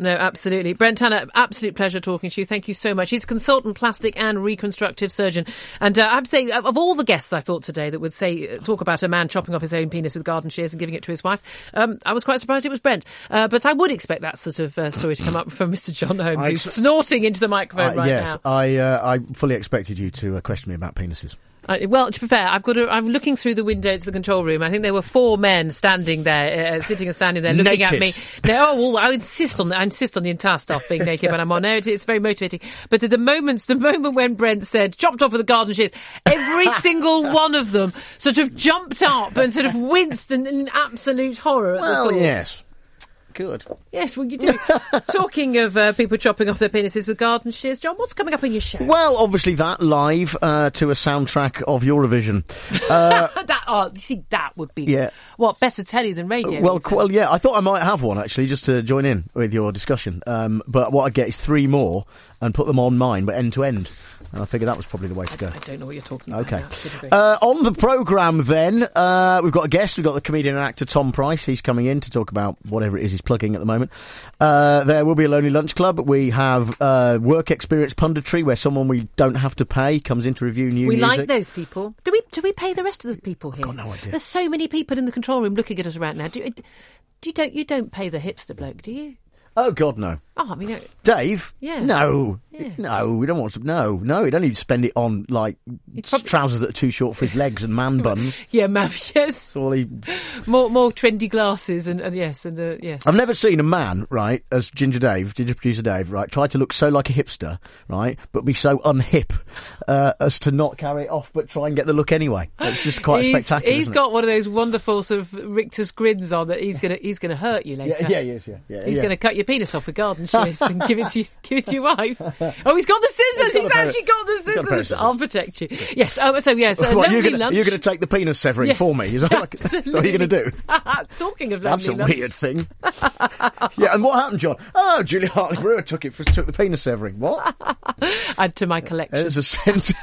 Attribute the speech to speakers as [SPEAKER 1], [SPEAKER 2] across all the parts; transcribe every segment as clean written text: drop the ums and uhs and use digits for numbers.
[SPEAKER 1] no, absolutely. Brent Tanner, absolute pleasure talking to you. Thank you so much. He's a consultant plastic and reconstructive surgeon. And I have to say, of all the guests I thought today that would talk about a man chopping off his own penis with garden shears and giving it to his wife, I was quite surprised it was Brent. But I would expect that sort of story to come up from Mr. John Holmes, who's snorting into the microphone right now.
[SPEAKER 2] Yes, I fully expected you to question me about penises.
[SPEAKER 1] Well, to be fair, I'm looking through the window to the control room. I think there were 4 men standing there, sitting and standing there, looking
[SPEAKER 2] naked.
[SPEAKER 1] at me. No, I insist on the entire staff being naked when I'm on air. It's very motivating. But the moment when Brent said chopped off with a garden shears, every single one of them sort of jumped up and sort of winced in absolute horror.
[SPEAKER 2] Well, yes. Good.
[SPEAKER 1] Yes, well, you do. Talking of people chopping off their penises with garden shears, John, what's coming up in your show?
[SPEAKER 2] Well, obviously that live to a soundtrack of Eurovision.
[SPEAKER 1] That would be better telly than radio.
[SPEAKER 2] Well, yeah, I thought I might have one actually, just to join in with your discussion. But what I get is 3 more and put them on mine, but end to end. And I figured that was probably the way to go.
[SPEAKER 1] I don't know what you're talking about.
[SPEAKER 2] Okay. On the programme then, we've got a guest. We've got the comedian and actor Tom Price. He's coming in to talk about whatever it is he's plugging at the moment. There will be a Lonely Lunch Club. We have work experience punditry, where someone we don't have to pay comes in to review new music.
[SPEAKER 1] We like those people. Do we pay the rest of the people here?
[SPEAKER 2] I've got no idea.
[SPEAKER 1] There's so many people in the control room looking at us right now. You don't pay the hipster bloke, do you?
[SPEAKER 2] Oh, God, no.
[SPEAKER 1] Oh, I mean...
[SPEAKER 2] Dave?
[SPEAKER 1] Yeah.
[SPEAKER 2] No.
[SPEAKER 1] Yeah.
[SPEAKER 2] No, we don't want to... No, he don't need to spend it on, trousers that are too short for his legs and man buns.
[SPEAKER 1] Yeah, yes.
[SPEAKER 2] That's all he...
[SPEAKER 1] More trendy glasses and yes.
[SPEAKER 2] I've never seen a man, right, as Ginger Producer Dave, right, try to look so like a hipster, right, but be so unhip as to not carry it off but try and get the look anyway. It's just quite spectacular.
[SPEAKER 1] He's got one of those wonderful sort of rictus grins on that he's gonna hurt you later.
[SPEAKER 2] Yeah, he is, yeah.
[SPEAKER 1] He's gonna cut your penis off with garden shears and give it to your wife. Oh, he's got the scissors. He's actually got the scissors. I'll protect you. Yes.
[SPEAKER 2] What, you're going to take the penis severing for me? Is that what you're going to do?
[SPEAKER 1] Talking of
[SPEAKER 2] that's
[SPEAKER 1] lonely
[SPEAKER 2] a
[SPEAKER 1] lunch.
[SPEAKER 2] weird thing. Yeah, and what happened, John? Oh, Julia Hartley-Brewer took the penis severing. What?
[SPEAKER 1] Add to my collection.
[SPEAKER 2] There's a scent.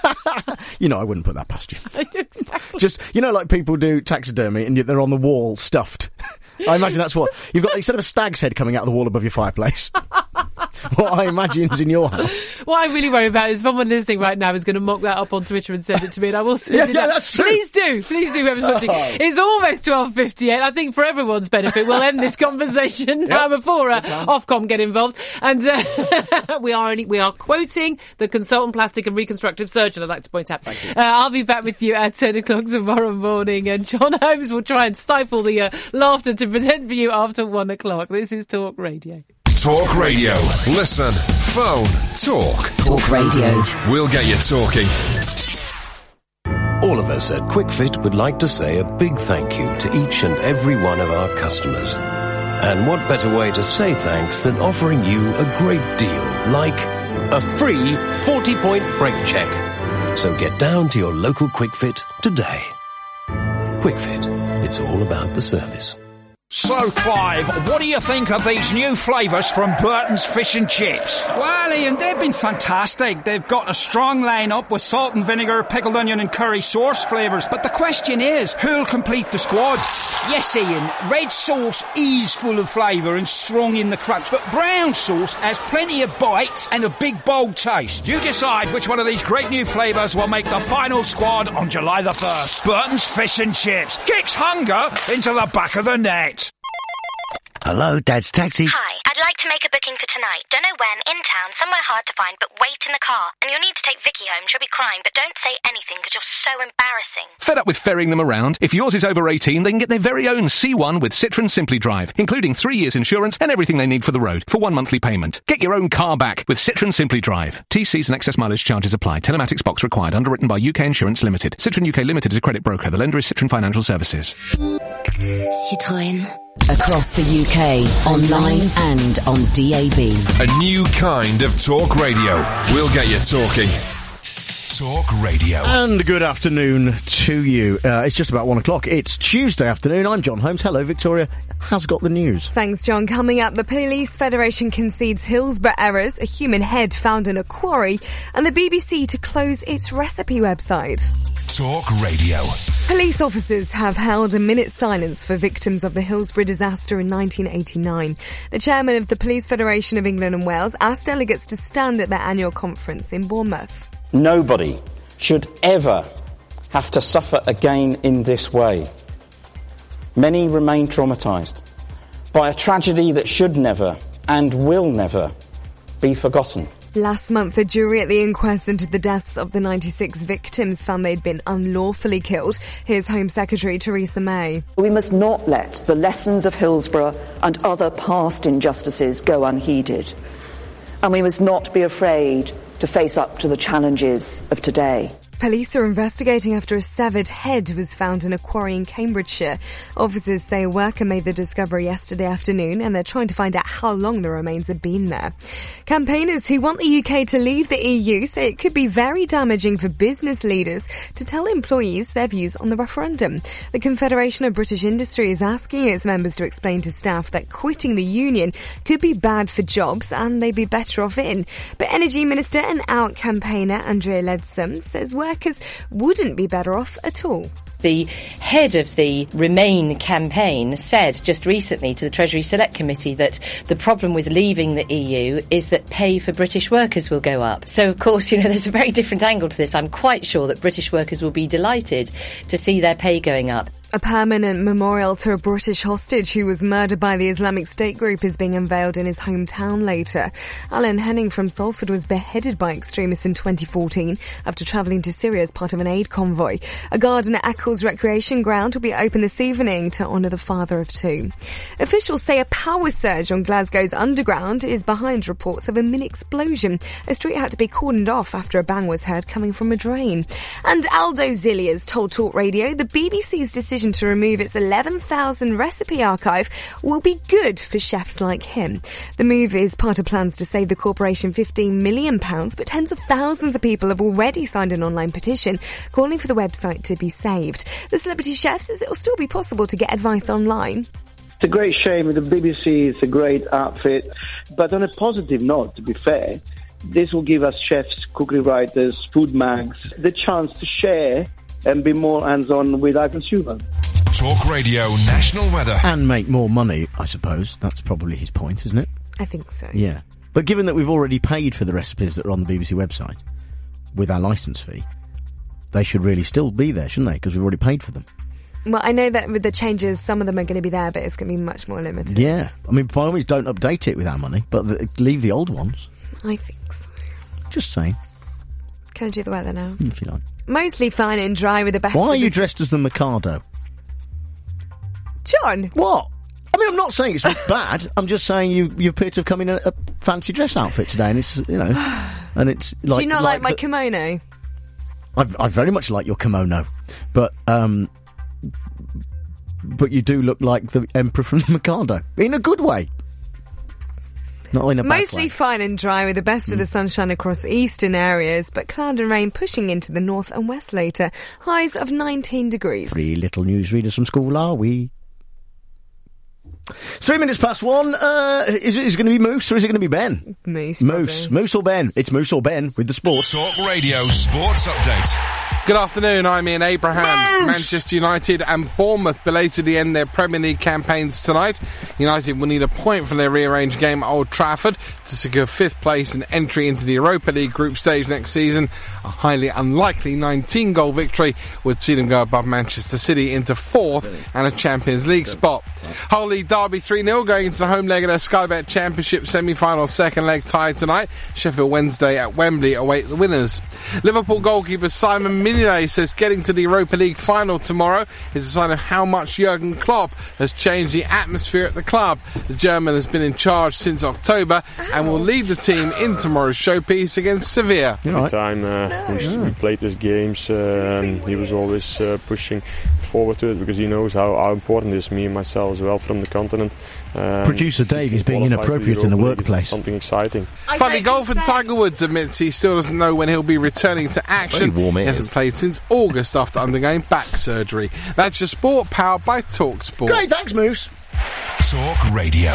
[SPEAKER 2] I wouldn't put that past you.
[SPEAKER 1] Exactly.
[SPEAKER 2] Just, like people do taxidermy and they're on the wall stuffed. I imagine that's what you've got, instead of a stag's head coming out of the wall above your fireplace. What I imagine is in your house.
[SPEAKER 1] What I'm really worried about is someone listening right now is going to mock that up on Twitter and send it to me, and I will send it out.
[SPEAKER 2] That's true.
[SPEAKER 1] Please do, whoever's watching. It's almost 12:58. I think for everyone's benefit, we'll end this conversation now before Ofcom get involved. And we are quoting the consultant plastic and reconstructive surgeon, I'd like to point out. I'll be back with you at 10 o'clock tomorrow morning, and John Holmes will try and stifle the laughter to present for you after 1 o'clock. This is Talk Radio.
[SPEAKER 3] Talk Radio. Listen, phone, talk.
[SPEAKER 4] Talk Radio.
[SPEAKER 3] We'll get you talking.
[SPEAKER 5] All of us at QuickFit would like to say a big thank you to each and every one of our customers. And what better way to say thanks than offering you a great deal, like a free 40-point brake check. So get down to your local QuickFit today. QuickFit, it's all about the service.
[SPEAKER 6] So, Clive, what do you think of these new flavours from Burton's Fish and Chips?
[SPEAKER 7] Well, Ian, they've been fantastic. They've got a strong line-up with salt and vinegar, pickled onion and curry sauce flavours. But the question is, who'll complete the squad? Yes, Ian, red sauce is full of flavour and strong in the crunch, but brown sauce has plenty of bite and a big, bold taste.
[SPEAKER 6] You decide which one of these great new flavours will make the final squad on July the 1st. Burton's Fish and Chips kicks hunger into the back of the net.
[SPEAKER 8] Hello, Dad's Taxi.
[SPEAKER 9] Hi, I'd like to make a booking for tonight. Don't know when, in town, somewhere hard to find, but wait in the car. And you'll need to take Vicky home. She'll be crying, but don't say anything because you're so embarrassing.
[SPEAKER 10] Fed up with ferrying them around? If yours is over 18, they can get their very own C1 with Citroen Simply Drive, including 3 years insurance and everything they need for the road for 1 monthly payment. Get your own car back with Citroen Simply Drive. TCs and excess mileage charges apply. Telematics box required. Underwritten by UK Insurance Limited. Citroen UK Limited is a credit broker. The lender is Citroen Financial Services.
[SPEAKER 4] Citroën. Across the UK, online and on DAB.
[SPEAKER 3] A new kind of talk radio. We'll get you talking. Talk Radio.
[SPEAKER 2] And good afternoon to you. It's just about 1 o'clock. It's Tuesday afternoon. I'm John Holmes. Hello, Victoria has got the news.
[SPEAKER 11] Thanks, John. Coming up, the Police Federation concedes Hillsborough errors, a human head found in a quarry, and the BBC to close its recipe website.
[SPEAKER 3] Talk Radio.
[SPEAKER 11] Police officers have held a minute's silence for victims of the Hillsborough disaster in 1989. The chairman of the Police Federation of England and Wales asked delegates to stand at their annual conference in Bournemouth.
[SPEAKER 12] Nobody should ever have to suffer again in this way. Many remain traumatised by a tragedy that should never and will never be forgotten.
[SPEAKER 11] Last month, a jury at the inquest into the deaths of the 96 victims found they'd been unlawfully killed. Here's Home Secretary Theresa May.
[SPEAKER 13] We must not let the lessons of Hillsborough and other past injustices go unheeded. And we must not be afraid to face up to the challenges of today.
[SPEAKER 11] Police are investigating after a severed head was found in a quarry in Cambridgeshire. Officers say a worker made the discovery yesterday afternoon and they're trying to find out how long the remains have been there. Campaigners who want the UK to leave the EU say it could be very damaging for business leaders to tell employees their views on the referendum. The Confederation of British Industry is asking its members to explain to staff that quitting the union could be bad for jobs and they'd be better off in. But Energy Minister and out campaigner Andrea Leadsom says workers wouldn't be better off at all.
[SPEAKER 14] The head of the Remain campaign said just recently to the Treasury Select Committee that the problem with leaving the EU is that pay for British workers will go up. So, of course, there's a very different angle to this. I'm quite sure that British workers will be delighted to see their pay going up.
[SPEAKER 11] A permanent memorial to a British hostage who was murdered by the Islamic State group is being unveiled in his hometown later. Alan Henning from Salford was beheaded by extremists in 2014 after travelling to Syria as part of an aid convoy. A garden at Eccles Recreation Ground will be open this evening to honour the father of two. Officials say a power surge on Glasgow's Underground is behind reports of a mini explosion. A street had to be cordoned off after a bang was heard coming from a drain. And Aldo Zilliers told Talk Radio the BBC's decision to remove its 11,000 recipe archive will be good for chefs like him. The move is part of plans to save the corporation £15 million, but tens of thousands of people have already signed an online petition calling for the website to be saved. The celebrity chef says it will still be possible to get advice online.
[SPEAKER 15] It's a great shame. The BBC is a great outfit, but on a positive note, to be fair, this will give us chefs, cookery writers, food mags the chance to share and be more hands-on with our consumers.
[SPEAKER 3] Talk Radio National Weather.
[SPEAKER 2] And make more money, I suppose. That's probably his point, isn't it?
[SPEAKER 11] I think so.
[SPEAKER 2] Yeah. But given that we've already paid for the recipes that are on the BBC website with our licence fee, they should really still be there, shouldn't they? Because we've already paid for them.
[SPEAKER 11] Well, I know that with the changes, some of them are going to be there, but it's going to be much more limited.
[SPEAKER 2] Yeah. I mean, by all means, don't update it with our money, but leave the old ones.
[SPEAKER 11] I think so.
[SPEAKER 2] Just saying.
[SPEAKER 11] Can I do the weather now?
[SPEAKER 2] If you like.
[SPEAKER 11] Mostly fine and dry with the best.
[SPEAKER 2] Why are you dressed as the Mikado?
[SPEAKER 11] John!
[SPEAKER 2] What? I mean, I'm not saying it's bad. I'm just saying you appear to have come in a fancy dress outfit today, and it's, and it's like...
[SPEAKER 11] Do you not like my kimono?
[SPEAKER 2] I very much like your kimono, but you do look like the Emperor from the Mikado. In a good way. Not in a bad
[SPEAKER 11] Mostly
[SPEAKER 2] way.
[SPEAKER 11] Fine and dry with the best of the sunshine across eastern areas, but cloud and rain pushing into the north and west later. Highs of 19 degrees.
[SPEAKER 2] 3 little newsreaders from school, are we? 3 minutes past 1. Is it going to be Moose or is it going to be Ben?
[SPEAKER 11] Moose.
[SPEAKER 2] Moose or Ben. It's Moose or Ben with the sports.
[SPEAKER 3] Talk Radio Sports Update.
[SPEAKER 16] Good afternoon, I'm Ian Abraham.
[SPEAKER 3] Moose!
[SPEAKER 16] Manchester United and Bournemouth belatedly end their Premier League campaigns tonight. United will need a point from their rearranged game at Old Trafford to secure 5th place and entry into the Europa League group stage next season. A highly unlikely 19-goal victory would see them go above Manchester City into 4th and a Champions League spot. Hull lead Derby 3-0 going into the home leg of their Sky Bet Championship semi-final second leg tie tonight. Sheffield Wednesday at Wembley await the winners. Liverpool goalkeeper Simon Mignolet says getting to the Europa League final tomorrow is a sign of how much Jurgen Klopp has changed the atmosphere at the club. The German has been in charge since October and will lead the team in tomorrow's showpiece against Sevilla.
[SPEAKER 17] Every time we played these games, he was always pushing forward to it because he knows how important it is, me and myself as well from the continent,
[SPEAKER 2] Producer Dave is being inappropriate in the workplace.
[SPEAKER 17] Something exciting.
[SPEAKER 16] Funny golfer Tiger Woods admits he still doesn't know when he'll be returning to action.
[SPEAKER 18] Very warm it
[SPEAKER 16] He hasn't played since August after undergoing back surgery. That's your sport, powered by TalkSport.
[SPEAKER 2] Great, thanks, Moose.
[SPEAKER 3] Talk Radio.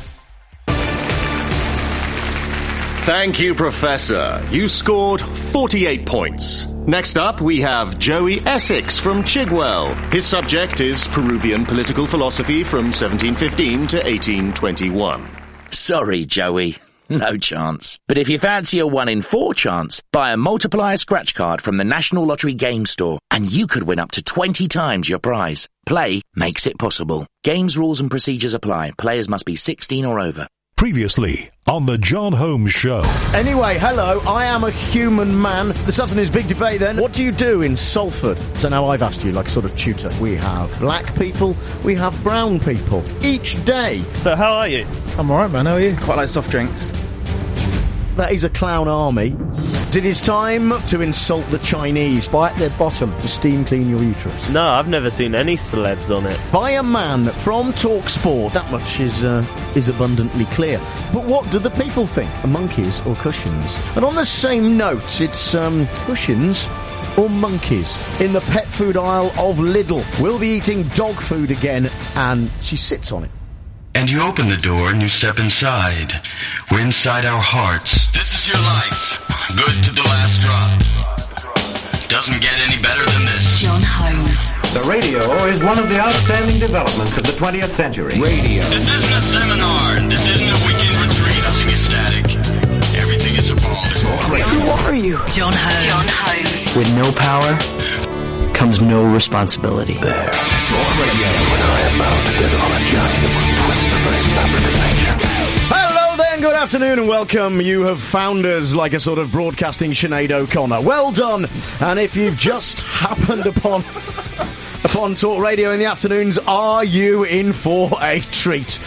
[SPEAKER 19] Thank you, Professor. You scored 48 points. Next up, we have Joey Essex from Chigwell. His subject is Peruvian political philosophy from 1715 to 1821.
[SPEAKER 20] Sorry, Joey. No chance. But if you fancy a 1 in 4 chance, buy a multiplier scratch card from the National Lottery Game Store, and you could win up to 20 times your prize. Play makes it possible. Games, rules and procedures apply. Players must be 16 or over.
[SPEAKER 21] Previously on the John Holmes Show.
[SPEAKER 2] Anyway, hello, I am a human man. This afternoon's big debate then. What do you do in Salford? So now I've asked you like a sort of tutor. We have black people, we have brown people. Each day.
[SPEAKER 22] So how are you?
[SPEAKER 23] I'm alright, man, how are you?
[SPEAKER 22] Quite like soft drinks.
[SPEAKER 2] That is a clown army. It is time to insult the Chinese. Bite their bottom to steam clean your uterus.
[SPEAKER 22] No, I've never seen any celebs on it.
[SPEAKER 2] By a man from TalkSport. That much is abundantly clear. But what do the people think? Monkeys or cushions? And on the same note, it's cushions or monkeys. In the pet food aisle of Lidl, we'll be eating dog food again, and she sits on it.
[SPEAKER 24] And you open the door and you step inside. We're inside our hearts. This is your life. Good to the last drop. Doesn't get any better than this.
[SPEAKER 4] John Holmes.
[SPEAKER 25] The radio is one of the outstanding developments of the 20th century.
[SPEAKER 24] Radio. This isn't a seminar. This isn't a weekend retreat. Nothing is static. Everything is evolving.
[SPEAKER 4] Who are you? John Holmes. John Holmes.
[SPEAKER 26] With no power comes no responsibility.
[SPEAKER 3] There. Talk Radio. When I am bound to get on a journey that will twist the very fabric of nature.
[SPEAKER 2] Hello then, good afternoon and welcome. You have found us like a sort of broadcasting Sinead O'Connor. Well done. And if you've just happened upon Talk Radio in the afternoons, are you in for a treat?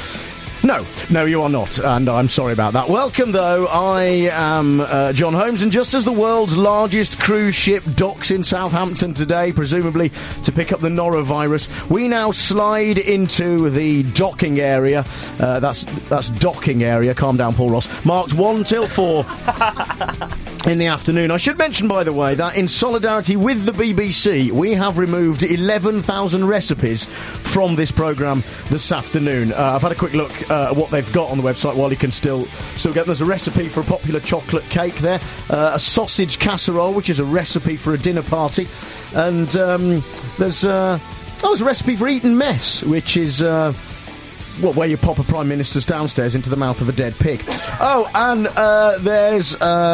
[SPEAKER 2] No, you are not, and I'm sorry about that. Welcome, though. I am John Holmes, and just as the world's largest cruise ship docks in Southampton today, presumably to pick up the norovirus, we now slide into the docking area. That's docking area. Calm down, Paul Ross. Marked 1 till 4 in the afternoon. I should mention, by the way, that in solidarity with the BBC, we have removed 11,000 recipes from this programme this afternoon. I've had a quick look at what they've got on the website while you can still get them. There's a recipe for a popular chocolate cake there, a sausage casserole, which is a recipe for a dinner party, and there's a recipe for Eton mess, which is where you pop a Prime Minister's downstairs into the mouth of a dead pig. Oh, and there's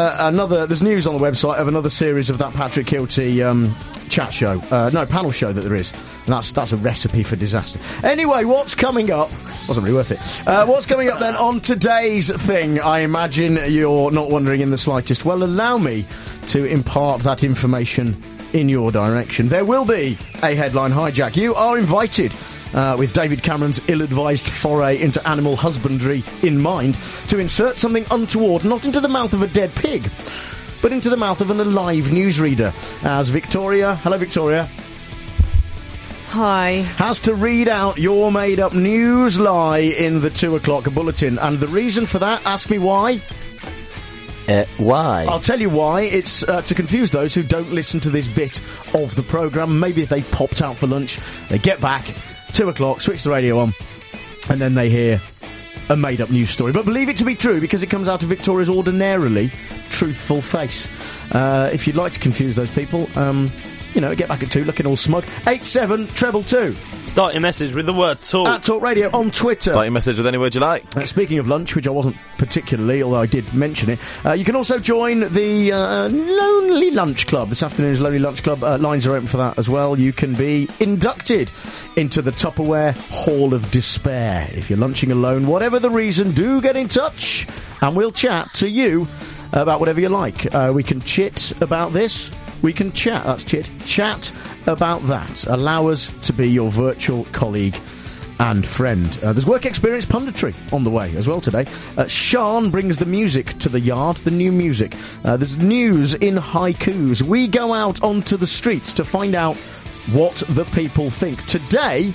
[SPEAKER 2] news on the website of another series of that Patrick Kilty chat show. Panel show that there is. And that's a recipe for disaster. Anyway, what's coming up? Wasn't really worth it. What's coming up then on today's thing? I imagine you're not wondering in the slightest. Well, allow me to impart that information in your direction. There will be a headline hijack. You are invited, with David Cameron's ill-advised foray into animal husbandry in mind, to insert something untoward, not into the mouth of a dead pig, but into the mouth of an alive newsreader, as Victoria, hello Victoria,
[SPEAKER 11] hi,
[SPEAKER 2] has to read out your made-up news lie in the 2 o'clock bulletin. And the reason for that, ask me why?
[SPEAKER 18] Why?
[SPEAKER 2] I'll tell you why. It's to confuse those who don't listen to this bit of the programme. Maybe if they've popped out for lunch, they get back, 2 o'clock, switch the radio on, and then they hear a made-up news story. But believe it to be true, because it comes out of Victoria's ordinarily truthful face. If you'd like to confuse those people, get back at 2, looking all smug. 87222.
[SPEAKER 22] Start your message with the word talk.
[SPEAKER 2] At Talk Radio on Twitter.
[SPEAKER 18] Start your message with any word you like.
[SPEAKER 2] Speaking of lunch, which I wasn't particularly, although I did mention it, you can also join the Lonely Lunch Club. This afternoon's Lonely Lunch Club. Lines are open for that as well. You can be inducted into the Tupperware Hall of Despair. If you're lunching alone, whatever the reason, do get in touch and we'll chat to you about whatever you like. We can chit about this. We can chat. That's chit. Chat about that. Allow us to be your virtual colleague and friend. There's work experience punditry on the way as well today. Sean brings the music to the yard, the new music. There's news in haikus. We go out onto the streets to find out what the people think. Today,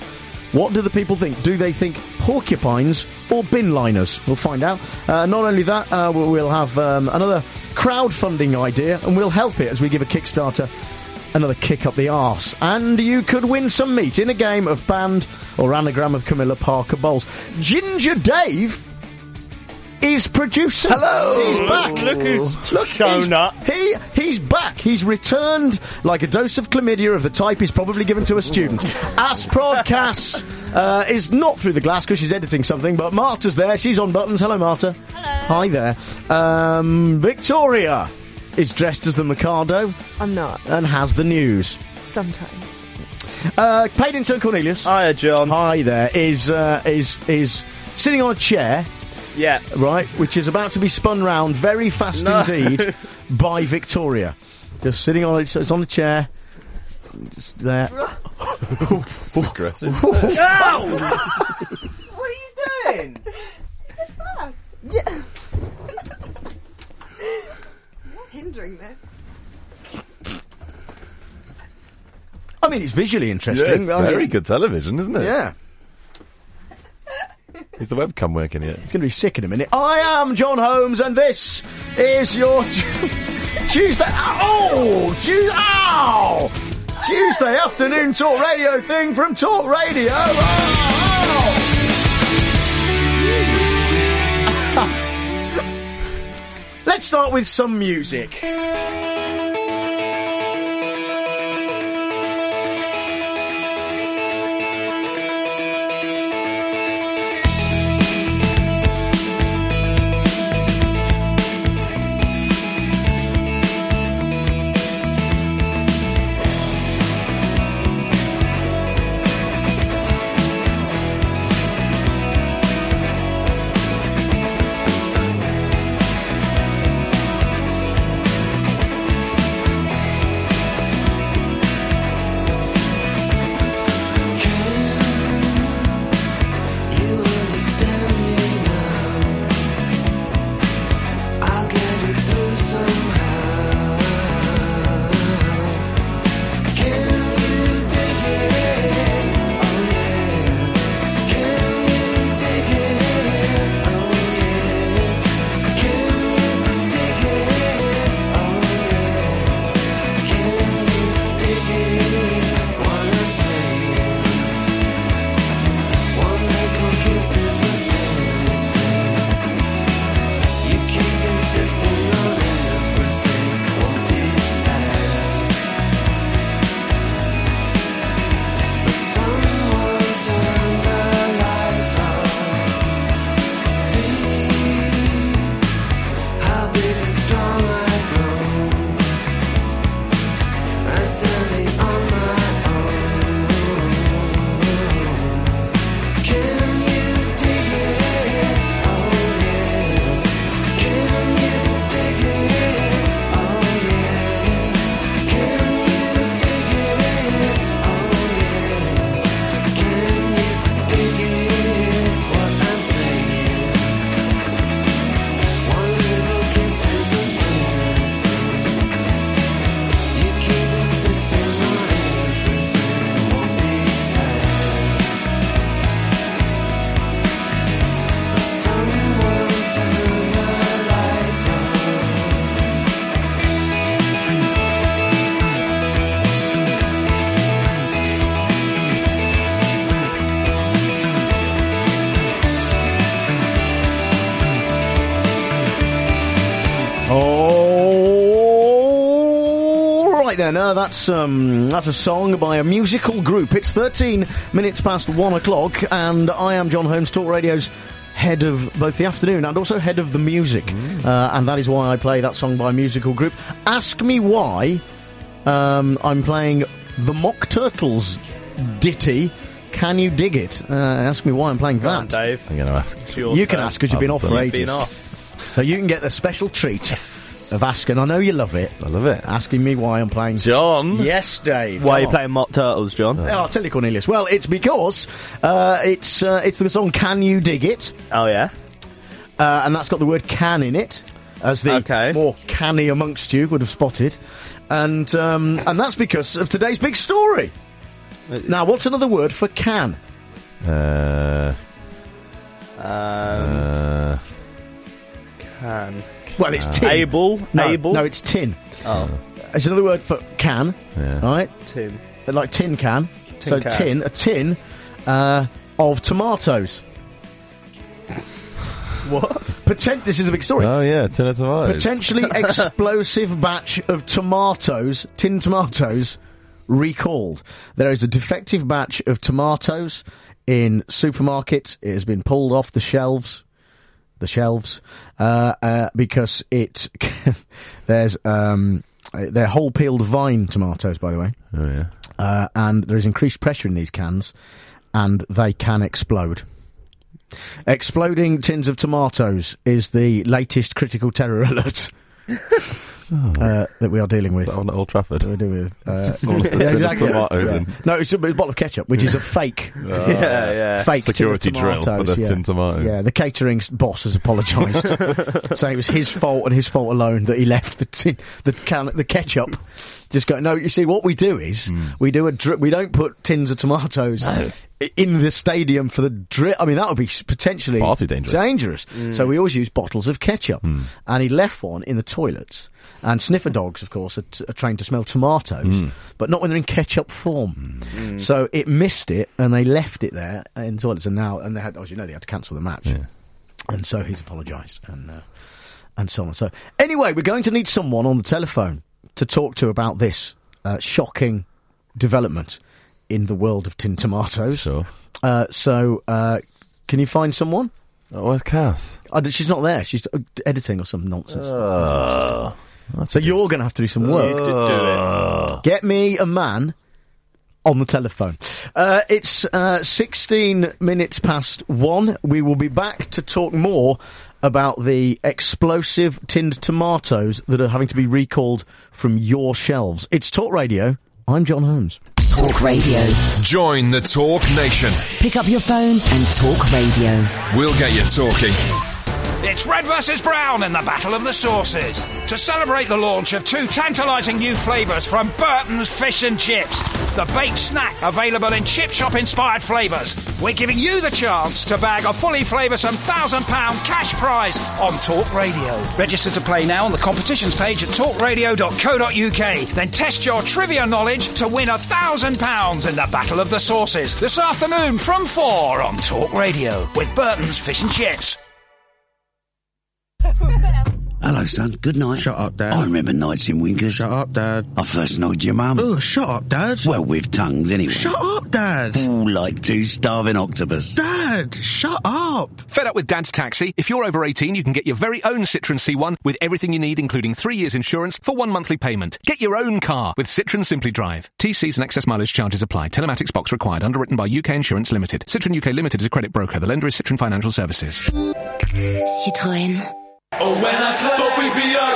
[SPEAKER 2] What do the people think? Do they think porcupines or bin liners? We'll find out. Not only that, we'll have another crowdfunding idea, and we'll help it as we give a Kickstarter another kick up the arse. And you could win some meat in a game of band or anagram of Camilla Parker Bowles. Ginger Dave is producer.
[SPEAKER 22] Hello!
[SPEAKER 2] He's back.
[SPEAKER 22] Look who's shown up.
[SPEAKER 2] He's back. He's returned like a dose of chlamydia of the type he's probably given to a student. Asprod Cass is not through the glass because she's editing something, but Marta's there. She's on buttons. Hello, Marta.
[SPEAKER 11] Hello.
[SPEAKER 2] Hi there. Victoria is dressed as the Mikado.
[SPEAKER 11] I'm not.
[SPEAKER 2] And has the news.
[SPEAKER 11] Sometimes.
[SPEAKER 2] Paid intern Cornelius.
[SPEAKER 22] Hiya, John.
[SPEAKER 2] Hi there. Is sitting on a chair.
[SPEAKER 22] Yeah.
[SPEAKER 2] Right, which is about to be spun round very fast indeed by Victoria. Just sitting on it, it's on the chair. Just there.
[SPEAKER 1] It's aggressive.
[SPEAKER 22] Ow!
[SPEAKER 11] What are you doing? Is it fast? Yeah. You're hindering this.
[SPEAKER 2] I mean, it's visually interesting.
[SPEAKER 1] Yeah, it's very good television, isn't it?
[SPEAKER 2] Yeah.
[SPEAKER 1] Is the webcam working yet?
[SPEAKER 2] It's going to be sick in a minute. I am John Holmes, and this is your Tuesday. Ow! Tuesday afternoon talk radio thing from Talk Radio. Let's start with some music. That's a song by a musical group. It's 13 minutes past 1 o'clock, and I am John Holmes, Talk Radio's head of both the afternoon and also head of the music. And that is why I play that song by a musical group. Ask me why I'm playing the Mock Turtles ditty, Can You Dig It? Ask me why I'm playing that.
[SPEAKER 22] Dave.
[SPEAKER 1] I'm going to ask.
[SPEAKER 2] You can ask because you've been off for ages.
[SPEAKER 22] Been off.
[SPEAKER 2] So you can get the special treat. Of asking, I know you love it.
[SPEAKER 1] I love it.
[SPEAKER 2] Asking me why I'm playing.
[SPEAKER 1] John.
[SPEAKER 2] Yes, Dave.
[SPEAKER 22] Why are you playing Mock Turtles, John?
[SPEAKER 2] I'll tell you, Cornelius. Well, it's because it's the song "Can You Dig It?"
[SPEAKER 22] Oh yeah,
[SPEAKER 2] and that's got the word "can" in it, as the more canny amongst you would have spotted, and that's because of today's big story. Now, what's another word for "can"?
[SPEAKER 22] Can.
[SPEAKER 2] Well, it's tin.
[SPEAKER 22] Able.
[SPEAKER 2] No, it's tin.
[SPEAKER 22] Oh.
[SPEAKER 2] It's another word for can.
[SPEAKER 1] Yeah.
[SPEAKER 2] Right?
[SPEAKER 22] Tin.
[SPEAKER 2] Like tin can.
[SPEAKER 22] Tin can.
[SPEAKER 2] A tin of tomatoes.
[SPEAKER 22] What?
[SPEAKER 2] This is a big story.
[SPEAKER 1] Oh, yeah, tin of tomatoes.
[SPEAKER 2] Potentially explosive batch of tin tomatoes, recalled. There is a defective batch of tomatoes in supermarkets. It has been pulled off the shelves, because there's they're whole peeled vine tomatoes, by the way.
[SPEAKER 1] Oh yeah.
[SPEAKER 2] And there is increased pressure in these cans, and they can explode. Exploding tins of tomatoes is the latest critical terror alert that we are dealing with.
[SPEAKER 1] On Old Trafford.
[SPEAKER 2] We're dealing with.
[SPEAKER 1] It's all a tin of tomatoes in.
[SPEAKER 2] No, it's a bottle of ketchup, which is a fake. Fake
[SPEAKER 1] security
[SPEAKER 2] tin of
[SPEAKER 1] drill for the tin tomatoes.
[SPEAKER 2] Yeah, the catering boss has apologised, saying it was his fault and his fault alone that he left the ketchup. Just go. No, you see, what we do is we do we don't put tins of tomatoes in the stadium for the drip. I mean, that would be potentially
[SPEAKER 1] far too dangerous.
[SPEAKER 2] So we always use bottles of ketchup, and he left one in the toilets. And sniffer dogs, of course, are trained to smell tomatoes, but not when they're in ketchup form. So it missed it, and they left it there in the toilets. And they had, as you know, they had to cancel the match. Yeah. And so he's apologised, and so on. So anyway, we're going to need someone on the telephone to talk to about this shocking development in the world of tin tomatoes.
[SPEAKER 1] Sure.
[SPEAKER 2] So can you find someone?
[SPEAKER 1] Oh, where's Cass?
[SPEAKER 2] She's not there. She's editing or some nonsense. So you're going to have to do some work.
[SPEAKER 22] Do it.
[SPEAKER 2] Get me a man on the telephone. It's 16 minutes past 1. We will be back to talk more about the explosive tinned tomatoes that are having to be recalled from your shelves. It's Talk Radio. I'm John Holmes.
[SPEAKER 4] Talk Radio.
[SPEAKER 5] Join the Talk Nation.
[SPEAKER 4] Pick up your phone and talk radio.
[SPEAKER 5] We'll get you talking.
[SPEAKER 6] It's Red vs Brown in the Battle of the Sauces. To celebrate the launch of 2 tantalising new flavours from Burton's Fish and Chips. The baked snack available in chip shop inspired flavours. We're giving you the chance to bag a fully flavoursome £1,000 cash prize on Talk Radio. Register to play now on the competitions page at talkradio.co.uk. Then test your trivia knowledge to win £1,000 in the Battle of the Sauces this afternoon from 4 on Talk Radio with Burton's Fish and Chips.
[SPEAKER 7] Hello, son. Good night.
[SPEAKER 8] Shut up, Dad.
[SPEAKER 7] I remember nights in Winkers.
[SPEAKER 8] Shut up, Dad.
[SPEAKER 7] I first knowed your mum.
[SPEAKER 8] Oh, shut up, Dad.
[SPEAKER 7] Well, with tongues, anyway.
[SPEAKER 8] Shut up, Dad.
[SPEAKER 7] Ooh, like 2 starving octopus.
[SPEAKER 8] Dad, shut up.
[SPEAKER 10] Fed up with Dad's taxi? If you're over 18, you can get your very own Citroen C1 with everything you need, including 3 years insurance for 1 monthly payment. Get your own car with Citroen Simply Drive. TCs and excess mileage charges apply. Telematics box required. Underwritten by UK Insurance Limited. Citroen UK Limited is a credit broker. The lender is Citroen Financial Services.
[SPEAKER 4] Citroën.
[SPEAKER 3] Oh, when I claim for PPI,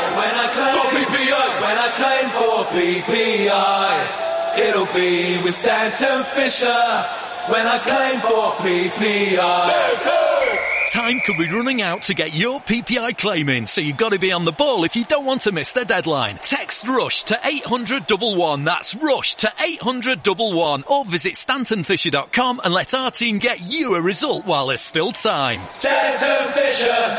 [SPEAKER 3] when I claim for PPI, it'll be with Stanton Fisher. When I claim for PPI. Stanton!
[SPEAKER 18] Time could be running out to get your PPI claim in, so you've got to be on the ball if you don't want to miss the deadline. Text RUSH to 800-11, that's RUSH to 800-11, or visit StantonFisher.com and let our team get you a result while there's still time.
[SPEAKER 3] Stanton Fisher!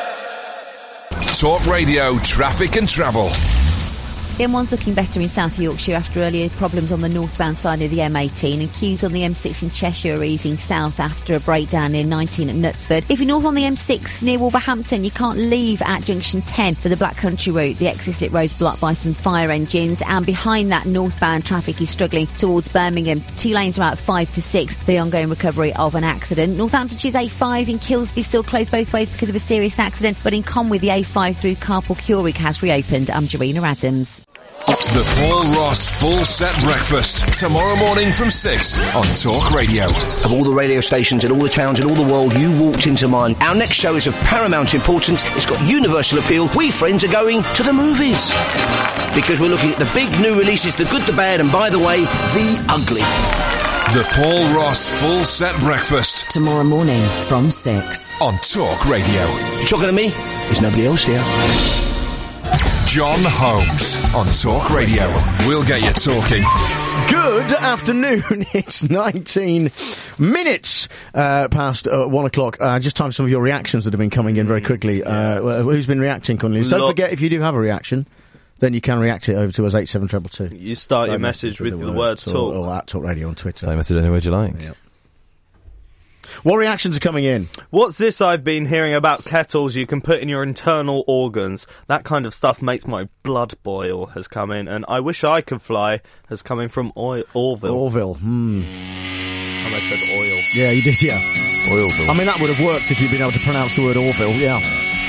[SPEAKER 5] Talk Radio, traffic and travel.
[SPEAKER 23] The M1's looking better in South Yorkshire after earlier problems on the northbound side of the M18, and queues on the M6 in Cheshire are easing south after a breakdown near 19 at Knutsford. If you're north on the M6 near Wolverhampton, you can't leave at junction 10 for the Black Country route. The exit road's blocked by some fire engines, and behind that, northbound traffic is struggling towards Birmingham. 2 lanes are out 5 to 6 for the ongoing recovery of an accident. Northamptonshire's A5 in Kilsby still closed both ways because of a serious accident, but in Conwy the A5 through Carpool Curig has reopened. I'm Jarina Adams.
[SPEAKER 5] The Paul Ross Full Set Breakfast, tomorrow morning from 6 on Talk Radio.
[SPEAKER 27] Of all the radio stations in all the towns in all the world, you walked into mine. Our next show is of paramount importance. It's got universal appeal. We friends are going to the movies. Because we're looking at the big new releases, the good, the bad, and by the way, the ugly.
[SPEAKER 5] The Paul Ross Full Set Breakfast.
[SPEAKER 4] Tomorrow morning from 6
[SPEAKER 5] on Talk Radio.
[SPEAKER 27] You're talking to me? There's nobody else here.
[SPEAKER 5] John Holmes on Talk Radio. We'll get you talking.
[SPEAKER 2] Good afternoon. It's 19 minutes past 1 o'clock. Just time for some of your reactions that have been coming in very quickly. Who's been reacting, Cornelius? Don't forget, if you do have a reaction, then you can react it over to us 87222.
[SPEAKER 9] You start your message with the word talk.
[SPEAKER 2] Or at Talk Radio on Twitter.
[SPEAKER 1] Say message any word you like.
[SPEAKER 2] Yep. What reactions are coming in?
[SPEAKER 9] What's this I've been hearing about kettles you can put in your internal organs? That kind of stuff makes my blood boil, has come in. And I wish I could fly, has come in from Orville.
[SPEAKER 2] Orville,
[SPEAKER 9] And I said oil.
[SPEAKER 2] Yeah, you did, yeah.
[SPEAKER 1] Oilville.
[SPEAKER 2] I mean, that would have worked if you'd been able to pronounce the word Orville, yeah.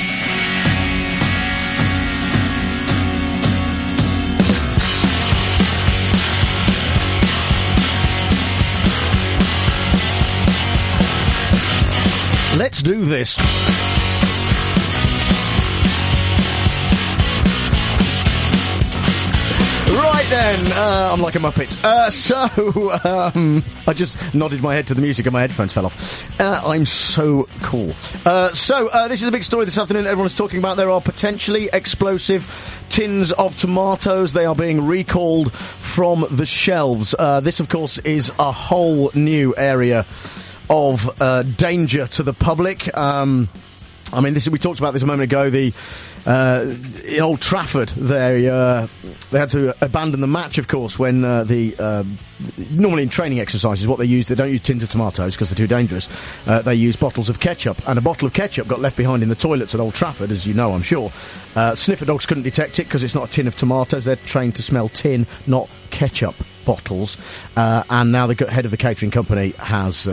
[SPEAKER 2] Let's do this. Right then, I'm like a Muppet. I just nodded my head to the music and my headphones fell off. I'm so cool. This is a big story this afternoon everyone's talking about. There are potentially explosive tins of tomatoes. They are being recalled from the shelves. This, of course, is a whole new area of danger to the public. I mean, we talked about this a moment ago. In Old Trafford, they had to abandon the match, of course, when normally in training exercises, what they use, they don't use tins of tomatoes because they're too dangerous. They use bottles of ketchup, and a bottle of ketchup got left behind in the toilets at Old Trafford, as you know, I'm sure. Sniffer dogs couldn't detect it because it's not a tin of tomatoes. They're trained to smell tin, not ketchup bottles. And now the head of the catering company has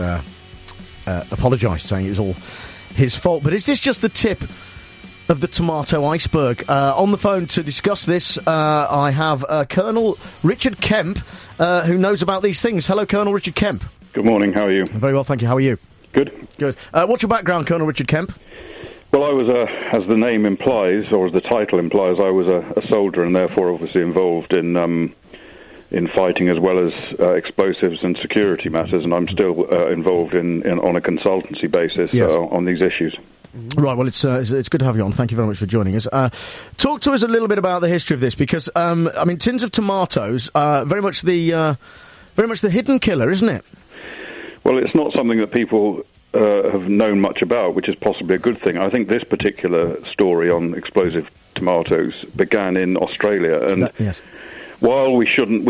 [SPEAKER 2] apologised, saying it was all his fault. But is this just the tip of the tomato iceberg? On the phone to discuss this, I have Colonel Richard Kemp, who knows about these things. Hello, Colonel Richard Kemp.
[SPEAKER 12] Good morning, how are you?
[SPEAKER 2] Very well, thank you. How are you?
[SPEAKER 12] Good.
[SPEAKER 2] Good. What's your background, Colonel Richard Kemp?
[SPEAKER 12] Well, I was, as the name implies, or as the title implies, I was a soldier and therefore obviously involved in fighting as well as explosives and security matters, and I'm still involved in on a consultancy basis on these issues.
[SPEAKER 2] Right, well, it's good to have you on. Thank you very much for joining us. Talk to us a little bit about the history of this, because I mean, tins of tomatoes, very much the hidden killer, isn't it?
[SPEAKER 12] Well, it's not something that people have known much about, which is possibly a good thing. I think this particular story on explosive tomatoes began in Australia, and
[SPEAKER 2] yes.
[SPEAKER 12] While we shouldn't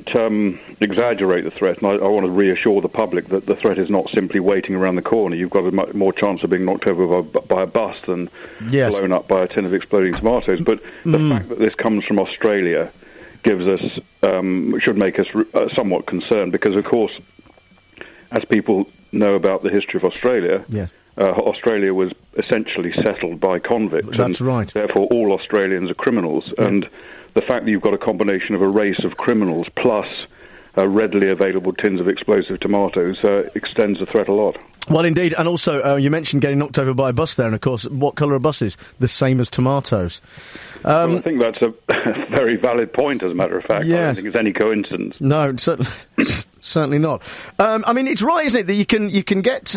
[SPEAKER 12] exaggerate the threat, and I want to reassure the public that the threat is not simply waiting around the corner. You've got a much more chance of being knocked over by a bus than blown up by a tin of exploding tomatoes. But the fact that this comes from Australia gives us should make us somewhat concerned, because, of course, as people know about the history of Australia, Australia was essentially settled by convicts.
[SPEAKER 2] That's right.
[SPEAKER 12] Therefore, all Australians are criminals, and the fact that you've got a combination of a race of criminals plus readily available tins of explosive tomatoes extends the threat a lot.
[SPEAKER 2] Well, indeed, and also you mentioned getting knocked over by a bus there, and of course, what colour are buses? The same as tomatoes.
[SPEAKER 12] Well, I think that's a very valid point, as a matter of fact.
[SPEAKER 2] Yes.
[SPEAKER 12] I don't think it's any coincidence.
[SPEAKER 2] No, certainly not. I mean, it's right, isn't it, that you can get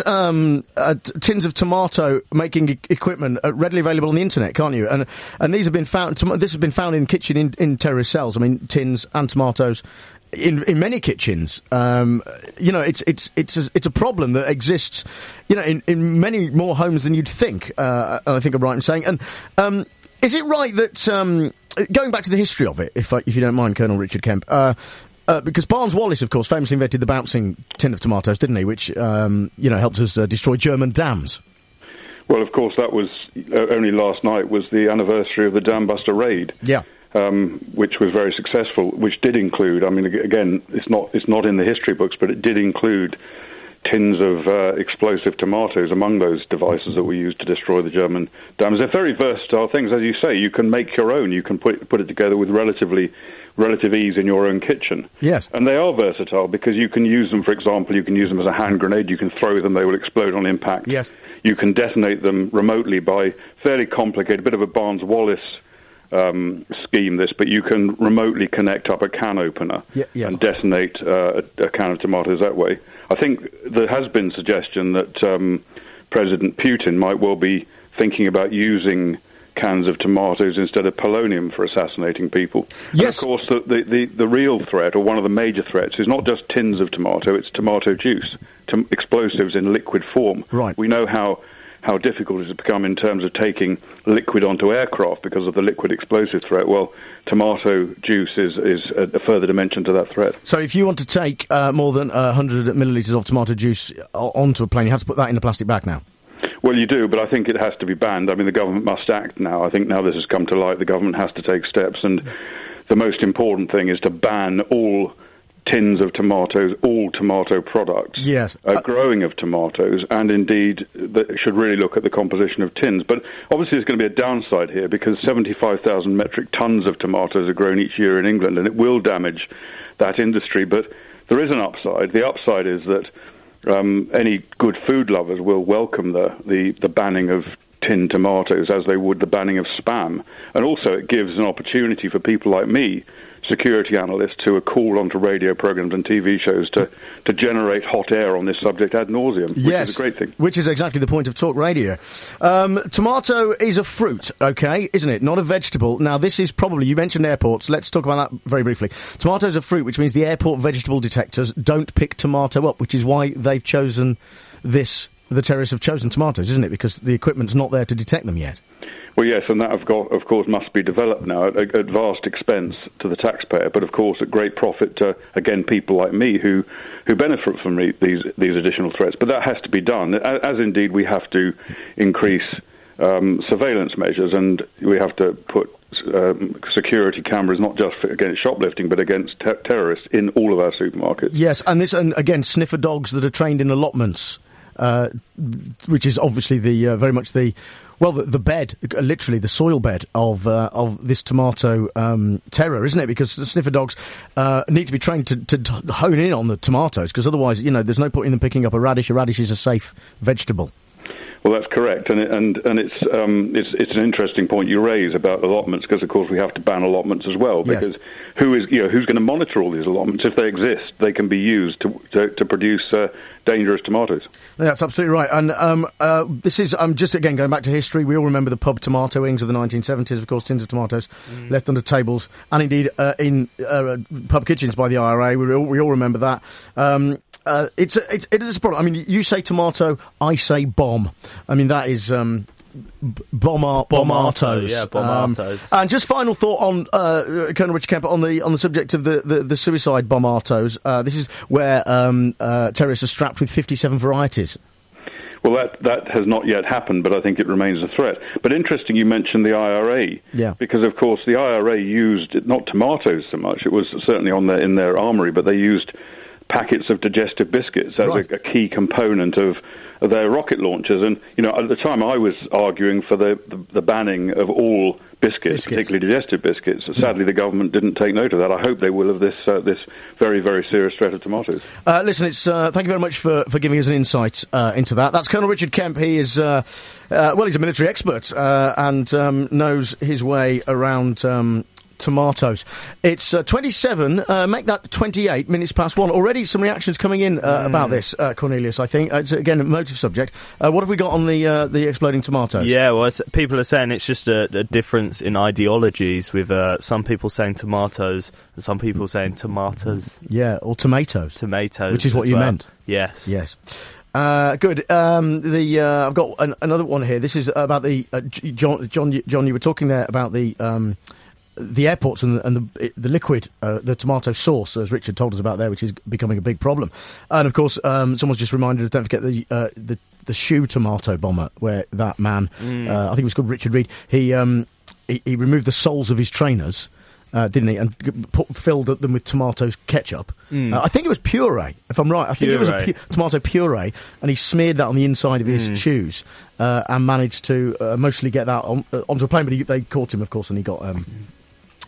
[SPEAKER 2] tins of tomato making equipment readily available on the internet, can't you? And these have been found. This has been found in in terrorist cells. I mean, tins and tomatoes in many kitchens. You know, it's a problem that exists, you know, in many more homes than you'd think. I think I'm right in saying. And is it right that going back to the history of it, if you don't mind, Colonel Richard Kemp, because Barnes Wallis, of course, famously invented the bouncing tin of tomatoes, didn't he? Which helped us destroy German dams.
[SPEAKER 12] Well, of course, that was only last night was the anniversary of the Dam Buster raid.
[SPEAKER 2] Yeah.
[SPEAKER 12] Which was very successful, which did include, I mean, again, it's not in the history books, but it did include tins of explosive tomatoes among those devices that we used to destroy the German dams. They're very versatile things. As you say, you can make your own. You can put it together with relative ease in your own kitchen.
[SPEAKER 2] Yes.
[SPEAKER 12] And they are versatile because you can use them, for example, you can use them as a hand grenade. You can throw them. They will explode on impact.
[SPEAKER 2] Yes.
[SPEAKER 12] You can detonate them remotely by fairly complicated, a bit of a Barnes Wallis scheme this, but you can remotely connect up a can opener and detonate a can of tomatoes that way. I think there has been suggestion that President Putin might well be thinking about using cans of tomatoes instead of polonium for assassinating people.
[SPEAKER 2] Yes.
[SPEAKER 12] And of course, the real threat, or one of the major threats, is not just tins of tomato, it's tomato juice, explosives in liquid form.
[SPEAKER 2] Right.
[SPEAKER 12] We know how difficult it has become in terms of taking liquid onto aircraft because of the liquid explosive threat. Well, tomato juice is a further dimension to that threat.
[SPEAKER 2] So if you want to take more than 100 millilitres of tomato juice onto a plane, you have to put that in a plastic bag now?
[SPEAKER 12] Well, you do, but I think it has to be banned. I mean, the government must act now. I think now this has come to light, the government has to take steps, and the most important thing is to ban all tins of tomatoes, all tomato products,
[SPEAKER 2] yes,
[SPEAKER 12] growing of tomatoes, and indeed should really look at the composition of tins. But obviously there's going to be a downside here because 75,000 metric tons of tomatoes are grown each year in England, and it will damage that industry. But there is an upside. The upside is that any good food lovers will welcome the banning of tinned tomatoes as they would the banning of spam. And also it gives an opportunity for people like me, security analysts, who are called onto radio programs and TV shows to generate hot air on this subject ad nauseum, which is a great thing.
[SPEAKER 2] Which is exactly the point of talk radio. Tomato is a fruit, okay, isn't it? Not a vegetable. Now, this is probably, you mentioned airports, let's talk about that very briefly. Tomato's a fruit, which means the airport vegetable detectors don't pick tomato up, which is why they've chosen this, the terrorists have chosen tomatoes, isn't it? Because the equipment's not there to detect them yet.
[SPEAKER 12] Well, yes, and that, of course, must be developed now at vast expense to the taxpayer, but, of course, at great profit to, again, people like me who benefit from these additional threats. But that has to be done, as indeed we have to increase surveillance measures, and we have to put security cameras not just against shoplifting, but against terrorists in all of our supermarkets.
[SPEAKER 2] Yes, and again, sniffer dogs that are trained in allotments, which is obviously very much the bed, literally the soil bed of this tomato terror, isn't it? Because the sniffer dogs need to be trained to hone in on the tomatoes, because otherwise, there's no point in them picking up a radish. A radish is a safe vegetable.
[SPEAKER 12] Well, that's correct, and it's an interesting point you raise about allotments, because of course we have to ban allotments as well. Because who's going to monitor all these allotments? If they exist, they can be used to produce dangerous tomatoes.
[SPEAKER 2] That's absolutely right. And this is just again going back to history. We all remember the pub tomatoings of the 1970s. Of course, tins of tomatoes left under tables, and indeed in pub kitchens by the IRA. We all remember that. It is a problem. I mean, you say tomato, I say bomb. I mean, that is bombartos.
[SPEAKER 9] Yeah, bombartos.
[SPEAKER 2] And just final thought on Colonel Richard Kemp on the subject of the suicide bombartos. This is where terrorists are strapped with 57 varieties.
[SPEAKER 12] Well, that has not yet happened, but I think it remains a threat. But interesting you mentioned the IRA, because, of course, the IRA used not tomatoes so much. It was certainly in their armoury, but they used packets of digestive biscuits as a key component of their rocket launchers. And, at the time I was arguing for the banning of all biscuits, particularly digestive biscuits. Sadly, the government didn't take note of that. I hope they will of this very, very serious threat of tomatoes.
[SPEAKER 2] Listen, thank you very much for giving us an insight into that. That's Colonel Richard Kemp. He is, he's a military expert and knows his way around tomatoes. It's 27, make that 28 minutes past 1. Already some reactions coming in about this, Cornelius, I think. It's, again, a motive subject. What have we got on the exploding tomatoes?
[SPEAKER 9] Yeah, well, people are saying it's just a difference in ideologies, with some people saying tomatoes and some people saying tomatoes.
[SPEAKER 2] Yeah, or tomatoes.
[SPEAKER 9] Tomatoes.
[SPEAKER 2] Which is what you meant.
[SPEAKER 9] Yes.
[SPEAKER 2] Yes. Good. I've got another one here. This is about the John. You were talking there about the airports and the liquid, the tomato sauce, as Richard told us about there, which is becoming a big problem. And of course, someone's just reminded us, don't forget the shoe tomato bomber, where that man, I think it was called Richard Reed, he removed the soles of his trainers, didn't he, and filled them with tomato ketchup. I think it was puree, if I'm right. I think it was tomato puree, and he smeared that on the inside of his shoes and managed to mostly get that onto a plane. But they caught him, of course, and he got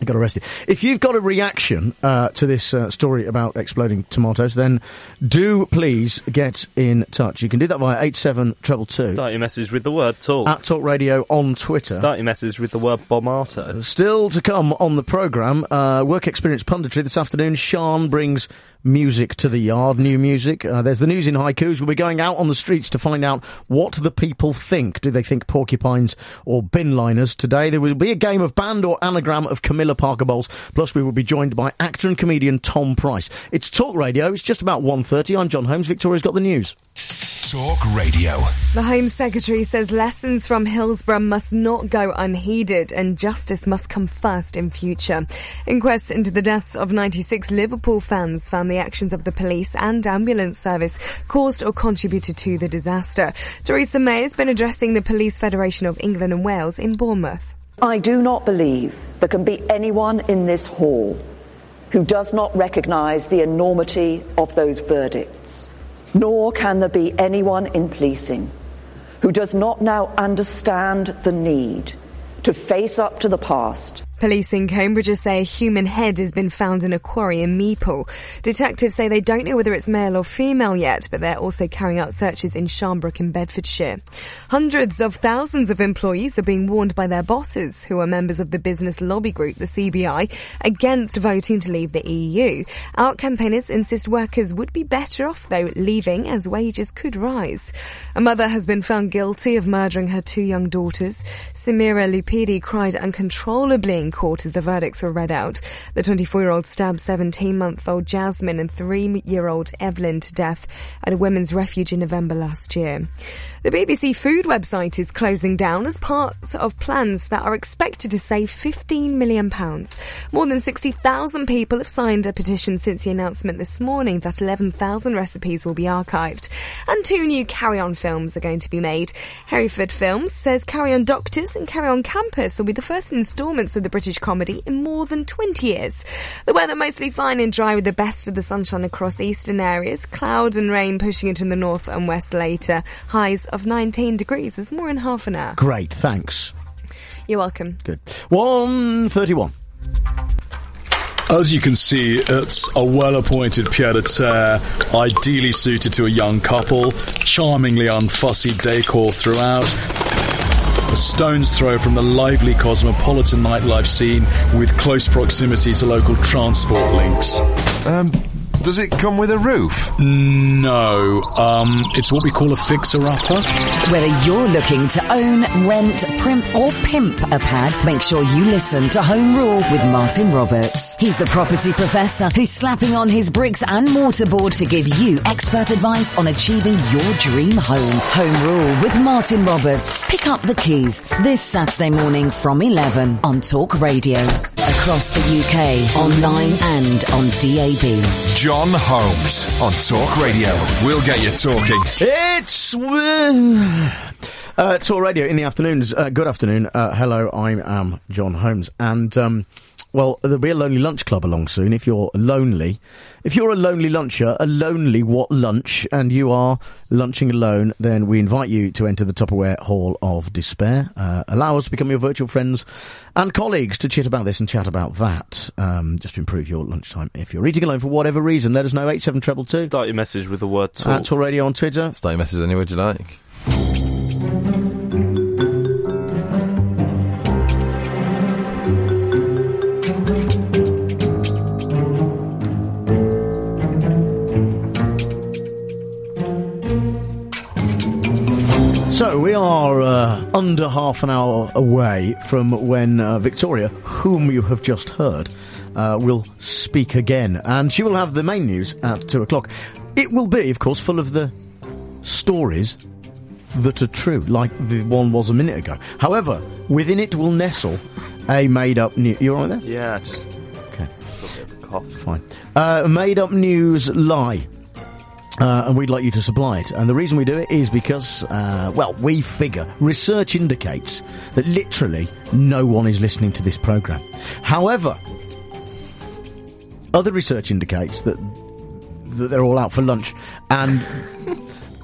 [SPEAKER 2] Got arrested. If you've got a reaction to this story about exploding tomatoes, then do please get in touch. You can do that via 87222.
[SPEAKER 9] Start your message with the word talk.
[SPEAKER 2] At Talk Radio on Twitter.
[SPEAKER 9] Start your message with the word bomato.
[SPEAKER 2] Still to come on the programme, work experience punditry this afternoon. Sean brings music to the yard, new music. There's the news in haikus. We'll be going out on the streets to find out what the people think. Do they think porcupines or bin liners today? There will be a game of band or anagram of Camilla Parker Bowles. Plus, we will be joined by actor and comedian Tom Price. It's Talk Radio. It's just about 1:30. I'm John Holmes. Victoria's got the news.
[SPEAKER 5] Talk Radio.
[SPEAKER 11] The Home Secretary says lessons from Hillsborough must not go unheeded and justice must come first in future. Inquests into the deaths of 96 Liverpool fans found the actions of the police and ambulance service caused or contributed to the disaster. Theresa May has been addressing the Police Federation of England and Wales in Bournemouth.
[SPEAKER 13] I do not believe there can be anyone in this hall who does not recognise the enormity of those verdicts. Nor can there be anyone in policing who does not now understand the need to face up to the past.
[SPEAKER 11] Police in Cambridge say a human head has been found in a quarry in Meeple. Detectives say they don't know whether it's male or female yet, but they're also carrying out searches in Sharnbrook in Bedfordshire. Hundreds of thousands of employees are being warned by their bosses, who are members of the business lobby group, the CBI, against voting to leave the EU. Out campaigners insist workers would be better off, though, leaving as wages could rise. A mother has been found guilty of murdering her 2 young daughters. Samira Lupidi cried uncontrollably in court as the verdicts were read out. The 24-year-old stabbed 17-month-old Jasmine and 3-year-old Evelyn to death at a women's refuge in November last year. The BBC Food website is closing down as part of plans that are expected to save £15 million. More than 60,000 people have signed a petition since the announcement this morning that 11,000 recipes will be archived. And 2 new Carry On films are going to be made. Hereford Films says Carry On Doctors and Carry On Campus will be the first instalments of the British comedy in more than 20 years. The weather mostly fine and dry with the best of the sunshine across eastern areas. Cloud and rain pushing into the north and west later. Highs of 19 degrees. There's more in half an hour.
[SPEAKER 2] Great, thanks.
[SPEAKER 11] You're welcome.
[SPEAKER 2] Good. 1:31.
[SPEAKER 14] As you can see, it's a well-appointed pied-à-terre, ideally suited to a young couple, charmingly unfussy decor throughout. A stone's throw from the lively cosmopolitan nightlife scene with close proximity to local transport links.
[SPEAKER 5] Does it come with a roof?
[SPEAKER 14] No. It's what we call a fixer-upper.
[SPEAKER 4] Whether you're looking to own, rent, primp or pimp a pad, make sure you listen to Home Rule with Martin Roberts. He's the property professor who's slapping on his bricks and mortarboard to give you expert advice on achieving your dream home. Home Rule with Martin Roberts. Pick up the keys this Saturday morning from 11 on Talk Radio. Across the UK, online and on DAB.
[SPEAKER 5] John Holmes on Talk Radio. We'll get you talking.
[SPEAKER 2] It's Talk Radio in the afternoons. Good afternoon. Hello, I am John Holmes. And, well, there'll be a Lonely Lunch Club along soon. If you're lonely, if you're a lonely luncher, a lonely what lunch, and you are lunching alone, then we invite you to enter the Tupperware Hall of Despair. Allow us to become your virtual friends and colleagues to chit about this and chat about that, just to improve your lunchtime. If you're eating alone for whatever reason, let us know. 87222.
[SPEAKER 9] Start your message with the word talk.
[SPEAKER 2] At Talk Radio on Twitter.
[SPEAKER 1] Start your message any way you like.
[SPEAKER 2] So we are under half an hour away from when Victoria, whom you have just heard, will speak again. And she will have the main news at 2 o'clock. It will be, of course, full of the stories that are true, like the one was a minute ago. However, within it will nestle a made-up news... You all right there?
[SPEAKER 9] Yeah, just...
[SPEAKER 2] Okay.
[SPEAKER 9] Got a bit of a cough.
[SPEAKER 2] Fine. A made-up news lie. And we'd like you to supply it. And the reason we do it is because, well, we figure, research indicates that literally no one is listening to this programme. However, other research indicates that they're all out for lunch. And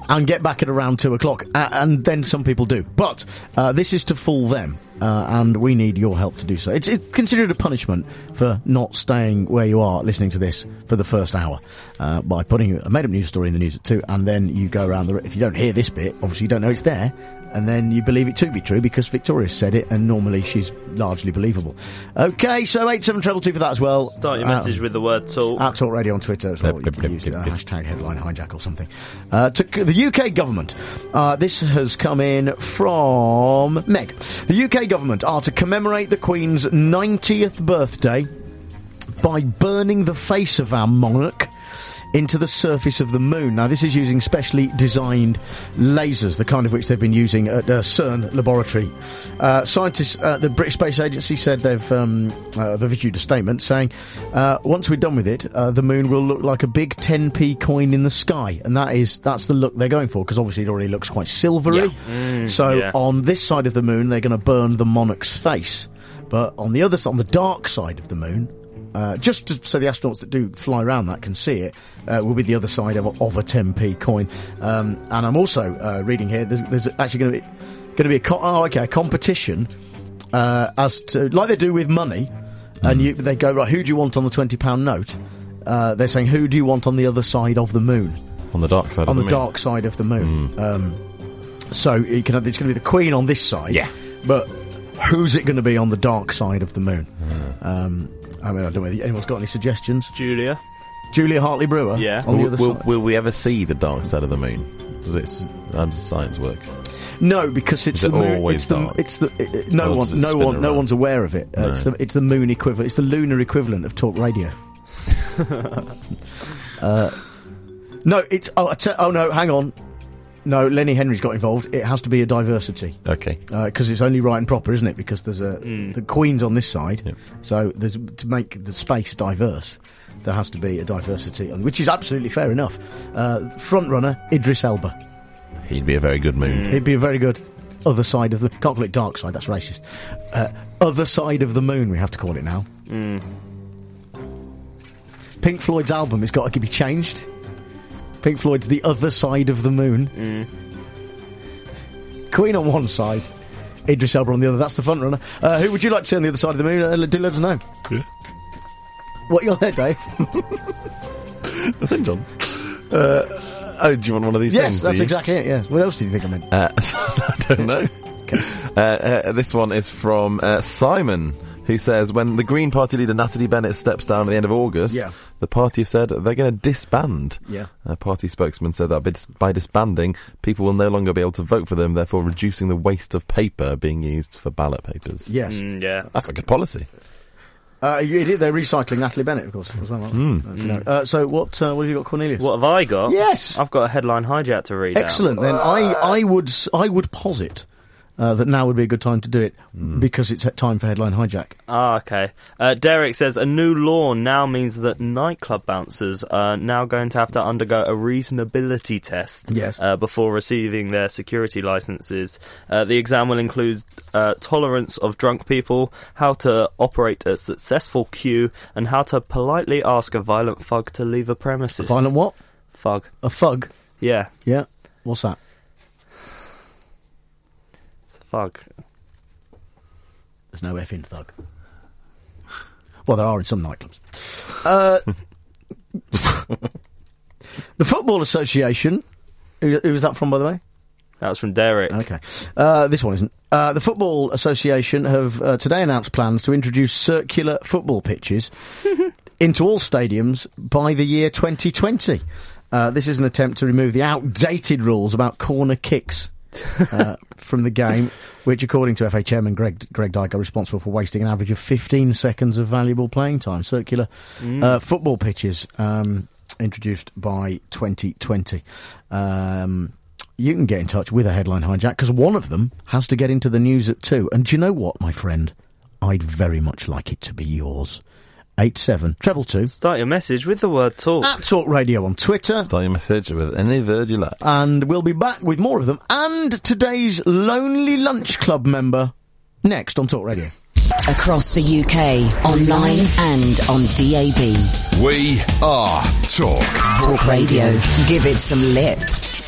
[SPEAKER 2] and get back at around 2 o'clock. And then some people do. But this is to fool them. And we need your help to do so. It's considered a punishment for not staying where you are listening to this for the first hour by putting a made-up news story in the news at 2, and then you go around if you don't hear this bit, obviously you don't know it's there, and then you believe it to be true because Victoria said it, and normally she's largely believable. Okay, so 87222 for that as well.
[SPEAKER 9] Start your message with the word talk.
[SPEAKER 2] At Talk Radio on Twitter as well. You can use hashtag headline hijack or something. To the UK government. This has come in from Meg. The UK government are to commemorate the Queen's 90th birthday by burning the face of our monarch into the surface of the moon. Now, this is using specially designed lasers, the kind of which they've been using at CERN laboratory. Scientists at the British Space Agency said they've issued a statement saying, once we're done with it, the moon will look like a big 10p coin in the sky. And that's the look they're going for, because obviously it already looks quite silvery. Yeah. On this side of the moon, they're going to burn the monarch's face. But on the other side, on the dark side of the moon, so the astronauts that do fly around that can see it, will be the other side of a 10p coin. And I'm also reading here there's actually going to be a competition as to, like they do with money, and they go, right, who do you want on the £20 note? They're saying, who do you want on the other side of the moon?
[SPEAKER 1] On the dark side of the moon.
[SPEAKER 2] On the dark side of the moon. So it's going to be the Queen on this side.
[SPEAKER 1] Yeah.
[SPEAKER 2] But who's it going to be on the dark side of the moon? I don't know whether anyone's got any suggestions.
[SPEAKER 9] Julia
[SPEAKER 2] Hartley-Brewer?
[SPEAKER 9] Yeah.
[SPEAKER 2] On the other side.
[SPEAKER 1] Will we ever see the dark side of the moon? How does science work?
[SPEAKER 2] No, because it's the moon.
[SPEAKER 1] Always dark?
[SPEAKER 2] No one's aware of it.
[SPEAKER 1] No.
[SPEAKER 2] It's the moon equivalent. It's the lunar equivalent of talk radio. No, it's no, hang on. No, Lenny Henry's got involved. It has to be a diversity.
[SPEAKER 1] Okay.
[SPEAKER 2] Because it's only right and proper, isn't it? Because there's the Queen's on this side, so to make the space diverse, there has to be a diversity, which is absolutely fair enough. Front runner, Idris Elba.
[SPEAKER 1] He'd be a very good moon.
[SPEAKER 2] He'd be a very good other side of the... Can't call it dark side, that's racist. Other side of the moon, we have to call it now. Pink Floyd's album has got to be changed. Pink Floyd's The Other Side of the Moon. Queen on one side, Idris Elba on the other. That's the front runner. Who would you like to see on the other side of the moon? Do let us know.
[SPEAKER 1] Yeah.
[SPEAKER 2] What you got there, Dave?
[SPEAKER 1] Nothing, John. Do you want one of these things?
[SPEAKER 2] Yes, that's exactly it, yes. What else do you think I meant?
[SPEAKER 1] I don't know. Okay. This one is from Simon, who says, when the Green Party leader Natalie Bennett steps down at the end of August, the party said they're going to disband. A party spokesman said that by disbanding, people will no longer be able to vote for them, therefore reducing the waste of paper being used for ballot papers.
[SPEAKER 2] Yes.
[SPEAKER 1] That's a good policy.
[SPEAKER 2] They're recycling Natalie Bennett, of course, as well. So what have you got, Cornelius?
[SPEAKER 9] What have I got?
[SPEAKER 2] Yes.
[SPEAKER 9] I've got a headline hijack to read
[SPEAKER 2] Excellent.
[SPEAKER 9] out.
[SPEAKER 2] Then I would posit that now would be a good time to do it because it's time for Headline Hijack.
[SPEAKER 9] Okay. Derek says a new law now means that nightclub bouncers are now going to have to undergo a reasonability test before receiving their security licenses. The exam will include tolerance of drunk people, how to operate a successful queue, and how to politely ask a violent thug to leave a premises.
[SPEAKER 2] A violent what?
[SPEAKER 9] Thug.
[SPEAKER 2] A thug?
[SPEAKER 9] Yeah.
[SPEAKER 2] Yeah. What's that?
[SPEAKER 9] Thug.
[SPEAKER 2] There's no effing thug. Well, there are in some nightclubs. The Football Association. Who was that from, by the way?
[SPEAKER 9] That was from Derek.
[SPEAKER 2] Okay. This one isn't. The Football Association have today announced plans to introduce circular football pitches into all stadiums by the year 2020. This is an attempt to remove the outdated rules about corner kicks from the game, which, according to FA chairman Greg Dyke, are responsible for wasting an average of 15 seconds of valuable playing time. Circular football pitches introduced by 2020. You can get in touch with a Headline Hijack, because one of them has to get into the news at 2. And do you know what, my friend? I'd very much like it to be yours. 8722.
[SPEAKER 9] Start your message with the word talk.
[SPEAKER 2] At Talk Radio on Twitter.
[SPEAKER 1] Start your message with any word you like.
[SPEAKER 2] And we'll be back with more of them. And today's Lonely Lunch Club member next on Talk Radio.
[SPEAKER 4] Across the UK, online and on DAB.
[SPEAKER 5] We are Talk.
[SPEAKER 4] Talk Radio. Give it some lip.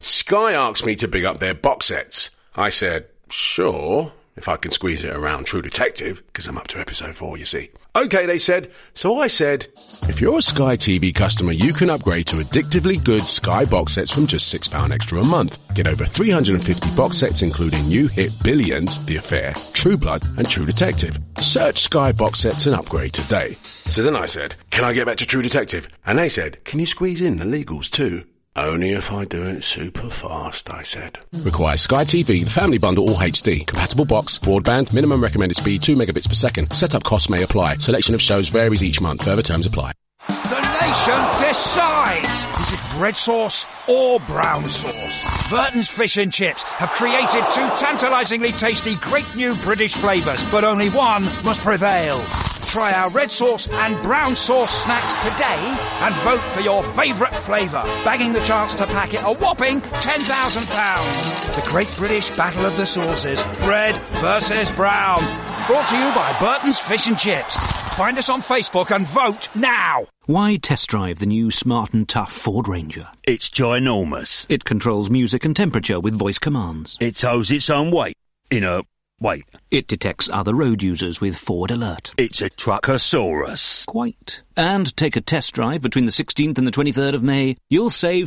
[SPEAKER 15] Sky asked me to big up their box sets. I said, sure, if I can squeeze it around True Detective, because I'm up to episode 4, you see. OK, they said. So I said, if you're a Sky TV customer, you can upgrade to addictively good Sky box sets from just £6 extra a month. Get over 350 box sets, including new hit Billions, The Affair, True Blood, and True Detective. Search Sky box sets and upgrade today. So then I said, can I get back to True Detective? And they said, can you squeeze in the legals too? Only if I do it super fast, I said. Requires Sky TV, the family bundle, all HD. Compatible box, broadband, minimum recommended speed 2 megabits per second. Setup costs may apply. Selection of shows varies each month. Further terms apply.
[SPEAKER 6] The nation decides. Is it red sauce or brown sauce? Burton's Fish and Chips have created 2 tantalisingly tasty, great new British flavours, but only one must prevail. Try our red sauce and brown sauce snacks today and vote for your favourite flavour, bagging the chance to pack it a whopping £10,000. The Great British Battle of the Sauces, red versus brown. Brought to you by Burton's Fish and Chips. Find us on Facebook and vote now.
[SPEAKER 10] Why test drive the new smart and tough Ford Ranger?
[SPEAKER 7] It's ginormous.
[SPEAKER 10] It controls music and temperature with voice commands.
[SPEAKER 7] It holds its own weight. Wait.
[SPEAKER 10] It detects other road users with Ford Alert.
[SPEAKER 7] It's a Truckosaurus.
[SPEAKER 10] Quite. And take a test drive between the 16th and the 23rd of May. You'll save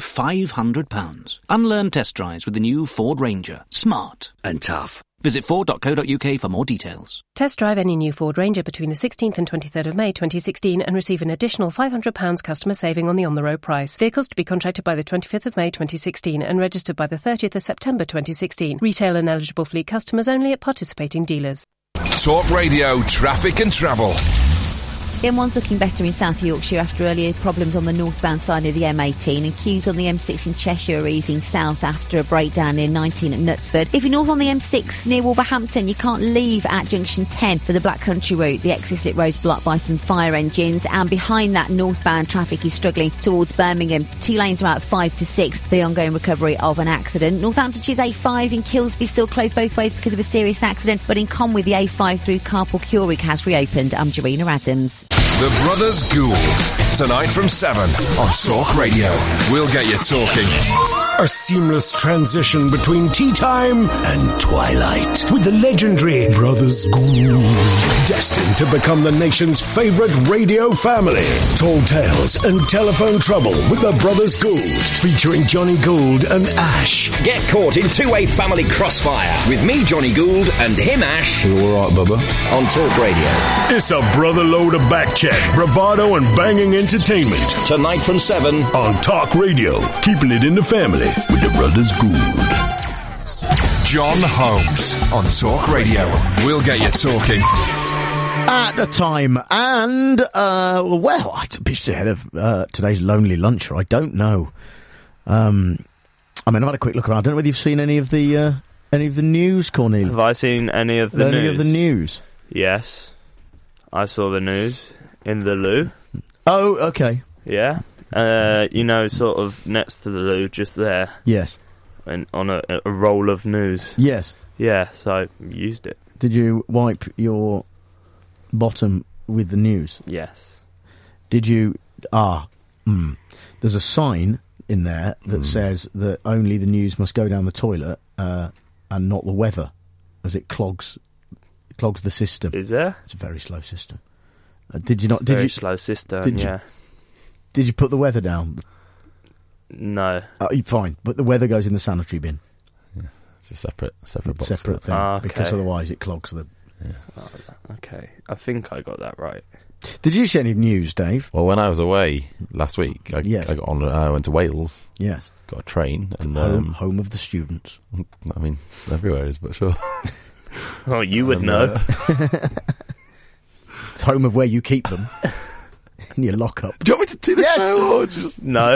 [SPEAKER 10] £500. Unlearn test drives with the new Ford Ranger. Smart.
[SPEAKER 7] And tough.
[SPEAKER 10] Visit Ford.co.uk for more details.
[SPEAKER 16] Test drive any new Ford Ranger between the 16th and 23rd of May 2016 and receive an additional £500 customer saving on the on-the-road price. Vehicles to be contracted by the 25th of May 2016 and registered by the 30th of September 2016. Retail and eligible fleet customers only at participating dealers.
[SPEAKER 5] Talk Radio Traffic and Travel.
[SPEAKER 23] The M1's looking better in South Yorkshire after earlier problems on the northbound side of the M18, and queues on the M6 in Cheshire are easing south after a breakdown near 19 at Knutsford. If you're north on the M6 near Wolverhampton, you can't leave at junction 10 for the Black Country route. The exit road's blocked by some fire engines, and behind that, northbound traffic is struggling towards Birmingham. 2 lanes are out 5 to 6 for the ongoing recovery of an accident. Northamptonshire's A5 in Kilsby still closed both ways because of a serious accident, but in Conwy the A5 through Carpool Curig has reopened. I'm Jarina Adams.
[SPEAKER 5] The Brothers Gould, tonight from 7 on Talk Radio. We'll get you talking.
[SPEAKER 17] A seamless transition between tea time and twilight with the legendary Brothers Gould, destined to become the nation's favourite radio family. Tall tales and telephone trouble with the Brothers Gould, featuring Johnny Gould and Ash.
[SPEAKER 19] Get caught in two-way family crossfire with me, Johnny Gould, and him, Ash.
[SPEAKER 17] You all right, Bubba?
[SPEAKER 19] On Talk Radio.
[SPEAKER 17] It's a brother load of backchat, bravado and banging entertainment.
[SPEAKER 19] Tonight from 7
[SPEAKER 17] on Talk Radio, keeping it in the family with the Brothers Gould.
[SPEAKER 5] John Holmes on Talk Radio. We'll get you talking.
[SPEAKER 2] At the time, and, well, I pitched ahead of today's Lonely Luncher. I don't know. I mean, I've had a quick look around. I don't know whether you've seen any of the news, Cornelia.
[SPEAKER 9] Have I seen any of the news?
[SPEAKER 2] Any of the news?
[SPEAKER 9] Yes. I saw the news in the loo.
[SPEAKER 2] Oh, okay.
[SPEAKER 9] Yeah. Sort of next to the loo, just there.
[SPEAKER 2] Yes.
[SPEAKER 9] And on a roll of news.
[SPEAKER 2] Yes.
[SPEAKER 9] Yeah, so I used it.
[SPEAKER 2] Did you wipe your bottom with the news?
[SPEAKER 9] Yes.
[SPEAKER 2] Did you... There's a sign in there that says that only the news must go down the toilet and not the weather, as it clogs the system.
[SPEAKER 9] Is there?
[SPEAKER 2] It's a very slow system. Did you not?
[SPEAKER 9] It's a very slow system, yeah.
[SPEAKER 2] Did you put the weather down?
[SPEAKER 9] No.
[SPEAKER 2] Fine, but the weather goes in the sanitary bin.
[SPEAKER 1] Yeah, it's a separate box.
[SPEAKER 2] Separate thing,
[SPEAKER 9] okay.
[SPEAKER 2] Because otherwise it clogs the...
[SPEAKER 1] Yeah.
[SPEAKER 9] Oh, okay, I think I got that right.
[SPEAKER 2] Did you see any news, Dave?
[SPEAKER 1] Well, when I was away last week, I went to Wales.
[SPEAKER 2] Yes.
[SPEAKER 1] Got a train. And
[SPEAKER 2] home of the students.
[SPEAKER 1] I mean, everywhere is, but sure.
[SPEAKER 9] Oh, you would know.
[SPEAKER 2] It's home of where you keep them. In your lockup.
[SPEAKER 1] Do you want me to do the show? Or just...
[SPEAKER 9] No.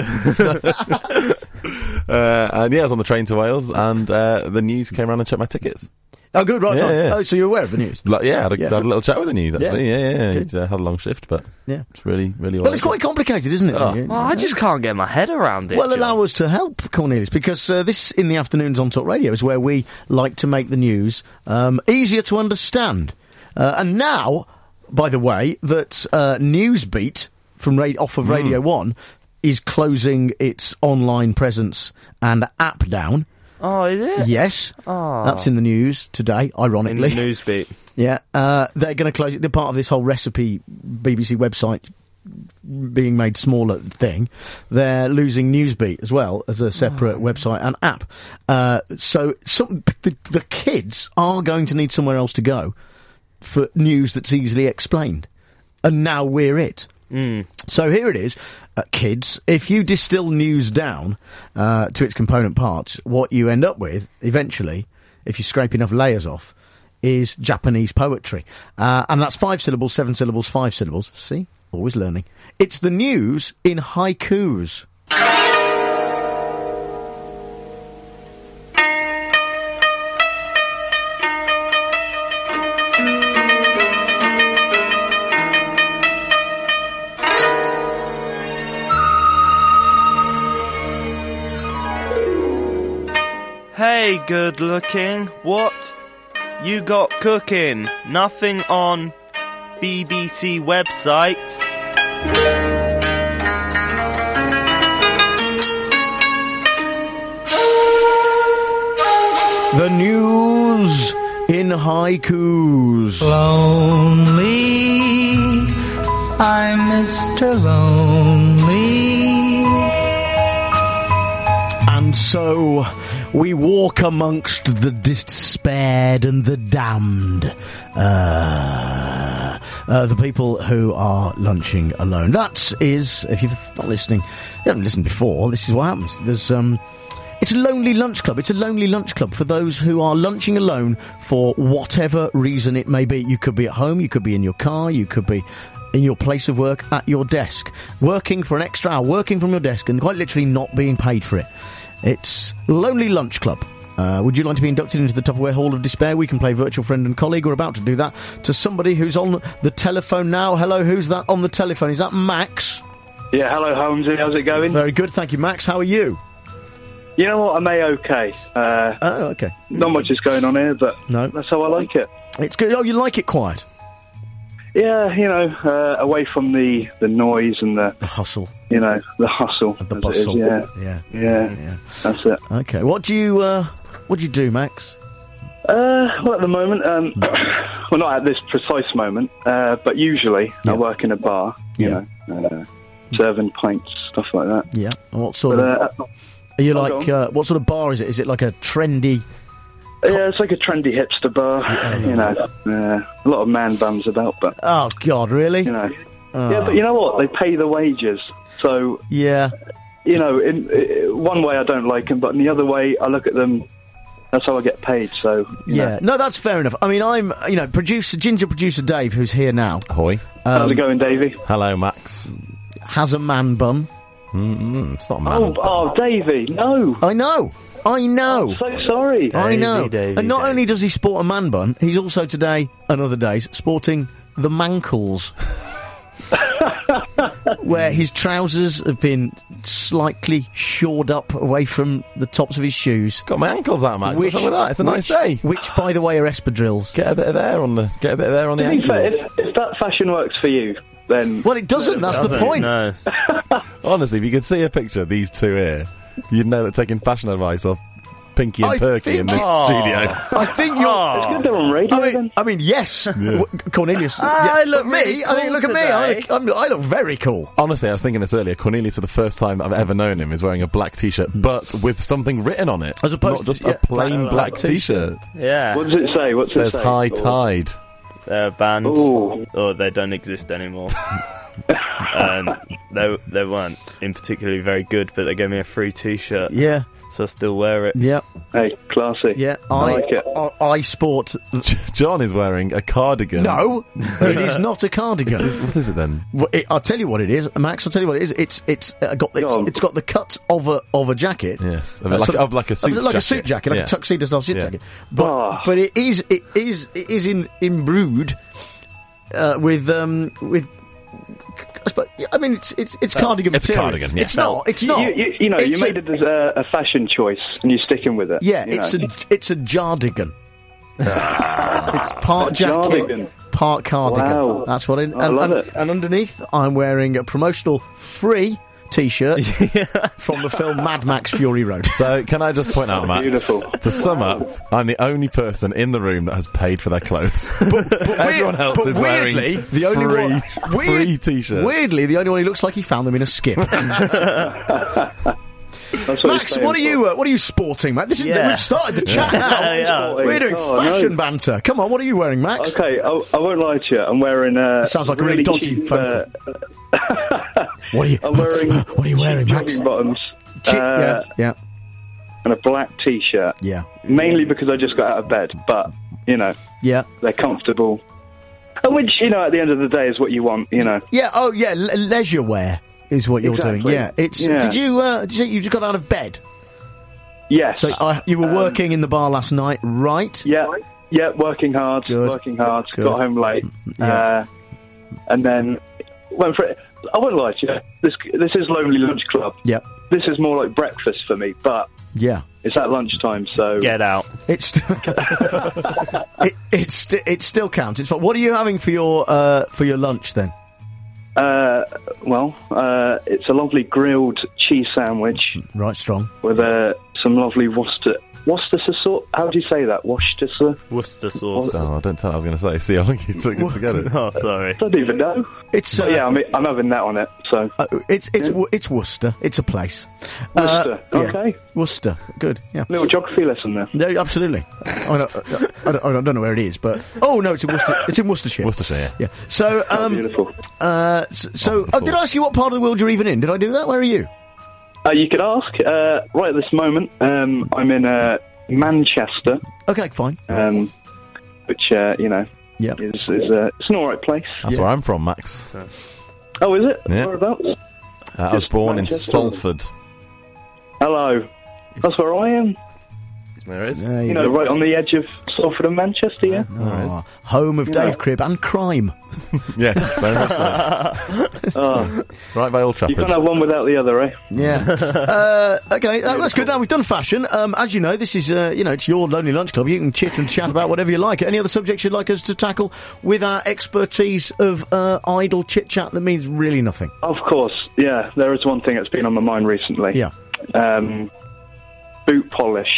[SPEAKER 1] And yeah, I was on the train to Wales, and the news came around and checked my tickets.
[SPEAKER 2] Oh, good, right.
[SPEAKER 1] Yeah.
[SPEAKER 2] Oh, so you're aware of the news?
[SPEAKER 1] I had a little chat with the news, actually. Yeah. He'd had a long shift, but it's really, really...
[SPEAKER 2] Well, it's quite complicated, isn't it?
[SPEAKER 9] Well, I just can't get my head around it.
[SPEAKER 2] Well, allow us to help, Cornelius, because this, in the afternoons on Talk Radio, is where we like to make the news easier to understand. And now, by the way, that Newsbeat from off of Radio 1 is closing its online presence and app down.
[SPEAKER 9] Oh, is it?
[SPEAKER 2] Yes.
[SPEAKER 9] Oh.
[SPEAKER 2] That's in the news today, ironically.
[SPEAKER 9] In the Newsbeat.
[SPEAKER 2] Yeah. They're going to close it. They're part of this whole recipe BBC website being made smaller thing. They're losing Newsbeat as well as a separate website and app. So the kids are going to need somewhere else to go for news that's easily explained. And now we're it. So here it is. Kids, if you distill news down to its component parts, what you end up with, eventually, if you scrape enough layers off, is Japanese poetry. And that's 5 syllables, 7 syllables, 5 syllables. See? Always learning. It's the news in haikus.
[SPEAKER 9] Hey, good looking, what you got cooking? Nothing on BBC website.
[SPEAKER 2] The news in haikus.
[SPEAKER 8] Lonely, I'm Mr. Lonely.
[SPEAKER 2] And so we walk amongst the despaired and the damned. The people who are lunching alone. That is, if you're not listening, you haven't listened before, this is what happens. There's, it's a lonely lunch club. It's a lonely lunch club for those who are lunching alone for whatever reason it may be. You could be at home, you could be in your car, you could be in your place of work, at your desk, working for an extra hour, working from your desk and quite literally not being paid for it. It's Lonely Lunch Club. Would you like to be inducted into the Tupperware Hall of Despair? We can play virtual friend and colleague. We're about to do that to somebody who's on the telephone now. Hello, who's that on the telephone? Is that Max?
[SPEAKER 20] Yeah, hello, Holmesy. How's it going?
[SPEAKER 2] Very good, thank you, Max. How are you?
[SPEAKER 20] You know what? I'm A-okay.
[SPEAKER 2] Okay.
[SPEAKER 20] Not much is going on here, but that's how I like it.
[SPEAKER 2] It's good. Oh, you like it quiet?
[SPEAKER 20] Yeah, you know, away from the noise and the
[SPEAKER 2] hustle.
[SPEAKER 20] You know, the hustle.
[SPEAKER 2] The bustle.
[SPEAKER 20] Yeah. That's it.
[SPEAKER 2] Okay. What do you do, Max?
[SPEAKER 20] Well, at the moment, well, not at this precise moment, but usually I work in a bar, you know, serving pints, stuff like that.
[SPEAKER 2] Yeah. And what sort of... Are you like... what sort of bar is it? Is it like a trendy...
[SPEAKER 20] Yeah, it's like a trendy hipster bar, you know. A lot of man buns about, but...
[SPEAKER 2] Oh, God, really?
[SPEAKER 20] You know. Yeah, but you know what? They pay the wages, so...
[SPEAKER 2] Yeah.
[SPEAKER 20] You know, in one way I don't like them, but in the other way I look at them... That's how I get paid, so... You know.
[SPEAKER 2] No, that's fair enough. I mean, I'm, you know, ginger producer Dave, who's here now.
[SPEAKER 1] Ahoy.
[SPEAKER 20] How's it going, Davey?
[SPEAKER 1] Hello, Max.
[SPEAKER 2] Has a man bun.
[SPEAKER 1] It's not a man bun.
[SPEAKER 20] Oh, Davey, no.
[SPEAKER 2] I know.
[SPEAKER 20] I'm so sorry.
[SPEAKER 2] I know. And not only does he sport a man bun, he's also today, and other days, sporting the mankles. Where his trousers have been slightly shored up away from the tops of his shoes.
[SPEAKER 1] Got my ankles out, Max. What's wrong with that? It's a nice day.
[SPEAKER 2] Which, by the way, are espadrilles.
[SPEAKER 1] Get a bit of air on the ankles.
[SPEAKER 20] If that fashion works for you, then...
[SPEAKER 2] Well, it doesn't. That's the point.
[SPEAKER 9] No.
[SPEAKER 1] Honestly, if you could see a picture of these two here, you'd know that taking fashion advice off Pinky and Perky in this studio.
[SPEAKER 2] I think you're...
[SPEAKER 20] It's good they're on radio,
[SPEAKER 2] I mean, yes.
[SPEAKER 1] Yeah.
[SPEAKER 2] Cornelius.
[SPEAKER 9] I look
[SPEAKER 2] me.
[SPEAKER 9] really cool
[SPEAKER 2] I think, look at me. I look very cool.
[SPEAKER 1] Honestly, I was thinking this earlier. Cornelius, for the first time that I've ever known him, is wearing a black T-shirt, but with something written on it.
[SPEAKER 2] As opposed
[SPEAKER 1] not just a plain black T-shirt.
[SPEAKER 9] Yeah.
[SPEAKER 20] What does it say?
[SPEAKER 1] It says High Tide.
[SPEAKER 9] They're banned. Or they don't exist anymore. They weren't in particularly very good, but they gave me a free T-shirt.
[SPEAKER 2] Yeah.
[SPEAKER 9] So I still wear it.
[SPEAKER 2] Yeah.
[SPEAKER 20] Hey, classy.
[SPEAKER 2] Yeah.
[SPEAKER 20] I like it.
[SPEAKER 2] I sport...
[SPEAKER 1] John is wearing a cardigan.
[SPEAKER 2] No, it is not a cardigan.
[SPEAKER 1] What is it then?
[SPEAKER 2] Well, I'll tell you what it is, Max. I'll tell you what it is. It's got the cut of a jacket.
[SPEAKER 1] Yes, like a suit jacket.
[SPEAKER 2] Like a suit jacket, like a tuxedo style suit jacket. But it is imbrued with. I mean, it's cardigan material.
[SPEAKER 1] It's a cardigan. Yeah.
[SPEAKER 2] It's not. It's not.
[SPEAKER 20] You made it as a fashion choice, and you're sticking with it.
[SPEAKER 2] Yeah, it's a jardigan. It's part jacket, part cardigan.
[SPEAKER 20] Wow.
[SPEAKER 2] That's what.
[SPEAKER 20] I love it.
[SPEAKER 2] And underneath, I'm wearing a promotional free T-shirt from the film Mad Max Fury Road.
[SPEAKER 1] So, can I just point out, Max,
[SPEAKER 20] Beautiful.
[SPEAKER 1] to sum up, I'm the only person in the room that has paid for their clothes. But everyone else is wearing
[SPEAKER 2] the only
[SPEAKER 1] free T-shirts.
[SPEAKER 2] Weirdly, the only one who looks like he found them in a skip. Max, what are you sporting, Max? We've started the chat now. We're doing fashion banter. Come on, what are you wearing, Max?
[SPEAKER 20] Okay, I won't lie to you. I'm wearing
[SPEAKER 2] sounds like a really dodgy
[SPEAKER 20] cheap,
[SPEAKER 2] phone call. What are you wearing, Max?
[SPEAKER 20] Jogging bottoms.
[SPEAKER 2] Yeah.
[SPEAKER 20] And a black T-shirt.
[SPEAKER 2] Yeah.
[SPEAKER 20] Mainly because I just got out of bed, but,
[SPEAKER 2] yeah,
[SPEAKER 20] they're comfortable. And which, at the end of the day is what you want,
[SPEAKER 2] Yeah, leisure wear is what you're doing. Yeah, Did you say you just got out of bed?
[SPEAKER 20] Yes.
[SPEAKER 2] So you were working in the bar last night, right?
[SPEAKER 20] Yeah, working hard. Got home late.
[SPEAKER 2] Yeah.
[SPEAKER 20] And then went for it. I won't lie to you. This is Lonely Lunch Club.
[SPEAKER 2] Yep.
[SPEAKER 20] This is more like breakfast for me, but
[SPEAKER 2] yeah,
[SPEAKER 20] it's at lunchtime, so
[SPEAKER 9] get out.
[SPEAKER 2] It still counts. It's what are you having for your lunch then?
[SPEAKER 20] It's a lovely grilled cheese sandwich.
[SPEAKER 2] Right, strong.
[SPEAKER 20] With some lovely Worcestershire sauce. How do you say that?
[SPEAKER 9] Worcester sauce.
[SPEAKER 1] Oh, don't tell. I was going to say. See, I think you took it together.
[SPEAKER 9] Oh, sorry.
[SPEAKER 20] I don't even know.
[SPEAKER 2] It's
[SPEAKER 20] I'm having that on it. So
[SPEAKER 2] it's Worcester. It's a place.
[SPEAKER 20] Worcester. Okay.
[SPEAKER 2] Yeah. Worcester. Good. Yeah.
[SPEAKER 20] Little geography lesson there.
[SPEAKER 2] No, absolutely. I don't know where it is, but no, it's in Worcester. It's in Worcestershire.
[SPEAKER 1] Worcestershire.
[SPEAKER 2] Yeah. So
[SPEAKER 20] beautiful.
[SPEAKER 2] Did I ask you what part of the world you're even in? Did I do that? Where are you?
[SPEAKER 20] You could ask. Right at this moment, I'm in Manchester.
[SPEAKER 2] Okay, fine.
[SPEAKER 20] Which is it's an all right place.
[SPEAKER 1] That's where I'm from, Max.
[SPEAKER 20] Oh, is it?
[SPEAKER 1] Yeah.
[SPEAKER 20] Whereabouts?
[SPEAKER 1] I was born
[SPEAKER 20] Manchester.
[SPEAKER 1] in Salford.
[SPEAKER 20] Hello. That's where I am.
[SPEAKER 1] There it is.
[SPEAKER 20] Right on the edge of Salford and Manchester, yeah?
[SPEAKER 2] Home of Dave Cribb and crime.
[SPEAKER 1] Yeah, very much so. Right by Old Trafford.
[SPEAKER 20] You can't have one without the other, eh?
[SPEAKER 2] Yeah. Okay, that's good. Now, we've done fashion. As you know, this is, it's your Lonely Lunch Club. You can chit and chat about whatever you like. Any other subjects you'd like us to tackle with our expertise of idle chit-chat that means really nothing?
[SPEAKER 20] Of course, yeah. There is one thing that's been on my mind recently.
[SPEAKER 2] Yeah.
[SPEAKER 20] Boot polish.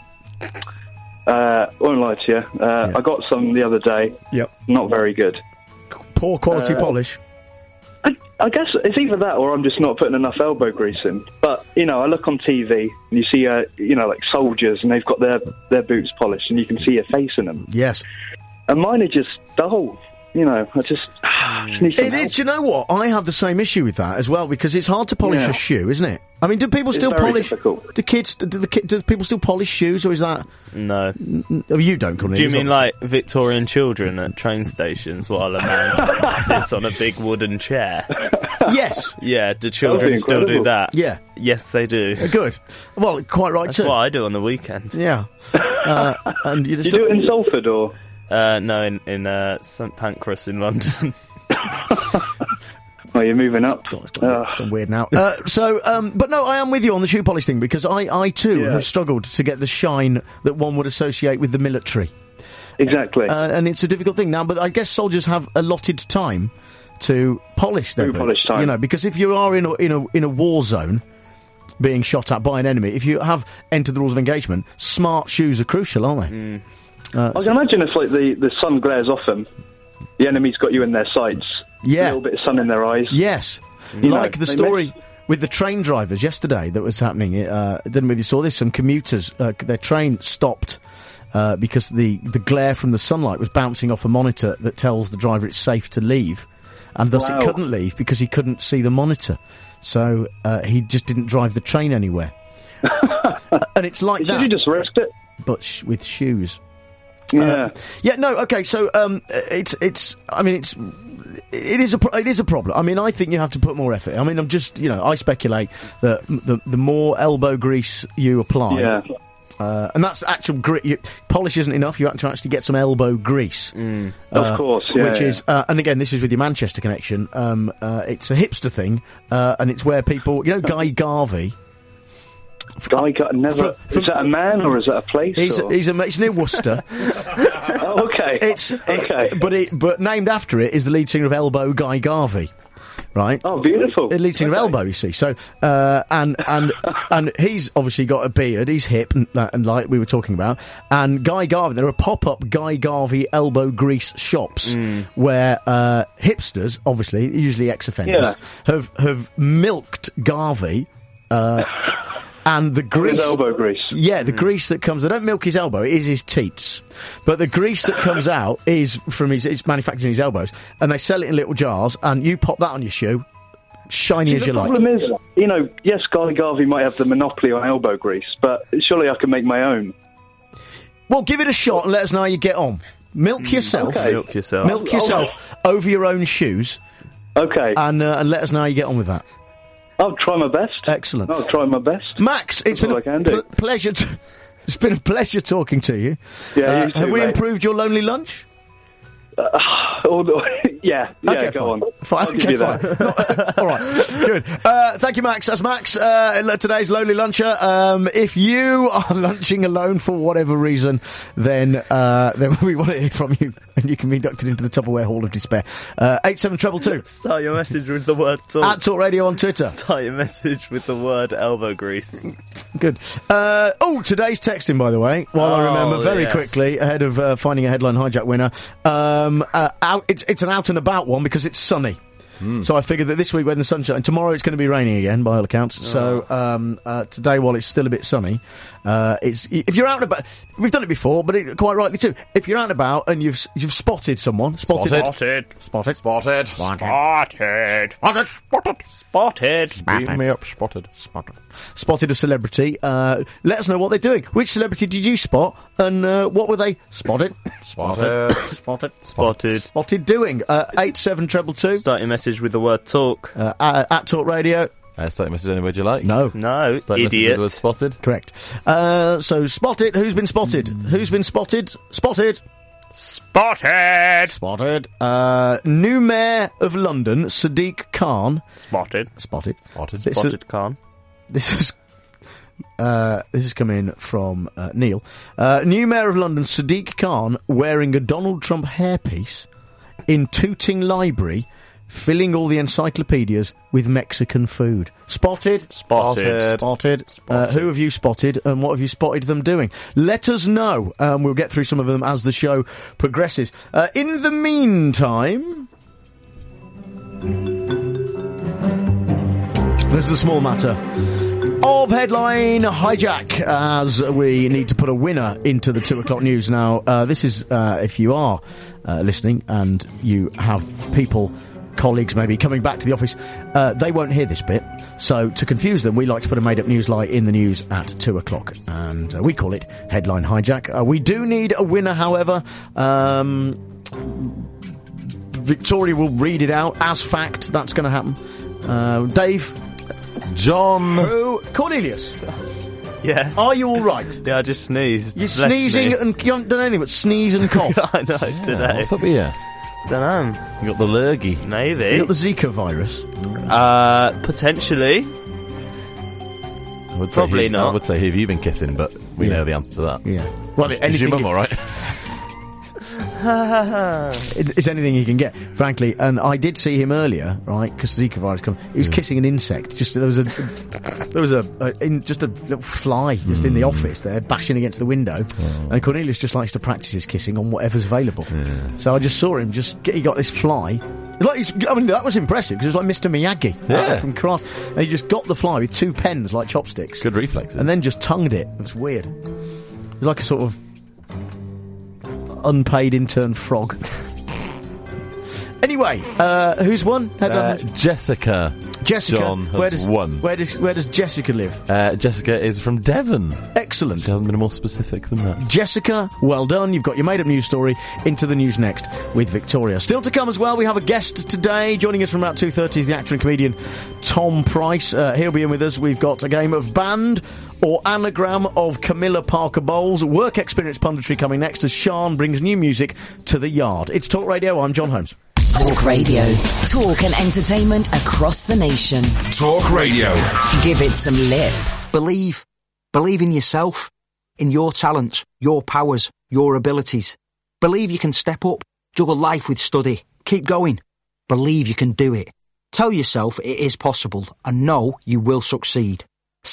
[SPEAKER 20] Won't lie to you. I got some the other day.
[SPEAKER 2] Yep.
[SPEAKER 20] Not very good.
[SPEAKER 2] Poor quality polish.
[SPEAKER 20] I guess it's either that or I'm just not putting enough elbow grease in. But, I look on TV and you see, like soldiers and they've got their boots polished and you can see your face in them.
[SPEAKER 2] Yes.
[SPEAKER 20] And mine are just dull. I just need some help.
[SPEAKER 2] Do you know what? I have the same issue with that as well because it's hard to polish a shoe, isn't it? I mean, do people still polish?
[SPEAKER 20] Difficult.
[SPEAKER 2] Do people still polish shoes, or is that?
[SPEAKER 9] No.
[SPEAKER 2] You don't, Cornelius.
[SPEAKER 9] Do you mean like Victorian children at train stations while a man sits on a big wooden chair?
[SPEAKER 2] Yes.
[SPEAKER 9] Yeah. Do children still do that?
[SPEAKER 2] Yeah.
[SPEAKER 9] Yes, they do.
[SPEAKER 2] Good. Well, quite right
[SPEAKER 9] That's
[SPEAKER 2] too.
[SPEAKER 9] what I do on the weekend.
[SPEAKER 2] Yeah. And you
[SPEAKER 20] do it in Salford or?
[SPEAKER 9] No, in St Pancras in London.
[SPEAKER 20] Oh, you're moving up.
[SPEAKER 2] It's gone weird now. But no, I am with you on the shoe polish thing because I too have struggled to get the shine that one would associate with the military.
[SPEAKER 20] Exactly.
[SPEAKER 2] And it's a difficult thing now, but I guess soldiers have allotted time to polish their boots.
[SPEAKER 20] Polish time.
[SPEAKER 2] Because if you are in a war zone being shot at by an enemy, if you have entered the rules of engagement, smart shoes are crucial, aren't they?
[SPEAKER 20] Mm. I can imagine if the sun glares off them, the enemy's got you in their sights.
[SPEAKER 2] Yeah.
[SPEAKER 20] A little bit of sun in their eyes.
[SPEAKER 2] Yes. Like the story with the train drivers yesterday that was happening. I don't know if you saw this. Some commuters, their train stopped because the glare from the sunlight was bouncing off a monitor that tells the driver it's safe to leave. And thus it couldn't leave because he couldn't see the monitor. So he just didn't drive the train anywhere. And it's like that.
[SPEAKER 20] Did you just risk it?
[SPEAKER 2] But with shoes.
[SPEAKER 20] Yeah.
[SPEAKER 2] Okay. So, it is a problem. I mean, I think you have to put more effort. I mean, I speculate that the more elbow grease you apply, and that's actual polish isn't enough. You have to actually get some elbow grease.
[SPEAKER 20] Of course,
[SPEAKER 2] which is, and again, this is with your Manchester connection. It's a hipster thing, and it's where people, Guy Garvey.
[SPEAKER 20] Is that a man or is that a place?
[SPEAKER 2] It's near Worcester.
[SPEAKER 20] Okay.
[SPEAKER 2] But named after it is the lead singer of Elbow, Guy Garvey. right?
[SPEAKER 20] Oh, beautiful.
[SPEAKER 2] The lead singer of Elbow, you see. So, and he's obviously got a beard. He's hip and like we were talking about. And Guy Garvey, there are pop-up Guy Garvey elbow grease shops where hipsters, obviously, usually ex-offenders, have milked Garvey. And the grease...
[SPEAKER 20] His elbow grease.
[SPEAKER 2] Yeah, the grease that comes... They don't milk his elbow, it is his teats. But the grease that comes out is from it's manufactured in his elbows, and they sell it in little jars, and you pop that on your shoe, shiny as you like.
[SPEAKER 20] The problem is, you know, yes, Guy Garvey might have the monopoly on elbow grease, but surely I can make my own.
[SPEAKER 2] Well, give it a shot and let us know how you get on. Milk yourself.
[SPEAKER 20] Okay.
[SPEAKER 9] Milk yourself.
[SPEAKER 2] Milk yourself over your own shoes.
[SPEAKER 20] Okay.
[SPEAKER 2] And let us know how you get on with that.
[SPEAKER 20] I'll try my best.
[SPEAKER 2] Excellent.
[SPEAKER 20] I'll try my best.
[SPEAKER 2] Max, it's been a pleasure. It's been a pleasure talking to you.
[SPEAKER 20] Yeah, you too,
[SPEAKER 2] have we
[SPEAKER 20] mate.
[SPEAKER 2] improved your lonely lunch?
[SPEAKER 20] Yeah,
[SPEAKER 2] okay,
[SPEAKER 20] go on.
[SPEAKER 2] Fine.
[SPEAKER 20] I'll give you that.
[SPEAKER 2] All right, good. Thank you, Max. That's Max, today's Lonely Luncher. If you are lunching alone for whatever reason, then we want to hear from you, and you can be inducted into the Tupperware Hall of Despair. 87222.
[SPEAKER 9] Start your message with the word talk.
[SPEAKER 2] At Talk Radio on Twitter.
[SPEAKER 9] Start your message with the word elbow grease.
[SPEAKER 2] Good. Today's texting, by the way, while I remember very quickly, ahead of finding a headline hijack winner. It's an out and about one because it's sunny. So I figured that this week when the sunshine, and tomorrow it's going to be raining again by all accounts. So today, while it's still a bit sunny, if you're out and about, we've done it before, but quite rightly too. If you're out and about and you've spotted someone, spotted,
[SPEAKER 1] Beam me up, spotted.
[SPEAKER 2] Spotted a celebrity. Let us know what they're doing. Which celebrity did you spot, and what were they spotted doing? 87222.
[SPEAKER 9] Start your message with the word talk.
[SPEAKER 2] At Talk Radio.
[SPEAKER 1] Start your message any word you like.
[SPEAKER 2] No,
[SPEAKER 1] start your message with the word spotted.
[SPEAKER 2] Correct. So spotted. Who's been spotted? Who's been spotted? Spotted. New Mayor of London, Sadiq Khan. Spotted
[SPEAKER 9] Khan.
[SPEAKER 2] This is coming from Neil. New Mayor of London, Sadiq Khan, wearing a Donald Trump hairpiece in Tooting Library, filling all the encyclopedias with Mexican food. Spotted. Who have you spotted, and what have you spotted them doing? Let us know. We'll get through some of them as the show progresses. In the meantime, this is a small matter of headline hijack, as we need to put a winner into the 2 o'clock news. Now, this is, if you are listening and you have colleagues maybe coming back to the office, they won't hear this bit. So to confuse them, we like to put a made-up news lie in the news at 2 o'clock. And we call it headline hijack. We do need a winner, however. Victoria will read it out as fact. That's going to happen. Dave?
[SPEAKER 1] John.
[SPEAKER 2] Cornelius.
[SPEAKER 9] Yeah.
[SPEAKER 2] Are you all right?
[SPEAKER 9] Yeah, I just sneezed.
[SPEAKER 2] You're sneezing and you haven't done anything but sneeze and cough.
[SPEAKER 9] I know, today.
[SPEAKER 1] What's up here?
[SPEAKER 9] Dunno.
[SPEAKER 1] You got the lurgy.
[SPEAKER 9] Maybe.
[SPEAKER 2] You got the Zika virus.
[SPEAKER 9] Potentially. Probably not.
[SPEAKER 1] I would say, who have you been kissing? But we know the answer to that.
[SPEAKER 2] Yeah. Well,
[SPEAKER 1] is your mum all right?
[SPEAKER 2] It's anything you can get, frankly. And I did see him earlier, right? Because Zika virus come. He was kissing an insect. There was a little fly just in the office there, bashing against the window. And Cornelius just likes to practice his kissing on whatever's available. So I just saw him. He got this fly. That was impressive because it was like Mr. Miyagi from Karate. And he just got the fly with 2 pens like chopsticks.
[SPEAKER 1] Good reflexes.
[SPEAKER 2] And then just tongued it. It was weird. It was like a sort of unpaid intern frog. Anyway, who's won?
[SPEAKER 1] Jessica.
[SPEAKER 2] John
[SPEAKER 1] has won.
[SPEAKER 2] Where does Jessica live?
[SPEAKER 1] Jessica is from Devon.
[SPEAKER 2] Excellent.
[SPEAKER 1] She hasn't been more specific than that.
[SPEAKER 2] Jessica, well done. You've got your made-up news story into the news next with Victoria. Still to come as well, we have a guest today. Joining us from about 2:30 is the actor and comedian Tom Price. He'll be in with us. We've got a game of band or anagram of Camilla Parker Bowles. Work experience punditry coming next as Sean brings new music to the yard. It's Talk Radio. I'm John Holmes.
[SPEAKER 4] Talk Radio. Talk and entertainment across the nation.
[SPEAKER 5] Talk Radio.
[SPEAKER 4] Give it some lip.
[SPEAKER 3] Believe. Believe in yourself, in your talents, your powers, your abilities. Believe you can step up, juggle life with study. Keep going. Believe you can do it. Tell yourself it is possible and know you will succeed.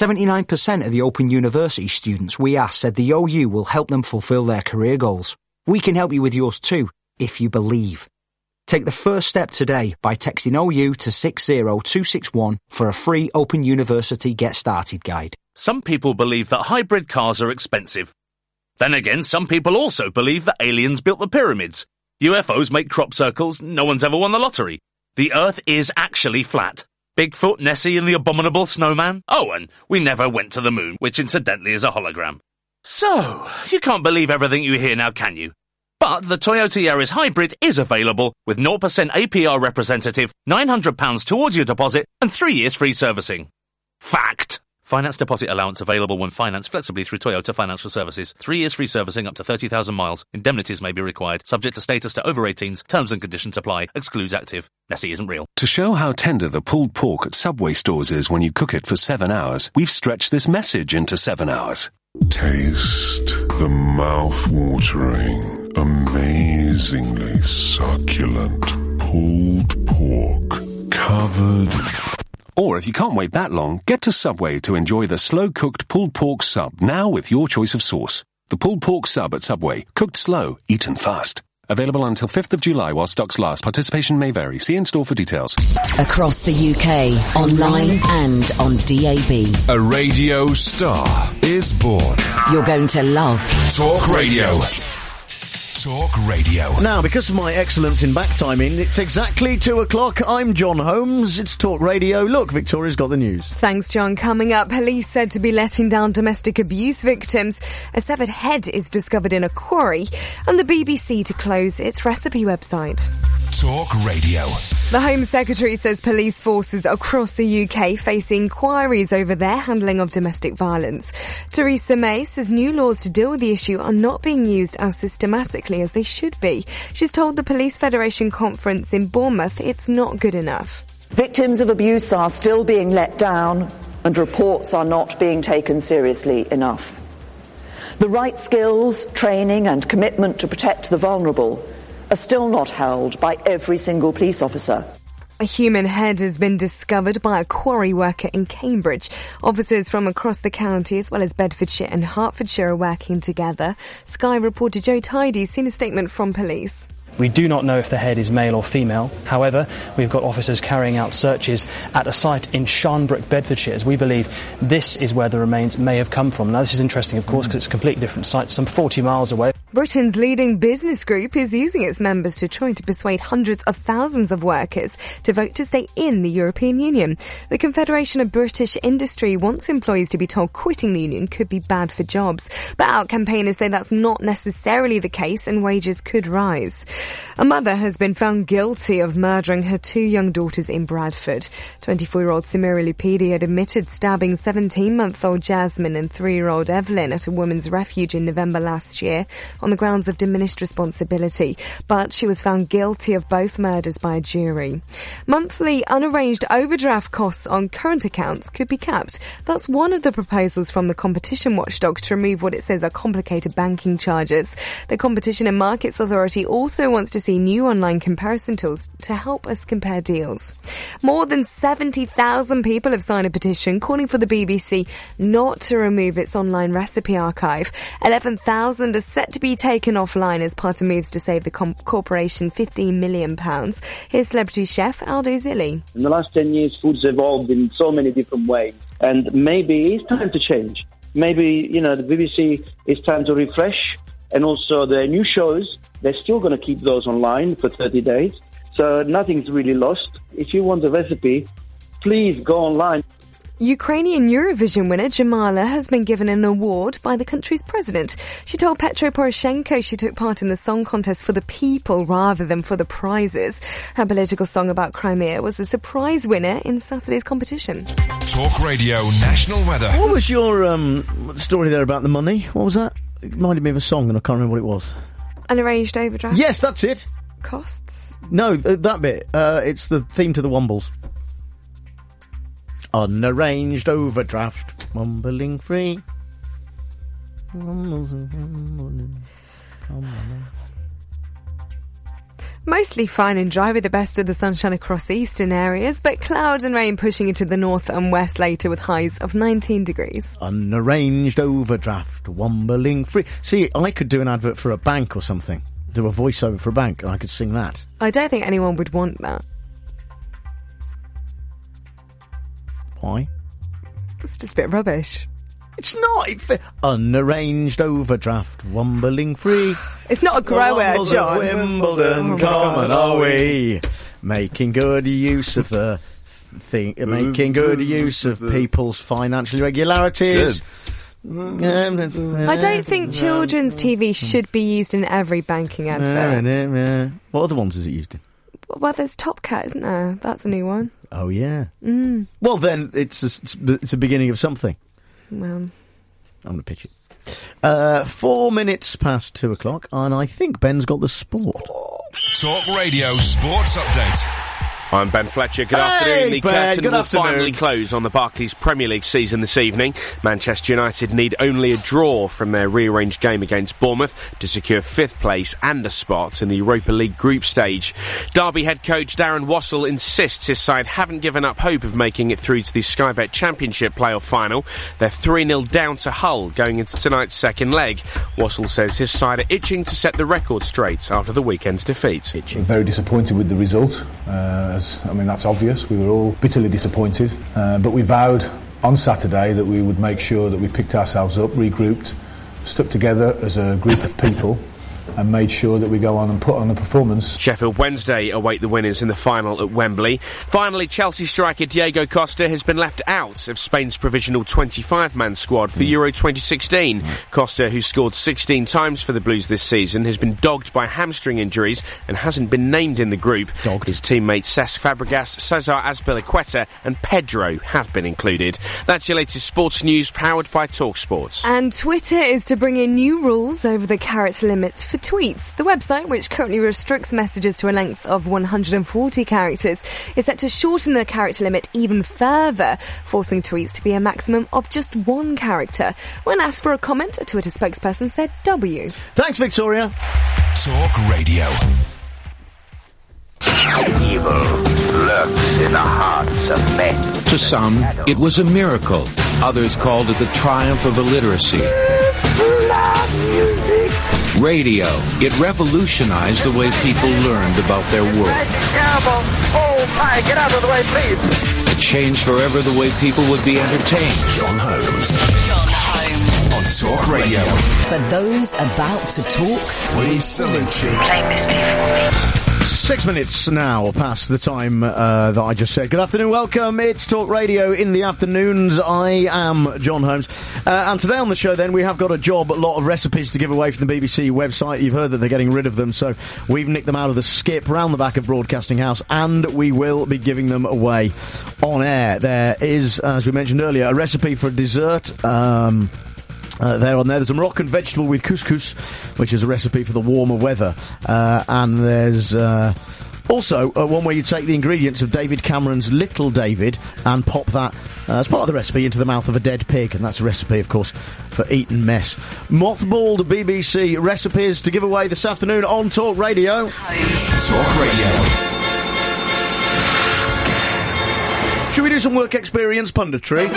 [SPEAKER 3] 79% of the Open University students we asked said the OU will help them fulfil their career goals. We can help you with yours too, if you believe. Take the first step today by texting OU to 60261 for a free Open University Get Started guide.
[SPEAKER 7] Some people believe that hybrid cars are expensive. Then again, some people also believe that aliens built the pyramids. UFOs make crop circles, no one's ever won the lottery. The Earth is actually flat. Bigfoot, Nessie and the abominable snowman. Oh, and we never went to the moon, which incidentally is a hologram. So, you can't believe everything you hear now, can you? But the Toyota Yaris Hybrid is available with 0% APR representative, £900 towards your deposit and 3 years free servicing. Fact! Finance deposit allowance available when financed flexibly through Toyota Financial Services. 3 years free servicing up to 30,000 miles. Indemnities may be required. Subject to status to over 18s. Terms and conditions apply. Excludes active. Nessie isn't real.
[SPEAKER 17] To show how tender the pulled pork at Subway stores is when you cook it for 7 hours, we've stretched this message into 7 hours.
[SPEAKER 18] Taste the mouth-watering, amazingly succulent pulled pork covered...
[SPEAKER 17] Or if you can't wait that long, get to Subway to enjoy the slow-cooked pulled pork sub, now with your choice of sauce. The pulled pork sub at Subway, cooked slow, eaten fast. Available until 5th of July while stocks last. Participation may vary. See in-store for details.
[SPEAKER 4] Across the UK, online and on DAB.
[SPEAKER 5] A radio star is born.
[SPEAKER 4] You're going to love
[SPEAKER 5] Talk Radio. Talk Radio.
[SPEAKER 2] Now, because of my excellence in back timing, it's exactly 2 o'clock. I'm John Holmes. It's Talk Radio. Look, Victoria's got the news.
[SPEAKER 11] Thanks, John. Coming up, police said to be letting down domestic abuse victims. A severed head is discovered in a quarry. And the BBC to close its recipe website.
[SPEAKER 5] Talk Radio.
[SPEAKER 11] The Home Secretary says police forces across the UK face inquiries over their handling of domestic violence. Theresa May says new laws to deal with the issue are not being used as systematically as they should be. She's told the Police Federation conference in Bournemouth it's not good enough.
[SPEAKER 13] Victims of abuse are still being let down and reports are not being taken seriously enough. The right skills, training and commitment to protect the vulnerable are still not held by every single police officer.
[SPEAKER 11] A human head has been discovered by a quarry worker in Cambridge. Officers from across the county, as well as Bedfordshire and Hertfordshire, are working together. Sky reporter Joe Tidy's seen a statement from police.
[SPEAKER 21] We do not know if the head is male or female. However, we've got officers carrying out searches at a site in Sharnbrook, Bedfordshire, as we believe this is where the remains may have come from. Now, this is interesting, of course, because it's a completely different site, some 40 miles away.
[SPEAKER 11] Britain's leading business group is using its members to try to persuade hundreds of thousands of workers to vote to stay in the European Union. The Confederation of British Industry wants employees to be told quitting the union could be bad for jobs. But out campaigners say that's not necessarily the case and wages could rise. A mother has been found guilty of murdering her 2 young daughters in Bradford. 24-year-old Samira Lupidi had admitted stabbing 17-month-old Jasmine and 3-year-old Evelyn at a women's refuge in November last year on the grounds of diminished responsibility, but she was found guilty of both murders by a jury. Monthly unarranged overdraft costs on current accounts could be capped. That's one of the proposals from the competition watchdog to remove what it says are complicated banking charges. The Competition and Markets Authority also wants to see new online comparison tools to help us compare deals. More than 70,000 people have signed a petition calling for the BBC not to remove its online recipe archive. 11,000 are set to be taken offline as part of moves to save the corporation £15 million. Here's celebrity chef Aldo Zilli.
[SPEAKER 22] In the last 10 years, food's evolved in so many different ways, and maybe it's time to change. Maybe, the BBC is time to refresh, and also the new shows, they're still going to keep those online for 30 days. So nothing's really lost. If you want the recipe, please go online.
[SPEAKER 11] Ukrainian Eurovision winner Jamala has been given an award by the country's president. She told Petro Poroshenko she took part in the song contest for the people rather than for the prizes. Her political song about Crimea was the surprise winner in Saturday's competition.
[SPEAKER 5] Talk Radio National Weather.
[SPEAKER 2] What was your story there about the money? What was that? It reminded me of a song and I can't remember what it was.
[SPEAKER 11] Unarranged overdraft?
[SPEAKER 2] Yes, that's it.
[SPEAKER 11] Costs?
[SPEAKER 2] No, that bit. It's the theme to the Wombles. Unarranged overdraft, mumbling free.
[SPEAKER 11] Mostly fine and dry with the best of the sunshine across eastern areas, but cloud and rain pushing into the north and west later with highs of 19 degrees.
[SPEAKER 2] Unarranged overdraft, wombling free. See, I could do an advert for a bank or something. Do a voiceover for a bank, and I could sing that.
[SPEAKER 11] I don't think anyone would want that.
[SPEAKER 2] Why?
[SPEAKER 11] It's just a bit rubbish.
[SPEAKER 2] It's not. Unarranged overdraft, wombling free.
[SPEAKER 11] It's not a grower, John.
[SPEAKER 2] Wimbledon, come and are we? Making good use of the thing. Making good use of people's financial irregularities.
[SPEAKER 11] I don't think children's TV should be used in every banking advert.
[SPEAKER 2] What other ones is it used in?
[SPEAKER 11] Well, there's Top Cat, isn't there? That's a new one.
[SPEAKER 2] Oh, yeah. Well, then, it's a beginning of something.
[SPEAKER 11] Well,
[SPEAKER 2] I'm going to pitch it. 4 minutes past 2 o'clock, and I think Ben's got the sport.
[SPEAKER 5] Talk Radio Sports Update.
[SPEAKER 12] I'm Ben Fletcher. Good afternoon. The curtain will
[SPEAKER 2] afternoon.
[SPEAKER 12] finally close on the Barclays Premier League season this evening. Manchester United need only a draw from their rearranged game against Bournemouth to secure 5th place and a spot in the Europa League group stage. Derby head coach Darren Wassell insists his side haven't given up hope of making it through to the Sky Bet Championship playoff final. They're 3-0 down to Hull going into tonight's second leg. Wassell says his side are itching to set the record straight after the weekend's defeat.
[SPEAKER 14] Very disappointed with the result. That's obvious. We were all bitterly disappointed, but we vowed on Saturday that we would make sure that we picked ourselves up, regrouped, stuck together as a group of people and made sure that we go on and put on a performance.
[SPEAKER 12] Sheffield Wednesday await the winners in the final at Wembley. Finally, Chelsea striker Diego Costa has been left out of Spain's provisional 25-man squad for Euro 2016. Costa, who scored 16 times for the Blues this season, has been dogged by hamstring injuries and hasn't been named in the group. His teammates Cesc Fabregas, Cesar Azpilicueta and Pedro have been included. That's your latest sports news, powered by TalkSport.
[SPEAKER 11] And Twitter is to bring in new rules over the character limit for tweets. The website, which currently restricts messages to a length of 140 characters, is set to shorten the character limit even further, forcing tweets to be a maximum of just 1 character. When asked for a comment, a Twitter spokesperson said W.
[SPEAKER 2] Thanks, Victoria.
[SPEAKER 5] Talk Radio.
[SPEAKER 15] Evil lurks in the hearts of men.
[SPEAKER 24] To some, it was a miracle. Others called it the triumph of illiteracy. Radio. It revolutionized the way people learned about their world.
[SPEAKER 15] Oh my, get out of the way, please.
[SPEAKER 24] It changed forever the way people would be entertained.
[SPEAKER 5] John Holmes. On Talk Radio.
[SPEAKER 4] For those about to talk,
[SPEAKER 5] we salute you.
[SPEAKER 15] Play Misty for me.
[SPEAKER 2] 6 minutes now past the time that I just said. Good afternoon, welcome. It's Talk Radio in the afternoons. I am John Holmes. And today on the show then, we have got a lot of recipes to give away from the BBC website. You've heard that they're getting rid of them, so we've nicked them out of the skip round the back of Broadcasting House, and we will be giving them away on air. There is, as we mentioned earlier, a recipe for a dessert. There's a Moroccan vegetable with couscous, which is a recipe for the warmer weather. And there's also one where you take the ingredients of David Cameron's Little David and pop that as part of the recipe into the mouth of a dead pig. And that's a recipe, of course, for Eton Mess. Mothballed BBC recipes to give away this afternoon on Talk Radio.
[SPEAKER 5] Talk Radio.
[SPEAKER 2] Should we do some work experience punditry?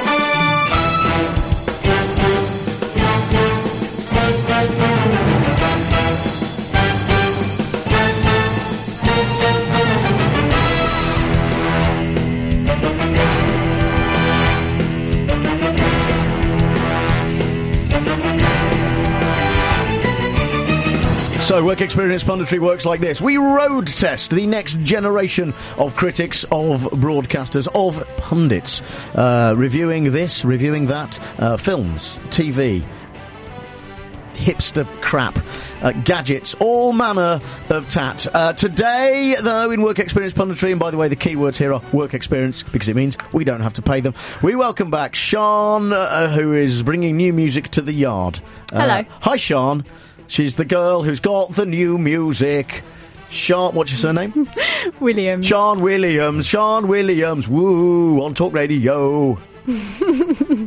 [SPEAKER 2] So, work experience punditry works like this. We road test the next generation of critics, of broadcasters, of pundits. Reviewing this, reviewing that, films, TV, hipster crap, gadgets, all manner of tat. Today, though, in work experience punditry, and by the way, the key words here are work experience, because it means we don't have to pay them. We welcome back Sian, who is bringing new music to the yard.
[SPEAKER 25] Hello.
[SPEAKER 2] Hi, Sian. She's the girl who's got the new music. Sian, what's your surname?
[SPEAKER 25] Williams.
[SPEAKER 2] Sian Williams. Sian Williams. Woo, on Talk Radio.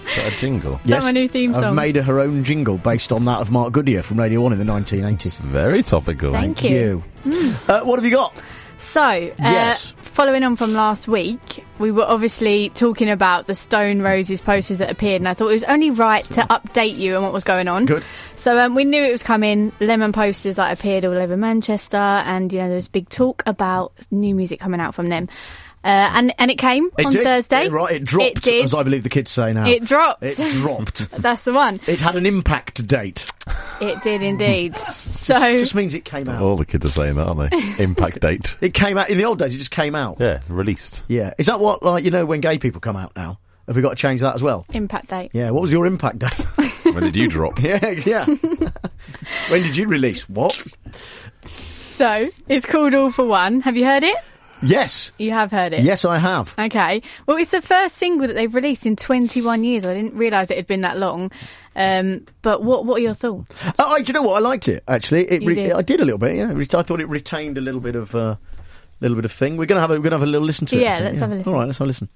[SPEAKER 1] Is that a jingle?
[SPEAKER 2] Yes,
[SPEAKER 11] my new theme song.
[SPEAKER 2] I've made her own jingle based on that of Mark Goodyear from Radio 1 in the 1980s.
[SPEAKER 1] Very topical.
[SPEAKER 11] Thank you.
[SPEAKER 2] What have you got?
[SPEAKER 11] So,
[SPEAKER 2] Yes.
[SPEAKER 11] following on from last week, we were obviously talking about the Stone Roses posters that appeared, and I thought it was only right to update you on what was going on.
[SPEAKER 2] Good.
[SPEAKER 11] So we knew it was coming. Lemon posters that appeared all over Manchester, and there was big talk about new music coming out from them. And it came on Thursday.
[SPEAKER 2] It dropped,
[SPEAKER 11] It did.
[SPEAKER 2] as I believe the kids say now.
[SPEAKER 11] It dropped.
[SPEAKER 2] It dropped.
[SPEAKER 11] That's the one.
[SPEAKER 2] It had an impact date.
[SPEAKER 11] It did indeed. So
[SPEAKER 2] just means it came out.
[SPEAKER 1] All the kids are saying that, aren't they? Impact date.
[SPEAKER 2] It came out in the old days. It just came out.
[SPEAKER 1] Yeah, released.
[SPEAKER 2] Yeah. Is that what, when gay people come out now? Have we got to change that as well?
[SPEAKER 11] Impact date.
[SPEAKER 2] Yeah. What was your impact date?
[SPEAKER 1] When did you drop?
[SPEAKER 2] Yeah. When did you release? What?
[SPEAKER 11] So it's called All for One. Have you heard it?
[SPEAKER 2] Yes.
[SPEAKER 11] You have heard it?
[SPEAKER 2] Yes, I have.
[SPEAKER 11] Okay. Well, it's the first single that they've released in 21 years. I didn't realise it had been that long. But what are your thoughts?
[SPEAKER 2] Do you know what? I liked it, actually. I did a little bit, yeah. I thought it retained a little bit of thing. We're gonna have a little listen to it.
[SPEAKER 11] Yeah, let's have a listen.
[SPEAKER 2] All right, let's have a listen.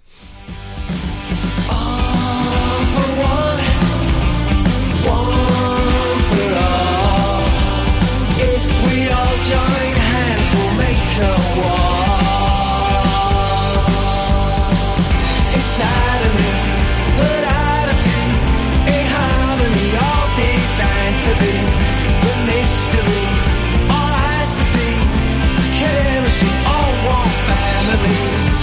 [SPEAKER 6] Join hands, we'll make a wall. It's saddening, but out of sea, a harmony all designed to be the mystery. All eyes to see, chemistry, all one family.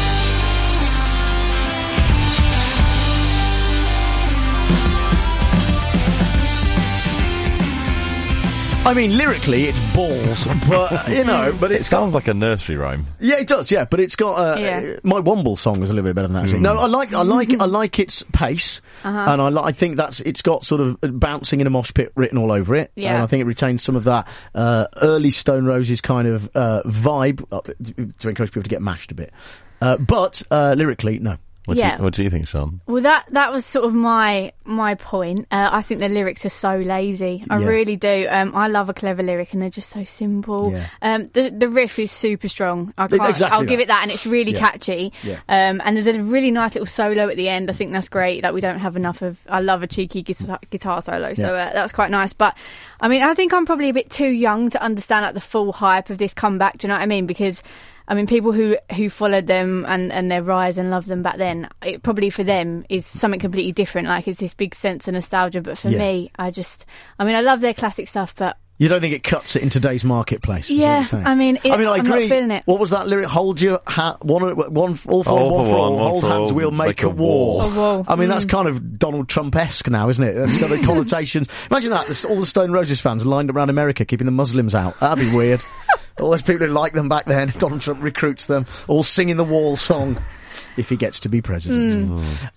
[SPEAKER 2] I mean, lyrically, it's balls, but
[SPEAKER 1] it sounds like a nursery rhyme.
[SPEAKER 2] Yeah, it does. Yeah, but it's got my Womble song was a little bit better than that. Actually. No, I like its pace, and I think it's got sort of bouncing in a mosh pit written all over it.
[SPEAKER 11] Yeah,
[SPEAKER 2] and I think it retains some of that early Stone Roses kind of vibe to encourage people to get mashed a bit. But lyrically, no.
[SPEAKER 1] What do you think, Sean?
[SPEAKER 11] Well, that was sort of my point. I think the lyrics are so lazy. I really do. I love a clever lyric, and they're just so simple.
[SPEAKER 2] Yeah.
[SPEAKER 11] The riff is super strong. I'll give it that, and it's really catchy.
[SPEAKER 2] Yeah.
[SPEAKER 11] And there's a really nice little solo at the end. I think that's great. That we don't have enough of. I love a cheeky guitar solo, so that was quite nice. But I mean, I think I'm probably a bit too young to understand the full hype of this comeback. Do you know what I mean? Because I mean, people who followed them and their rise and loved them back then, it probably for them is something completely different. Like, it's this big sense of nostalgia. But for me, I love their classic stuff, but
[SPEAKER 2] you don't think it cuts it in today's marketplace?
[SPEAKER 11] Yeah, I mean, I agree.
[SPEAKER 2] I'm not feeling it. What was that lyric? Hold your hand, all for all, hold hands, we'll make a wall. I mean, that's kind of Donald Trump-esque now, isn't it? That's got the connotations. Imagine that, all the Stone Roses fans lined around America keeping the Muslims out. That'd be weird. All those people who liked them back then, Donald Trump recruits them, all singing the Wall song. If he gets to be president.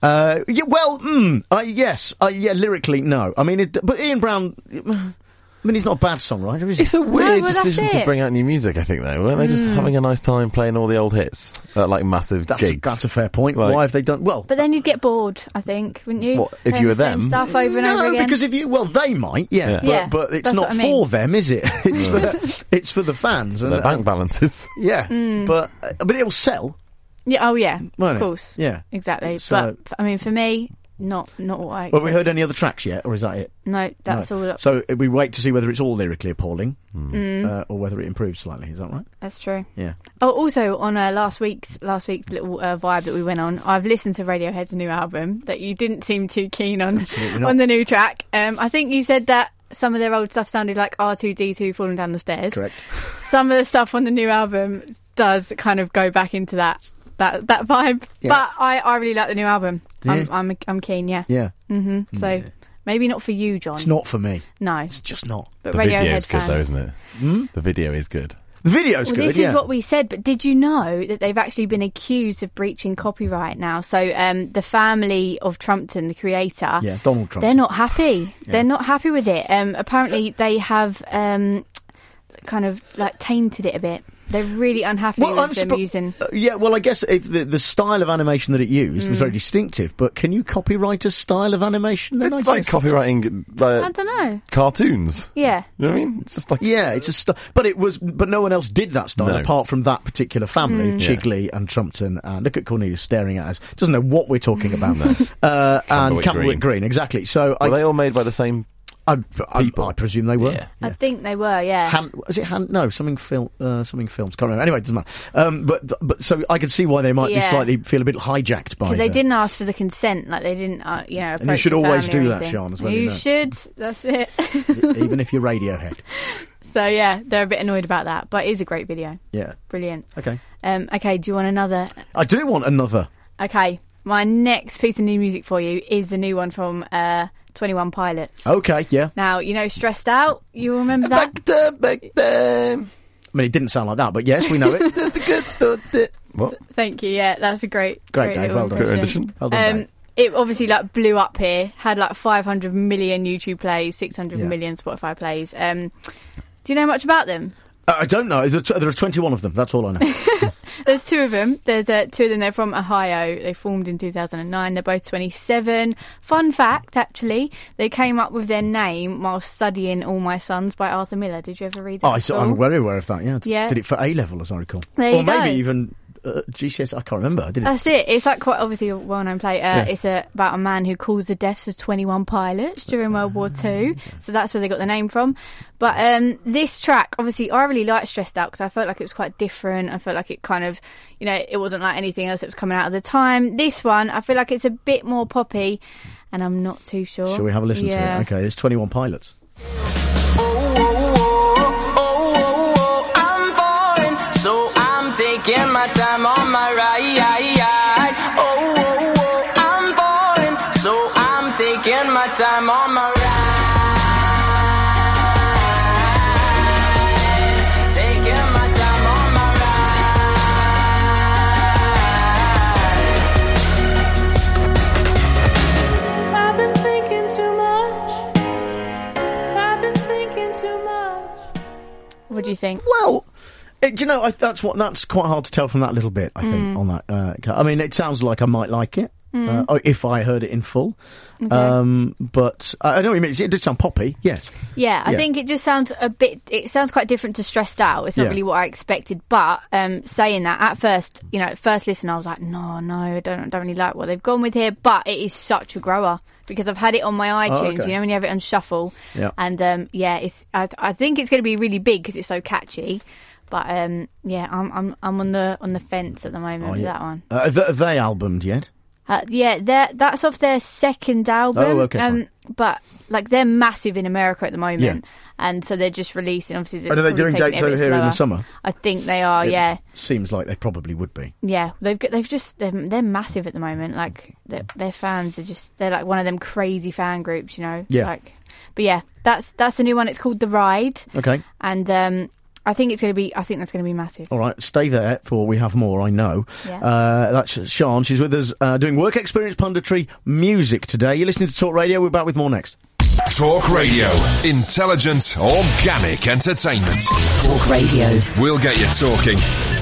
[SPEAKER 2] Lyrically, no. I mean, but Ian Brown, he's not a bad songwriter, is he?
[SPEAKER 1] It's a weird decision to bring out new music, I think, though. Weren't they just having a nice time playing all the old hits at, massive gigs?
[SPEAKER 2] That's a fair point. Why have they done... Well...
[SPEAKER 11] But then you'd get bored, I think, wouldn't you?
[SPEAKER 1] What, if you were them?
[SPEAKER 11] Same stuff over and over again?
[SPEAKER 2] No, because if you... Well, they might, yeah. But it's not for them, is it? It's for the fans.
[SPEAKER 1] And their bank balances.
[SPEAKER 2] Yeah. But it'll sell.
[SPEAKER 11] Yeah. Oh, yeah.
[SPEAKER 2] Won't
[SPEAKER 11] of course.
[SPEAKER 2] It? Yeah.
[SPEAKER 11] Exactly. So, but, I mean, for me... Not what I expect.
[SPEAKER 2] Have we heard any other tracks yet, or is that it?
[SPEAKER 11] No, that's all.
[SPEAKER 2] So we wait to see whether it's all lyrically appalling, or whether it improves slightly. Is that right?
[SPEAKER 11] That's true.
[SPEAKER 2] Yeah.
[SPEAKER 11] Oh, also on last week's little vibe that we went on, I've listened to Radiohead's new album that you didn't seem too keen on on the new track. I think you said that some of their old stuff sounded like R2-D2 falling down the stairs.
[SPEAKER 2] Correct.
[SPEAKER 11] Some of the stuff on the new album does kind of go back into that vibe, but I really like the new album. I'm keen, yeah.
[SPEAKER 2] Yeah.
[SPEAKER 11] Mm-hmm. So maybe not for you, John.
[SPEAKER 2] It's not for me.
[SPEAKER 11] No,
[SPEAKER 2] it's just not.
[SPEAKER 11] But
[SPEAKER 1] the
[SPEAKER 11] Radiohead
[SPEAKER 1] video is good,
[SPEAKER 11] fans.
[SPEAKER 1] though, isn't it? The video is good.
[SPEAKER 2] The video's good.
[SPEAKER 11] This is what we said, but did you know that they've actually been accused of breaching copyright now? So the family of Trumpton, the creator,
[SPEAKER 2] Donald Trump,
[SPEAKER 11] they're not happy. They're not happy with it. Apparently, they have kind of tainted it a bit.
[SPEAKER 10] They're really unhappy with them using...
[SPEAKER 2] I guess if the style of animation that it used was very distinctive, but can you copyright a style of animation then,
[SPEAKER 1] It's like copywriting...
[SPEAKER 10] I don't know.
[SPEAKER 1] Cartoons.
[SPEAKER 10] Yeah.
[SPEAKER 1] You know what I mean? It's just like...
[SPEAKER 2] Yeah, it's just... But no one else did that style apart from that particular family, Chigley and Trumpton, and look at Cornelius staring at us. Doesn't know what we're talking about. And Camberwick Green, exactly. So
[SPEAKER 1] Were they all made by the same...
[SPEAKER 2] people? I presume they were.
[SPEAKER 1] Yeah.
[SPEAKER 10] I think they were, yeah.
[SPEAKER 2] No, something films. Can't remember. Anyway, it doesn't matter. But so I could see why they might feel a bit hijacked by it.
[SPEAKER 10] Because they didn't ask for the consent, like they didn't, approach
[SPEAKER 2] and you should always do that,
[SPEAKER 10] anything.
[SPEAKER 2] Sean, as well.
[SPEAKER 10] You should. That's it.
[SPEAKER 2] Even if you're Radiohead.
[SPEAKER 10] So yeah, they're a bit annoyed about that, but it is a great video.
[SPEAKER 2] Yeah.
[SPEAKER 10] Brilliant.
[SPEAKER 2] Okay.
[SPEAKER 10] Okay, do you want another?
[SPEAKER 2] I do want another.
[SPEAKER 10] Okay, my next piece of new music for you is the new one from 21 Pilots.
[SPEAKER 2] Okay, yeah.
[SPEAKER 10] Now, Stressed Out, you remember that?
[SPEAKER 2] Back then. I mean, it didn't sound like that, but yes, we know it. What?
[SPEAKER 10] Thank you, yeah, that's a great
[SPEAKER 2] Dave, well done. Well done, Dave.
[SPEAKER 10] It obviously blew up here, had 500 million YouTube plays, 600 million Spotify plays. Do you know much about them?
[SPEAKER 2] I don't know. There are 21 of them. That's all I know.
[SPEAKER 10] There's two of them. There's two of them. They're from Ohio. They formed in 2009. They're both 27. Fun fact, actually, they came up with their name while studying All My Sons by Arthur Miller. Did you ever read that?
[SPEAKER 2] I'm very aware of that, yeah.
[SPEAKER 10] Yeah.
[SPEAKER 2] Did it for A-level, as I recall.
[SPEAKER 10] Or
[SPEAKER 2] maybe even... GCS, I can't remember.
[SPEAKER 10] That's it. It's quite obviously a well-known play. It's about a man who caused the deaths of 21 pilots during World War II. So that's where they got the name from. But this track, obviously, I really liked Stressed Out because I felt like it was quite different. I felt like it kind of, it wasn't like anything else that was coming out at the time. This one, I feel like it's a bit more poppy, and I'm not too sure.
[SPEAKER 2] Shall we have a listen to it? Okay, there's 21 Pilots.
[SPEAKER 6] Taking my time on my ride. I'm falling, so I'm taking my time on my ride. Taking my time on my ride. I've been thinking too much. I've been thinking too much.
[SPEAKER 10] What do you think?
[SPEAKER 2] Well... do you know, that's quite hard to tell from that little bit, I think, on that. I mean, it sounds like I might like it, if I heard it in full. Okay. But I know what you mean. It did sound poppy, yes.
[SPEAKER 10] Yeah, I think it just sounds it sounds quite different to Stressed Out. It's not really what I expected. But saying that, at first, first listen, I was like, no, I don't really like what they've gone with here. But it is such a grower. Because I've had it on my iTunes, when you have it on shuffle. Yeah. And, I think it's going to be really big because it's so catchy. But I'm on the fence at the moment with that one.
[SPEAKER 2] Have they albumed yet?
[SPEAKER 10] That's off their second album.
[SPEAKER 2] Oh, okay.
[SPEAKER 10] But they're massive in America at the moment, and so they're just releasing. Obviously,
[SPEAKER 2] are they doing dates over here in the summer?
[SPEAKER 10] I think they are. Yeah,
[SPEAKER 2] seems like they probably would be.
[SPEAKER 10] Yeah, they're massive at the moment. Their fans are they're like one of them crazy fan groups,
[SPEAKER 2] Yeah.
[SPEAKER 10] But yeah, that's the new one. It's called The Ride.
[SPEAKER 2] Okay.
[SPEAKER 10] And I think that's going to be massive.
[SPEAKER 2] All right, stay there for we have more, I know.
[SPEAKER 10] Yeah.
[SPEAKER 2] That's Sian. She's with us doing work experience punditry music today. You're listening to Talk Radio. We're back with more next.
[SPEAKER 5] Talk Radio. Intelligent, organic entertainment.
[SPEAKER 4] Talk Radio.
[SPEAKER 5] We'll get you talking.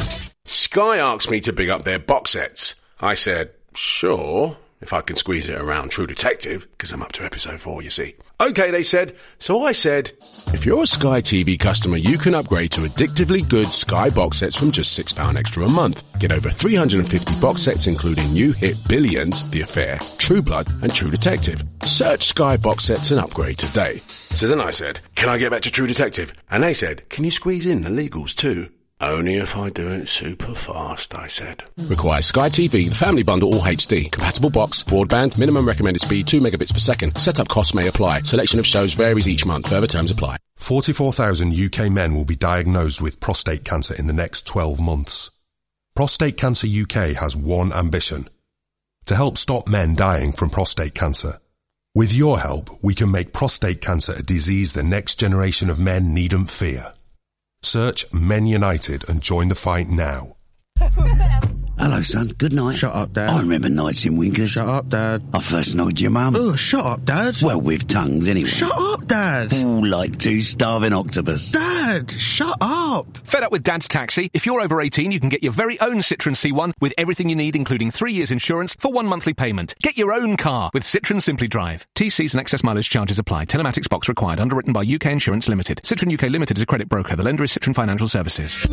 [SPEAKER 16] Sky asked me to big up their box sets. I said, sure, if I can squeeze it around True Detective, because I'm up to episode 4, you see. Okay, they said. So I said, if you're a Sky TV customer, you can upgrade to addictively good Sky box sets from just £6 extra a month. Get over 350 box sets, including new hit Billions, The Affair, True Blood, and True Detective. Search Sky box sets and upgrade today. So then I said, can I get back to True Detective? And they said, can you squeeze in the legals too? Only if I do it super fast, I said.
[SPEAKER 19] Requires Sky TV, the family bundle, all HD. Compatible box, broadband, minimum recommended speed 2 megabits per second. Setup costs may apply. Selection of shows varies each month. Further terms apply.
[SPEAKER 18] 44,000 UK men will be diagnosed with prostate cancer in the next 12 months. Prostate Cancer UK has one ambition: to help stop men dying from prostate cancer. With your help, we can make prostate cancer a disease the next generation of men needn't fear. Search Men United and join the fight now.
[SPEAKER 8] Hello, son. Good night.
[SPEAKER 9] Shut up, Dad.
[SPEAKER 8] I remember nights in Winkers.
[SPEAKER 9] Shut up, Dad.
[SPEAKER 8] I first knowed your mum.
[SPEAKER 9] Oh, shut up, Dad.
[SPEAKER 8] Well, with tongues, anyway.
[SPEAKER 9] Shut up, Dad.
[SPEAKER 8] All like two starving octopus.
[SPEAKER 9] Dad, shut up.
[SPEAKER 20] Fed up with Dad's taxi? If you're over 18, you can get your very own Citroen C1 with everything you need, including 3 years insurance for 1 monthly payment. Get your own car with Citroen Simply Drive. TCs and excess mileage charges apply. Telematics box required. Underwritten by UK Insurance Limited. Citroen UK Limited is a credit broker. The lender is Citroen Financial Services.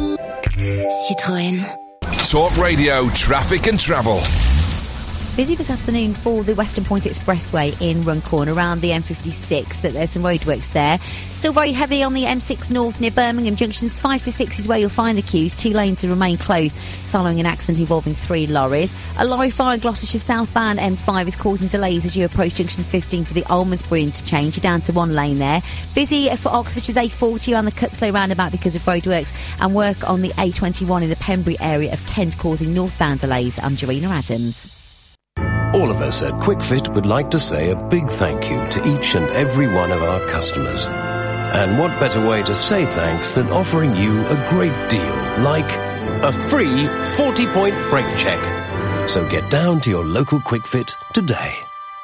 [SPEAKER 4] Citroën.
[SPEAKER 5] Talk Radio, traffic and travel.
[SPEAKER 23] Busy this afternoon for the Western Point Expressway in Runcorn around the M56. There's some roadworks there. Still very heavy on the M6 North near Birmingham Junctions. 5 to 6 is where you'll find the queues. 2 lanes to remain closed following an accident involving 3 lorries. A lorry fire in Gloucestershire southbound M5 is causing delays as you approach Junction 15 for the Almondsbury interchange. You're down to 1 lane there. Busy for Oxfordshire's A40 around the Cutslow roundabout because of roadworks and work on the A21 in the Pembury area of Kent causing northbound delays. I'm Jarena Adams.
[SPEAKER 25] All of us at QuickFit would like to say a big thank you to each and every one of our customers. And what better way to say thanks than offering you a great deal, like a free 40-point brake check. So get down to your local QuickFit today.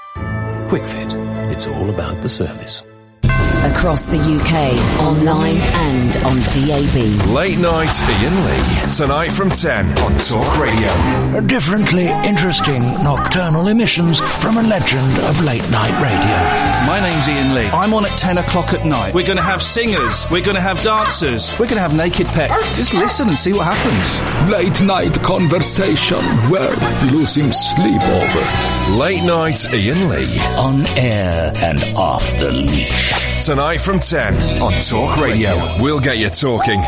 [SPEAKER 25] QuickFit, it's all about the service.
[SPEAKER 4] Across the UK, online and on DAB.
[SPEAKER 5] Late night Ian Lee. Tonight from 10 on Talk Radio.
[SPEAKER 26] Differently interesting nocturnal emissions from a legend of late night radio.
[SPEAKER 27] My name's Ian Lee. I'm on at 10 o'clock at night. We're going to have singers. We're going to have dancers. We're going to have naked pets. Just listen and see what happens.
[SPEAKER 26] Late night conversation worth losing sleep over.
[SPEAKER 5] Late night Ian Lee.
[SPEAKER 26] On air and off the leash.
[SPEAKER 5] Tonight from 10 on Talk Radio. We'll get you talking.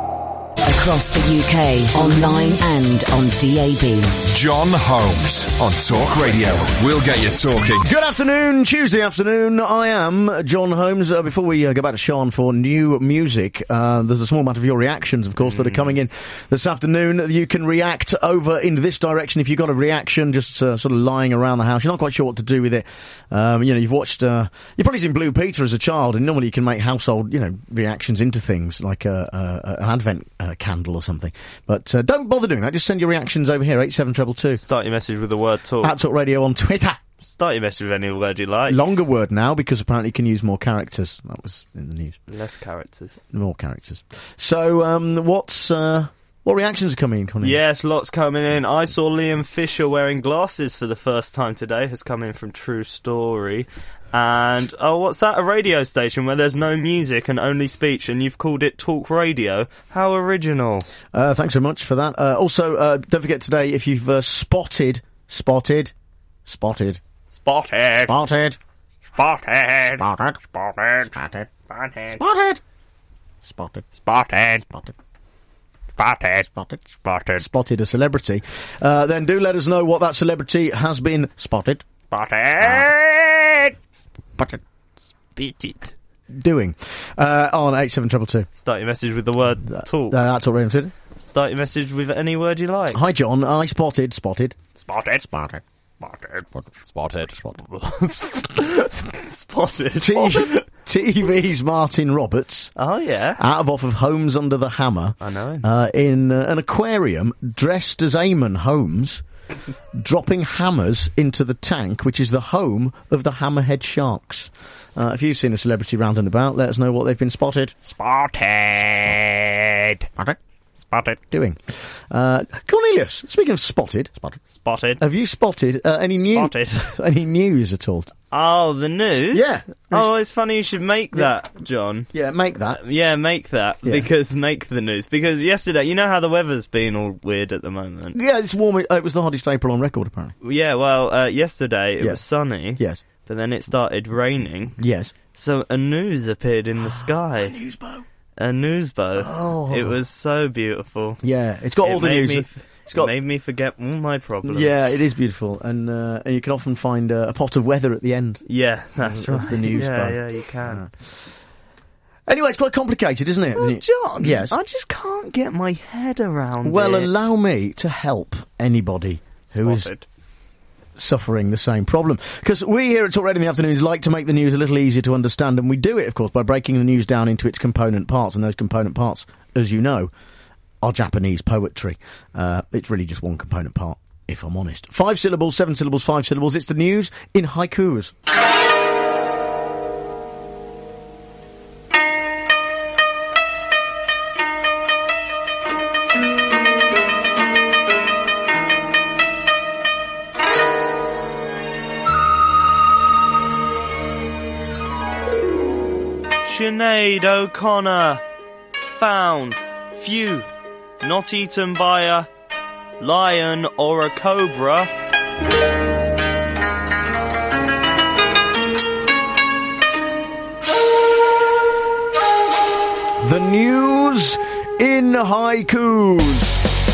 [SPEAKER 4] Across the UK, online and on DAB.
[SPEAKER 5] John Holmes on Talk Radio. We'll get you talking.
[SPEAKER 2] Good afternoon, Tuesday afternoon. I am John Holmes. Before we go back to Sean for new music, there's a small amount of your reactions, of course, that are coming in this afternoon. You can react over in this direction if you've got a reaction, just sort of lying around the house. You're not quite sure what to do with it. You've watched, you've probably seen Blue Peter as a child, and normally you can make household, reactions into things like an advent candle or something. But don't bother doing that. Just send your reactions over here, 87222.
[SPEAKER 28] Start your message with the word talk.
[SPEAKER 2] At Talk Radio on Twitter.
[SPEAKER 28] Start your message with any word you like.
[SPEAKER 2] Longer word now, because apparently you can use more characters. That was in the news.
[SPEAKER 28] Less characters.
[SPEAKER 2] More characters. So, what reactions are coming in, Connie?
[SPEAKER 28] Yes, lots coming in. I saw Liam Fisher wearing glasses for the first time today. Has come in from True Story. And, what's that? A radio station where there's no music and only speech, and you've called it Talk Radio. How original.
[SPEAKER 2] Thanks very much for that. Also, don't forget today, if you've spotted. Spotted. Spotted.
[SPEAKER 28] Spotted.
[SPEAKER 2] Spotted.
[SPEAKER 28] Spotted.
[SPEAKER 2] Spotted.
[SPEAKER 28] Spotted.
[SPEAKER 2] Spotted.
[SPEAKER 28] Spotted.
[SPEAKER 2] Spotted.
[SPEAKER 28] Spotted.
[SPEAKER 2] Spotted.
[SPEAKER 28] Spotted.
[SPEAKER 2] Spotted.
[SPEAKER 28] Spotted.
[SPEAKER 2] Spotted a celebrity. Then do let us know what that celebrity has been spotted.
[SPEAKER 28] Spotted.
[SPEAKER 2] Spotted.
[SPEAKER 28] Spotted.
[SPEAKER 2] Doing. On 87222.
[SPEAKER 28] Start your message with the word talk.
[SPEAKER 2] That's already said.
[SPEAKER 28] Start your message with any word you like.
[SPEAKER 2] Hi, John. I spotted.
[SPEAKER 28] Spotted.
[SPEAKER 2] Spotted.
[SPEAKER 28] Spotted.
[SPEAKER 2] Spotted.
[SPEAKER 28] Spotted.
[SPEAKER 2] TV's Martin Roberts.
[SPEAKER 28] Oh, yeah.
[SPEAKER 2] Out of Holmes Under the Hammer.
[SPEAKER 28] I know.
[SPEAKER 2] In an aquarium dressed as Eamon Holmes, dropping hammers into the tank, which is the home of the hammerhead sharks. If you've seen a celebrity round and about, let us know what they've been spotted.
[SPEAKER 28] Spotted. Spotted.
[SPEAKER 2] Doing. Cornelius, speaking of spotted.
[SPEAKER 28] Spotted.
[SPEAKER 2] Have you spotted any news? Any news at all?
[SPEAKER 28] Oh, the news?
[SPEAKER 2] Yeah.
[SPEAKER 28] Oh, it's funny you should make that, John.
[SPEAKER 2] Yeah, make that.
[SPEAKER 28] Yeah, make that.
[SPEAKER 2] Yeah.
[SPEAKER 28] Because make the news. Because yesterday, you know how the weather's been all weird at the moment?
[SPEAKER 2] Yeah, it's warm. It was the hottest April on record, apparently.
[SPEAKER 28] Yeah, well, yesterday it was sunny.
[SPEAKER 2] Yes.
[SPEAKER 28] But then it started raining.
[SPEAKER 2] Yes.
[SPEAKER 28] So a news appeared in the sky.
[SPEAKER 2] A news boat.
[SPEAKER 28] A news boat.
[SPEAKER 2] Oh.
[SPEAKER 28] It was so beautiful.
[SPEAKER 2] Yeah, it's got all the news.
[SPEAKER 28] It made me forget all my problems.
[SPEAKER 2] Yeah, it is beautiful, and you can often find a pot of weather at the end.
[SPEAKER 28] Yeah, that's right.
[SPEAKER 2] Of the news boat.
[SPEAKER 28] Yeah, you can.
[SPEAKER 2] Anyway, it's quite complicated, isn't it?
[SPEAKER 28] Well, John,
[SPEAKER 2] yes.
[SPEAKER 28] I just can't get my head around
[SPEAKER 2] Well,
[SPEAKER 28] it.
[SPEAKER 2] allow me to help anybody who is suffering the same problem. Because we here at Talk Radio in the Afternoons like to make the news a little easier to understand, and we do it, of course, by breaking the news down into its component parts, and those component parts, as you know, our Japanese poetry. It's really just one component part, if I'm honest. 5 syllables, 7 syllables, 5 syllables. It's the news in haikus.
[SPEAKER 28] Sinead O'Connor, found, few, not eaten by a lion or a cobra.
[SPEAKER 2] The news in haikus.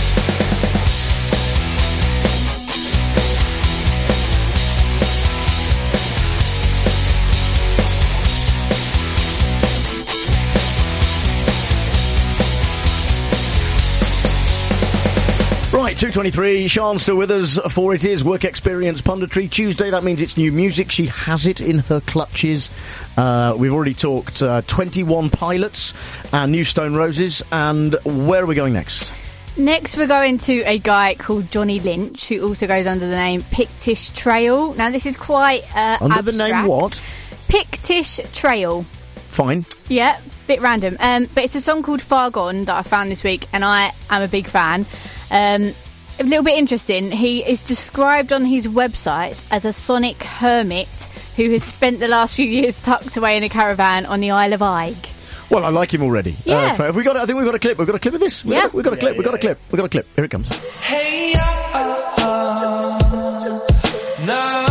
[SPEAKER 2] Right, 2:23, Sian's still with us, for it is Work Experience Punditry Tuesday. That means it's new music. She has it in her clutches. We've already talked 21 Pilots and New Stone Roses, and where are we going next?
[SPEAKER 10] Next, we're going to a guy called Johnny Lynch, who also goes under the name Pictish Trail. Now, this is quite
[SPEAKER 2] under
[SPEAKER 10] abstract.
[SPEAKER 2] the name what?
[SPEAKER 10] Pictish Trail.
[SPEAKER 2] Fine.
[SPEAKER 10] Yeah, bit random. But it's a song called Far Gone that I found this week, and I am a big fan. A little bit interesting, he is described on his website as a sonic hermit who has spent the last few years tucked away in a caravan on the Isle of Wight.
[SPEAKER 2] Well, I like him already.
[SPEAKER 10] Yeah.
[SPEAKER 2] Have we got? I think we've got a clip. We've got a clip of this. We've got a clip. We've got a clip. We've got a clip. Here it comes.
[SPEAKER 6] Hey, no.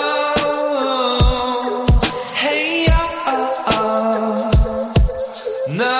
[SPEAKER 6] Hey, no.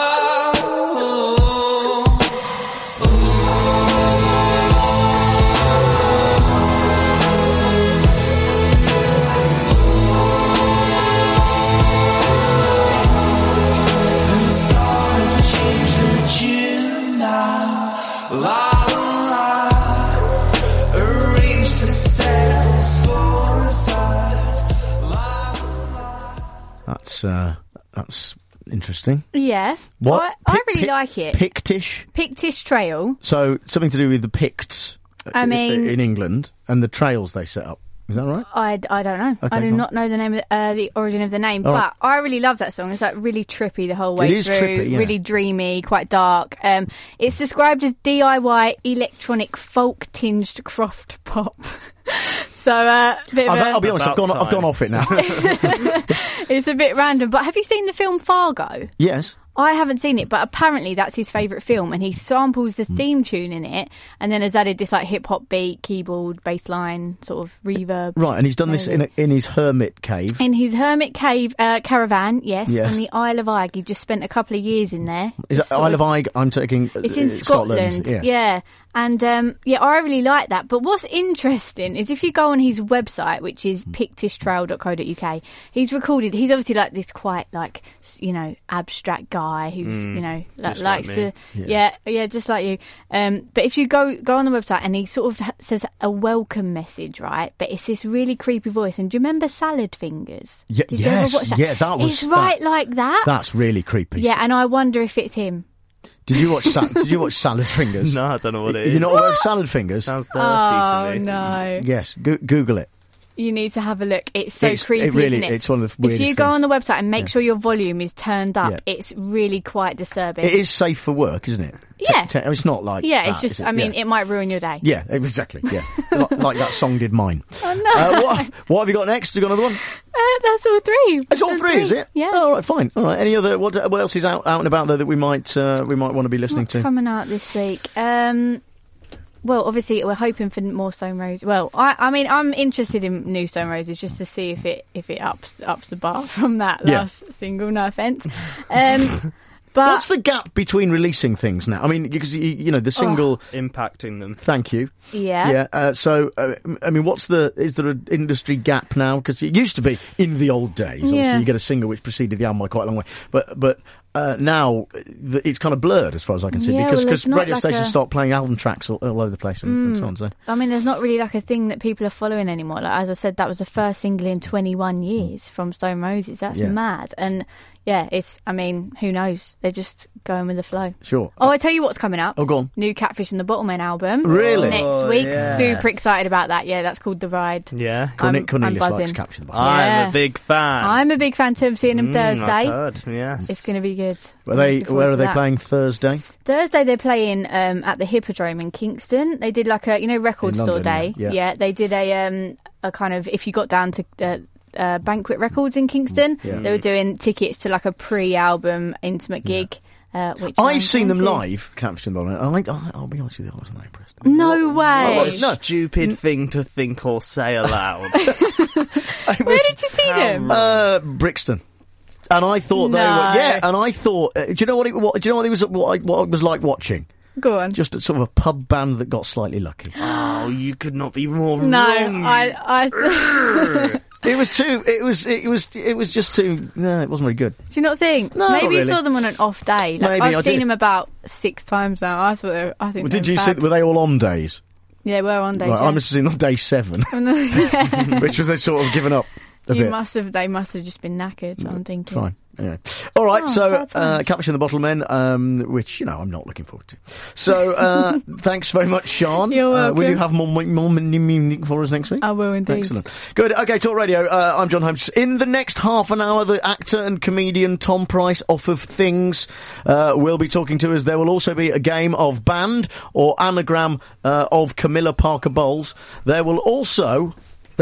[SPEAKER 2] That's interesting.
[SPEAKER 10] Yeah.
[SPEAKER 2] What?
[SPEAKER 10] I really like it.
[SPEAKER 2] Pictish?
[SPEAKER 10] Pictish Trail.
[SPEAKER 2] So, something to do with the Picts in England and the trails they set up. Is that right?
[SPEAKER 10] I don't know.
[SPEAKER 2] Okay,
[SPEAKER 10] I do not know the name of the origin of the name,
[SPEAKER 2] All
[SPEAKER 10] but
[SPEAKER 2] right.
[SPEAKER 10] I really love that song. It's like really trippy the whole way
[SPEAKER 2] It is
[SPEAKER 10] through.
[SPEAKER 2] trippy, yeah.
[SPEAKER 10] Really dreamy, quite dark. It's described as DIY electronic folk tinged croft pop. So
[SPEAKER 2] I'll be honest, I've gone off it now.
[SPEAKER 10] It's a bit random, but have you seen the film Fargo?
[SPEAKER 2] Yes.
[SPEAKER 10] I haven't seen it, but apparently that's his favourite film, and he samples the theme tune in it, and then has added this like hip hop beat, keyboard, bass line, sort of reverb.
[SPEAKER 2] Right, and he's done this in his hermit cave.
[SPEAKER 10] In his hermit cave caravan, yes,
[SPEAKER 2] Yes.
[SPEAKER 10] on the Isle of Wight. He just spent a couple of years in there.
[SPEAKER 2] Is that Isle of Wight? I'm taking.
[SPEAKER 10] It's in Scotland. Yeah. And I really like that. But what's interesting is if you go on his website, which is pictishtrail.co.uk, he's obviously like this quite like, abstract guy who's,
[SPEAKER 28] just
[SPEAKER 10] likes
[SPEAKER 28] like
[SPEAKER 10] to,
[SPEAKER 28] me.
[SPEAKER 10] just like you. But if you go on the website and he sort of says a welcome message, right? But it's this really creepy voice. And do you remember Salad Fingers?
[SPEAKER 2] Yeah,
[SPEAKER 10] Did you ever watch that?
[SPEAKER 2] Yeah, that was.
[SPEAKER 10] It's right like that.
[SPEAKER 2] That's really creepy.
[SPEAKER 10] Yeah, and I wonder if it's him.
[SPEAKER 2] Did you watch Salad Fingers?
[SPEAKER 28] No, I don't know what it is.
[SPEAKER 2] You're not aware of Salad Fingers?
[SPEAKER 28] Sounds dirty to me.
[SPEAKER 10] Oh, no.
[SPEAKER 2] Yes, Google it.
[SPEAKER 10] You need to have a look. It's so creepy,
[SPEAKER 2] it really,
[SPEAKER 10] isn't it?
[SPEAKER 2] It's one of the weirdest
[SPEAKER 10] If you go
[SPEAKER 2] things.
[SPEAKER 10] on the website and make sure your volume is turned up,
[SPEAKER 2] Yeah.
[SPEAKER 10] it's really quite disturbing.
[SPEAKER 2] It is safe for work, isn't it?
[SPEAKER 10] Yeah.
[SPEAKER 2] It's not like
[SPEAKER 10] yeah,
[SPEAKER 2] that,
[SPEAKER 10] it's just,
[SPEAKER 2] is it?
[SPEAKER 10] it might ruin your day.
[SPEAKER 2] Yeah, exactly, yeah. like that song did mine.
[SPEAKER 10] Oh, no.
[SPEAKER 2] What have you got next? You got another one?
[SPEAKER 10] That's all three.
[SPEAKER 2] It's all three, is it?
[SPEAKER 10] Yeah.
[SPEAKER 2] Oh, all right, fine. All right. Any other? What else is out and about there that we might want to be listening
[SPEAKER 10] What's
[SPEAKER 2] to?
[SPEAKER 10] coming out this week? Well, obviously, we're hoping for more Stone Roses. Well, I'm interested in new Stone Roses just to see if it ups the bar from that last single. No offence. But
[SPEAKER 2] what's the gap between releasing things now? I mean, because the single
[SPEAKER 28] impacting them.
[SPEAKER 2] Thank you.
[SPEAKER 10] Yeah.
[SPEAKER 2] Yeah. So, is there an industry gap now? Because it used to be in the old days. Obviously, you get a single which preceded the album by quite a long way. But now it's kind of blurred as far as I can see, because radio stations start playing album tracks all over the place and so on. So.
[SPEAKER 10] I mean, there's not really like a thing that people are following anymore. Like, as I said, that was the first single in 21 years from Stone Roses. That's mad. And I mean, who knows? They're just going with the flow.
[SPEAKER 2] Sure.
[SPEAKER 10] Oh, I tell you what's coming up.
[SPEAKER 2] Oh, go on.
[SPEAKER 10] New Catfish and the Bottlemen album.
[SPEAKER 2] Really?
[SPEAKER 10] Next week. Yes. Super excited about that. Yeah, that's called The Ride.
[SPEAKER 28] Yeah.
[SPEAKER 2] Cornelius likes Catfish and the Bottlemen.
[SPEAKER 28] I'm a big fan.
[SPEAKER 10] I'm a big fan too. I'm seeing them Thursday.
[SPEAKER 28] I've heard, yes.
[SPEAKER 10] It's going to be good.
[SPEAKER 2] Where are they playing Thursday?
[SPEAKER 10] Thursday they're playing at the Hippodrome in Kingston. They did like a, record
[SPEAKER 2] in
[SPEAKER 10] store
[SPEAKER 2] London,
[SPEAKER 10] day.
[SPEAKER 2] Yeah.
[SPEAKER 10] They did a kind of, if you got down to Banquet Records in Kingston, they were doing tickets to like a pre-album intimate gig. Which
[SPEAKER 2] I've seen them live, Catfish and the Bottlemen. I'll be honest with you, I wasn't that impressed.
[SPEAKER 10] No way.
[SPEAKER 28] What a stupid thing to think or say aloud.
[SPEAKER 10] Where did you see them?
[SPEAKER 2] Brixton. And I thought they were, and I thought, do you know what it was like watching?
[SPEAKER 10] Go on.
[SPEAKER 2] Just a sort of a pub band that got slightly lucky.
[SPEAKER 28] Oh, you could not be more
[SPEAKER 10] no,
[SPEAKER 28] wrong.
[SPEAKER 10] I
[SPEAKER 2] It was just too. No, it wasn't very good.
[SPEAKER 10] Do you not think?
[SPEAKER 2] No,
[SPEAKER 10] maybe
[SPEAKER 2] not
[SPEAKER 10] you
[SPEAKER 2] really.
[SPEAKER 10] saw them on an off day. Like,
[SPEAKER 2] Maybe
[SPEAKER 10] I've seen them about 6 times now. I think.
[SPEAKER 2] Did you see? Were they all on days?
[SPEAKER 10] Yeah, we're on days.
[SPEAKER 2] Right, I must have seen them on day 7, which was they sort of given up. They must have
[SPEAKER 10] just been knackered. I'm thinking.
[SPEAKER 2] Fine. Yeah. All right, so Catfish and the Bottlemen, which I'm not looking forward to. So thanks very much, Sian.
[SPEAKER 10] You're welcome.
[SPEAKER 2] Will you have more music for us next week?
[SPEAKER 10] I will indeed.
[SPEAKER 2] Excellent. Good. Okay, Talk Radio. I'm John Holmes. In the next half an hour, the actor and comedian Tom Price, off of Things, will be talking to us. There will also be a game of Band or Anagram of Camilla Parker Bowles. There will also be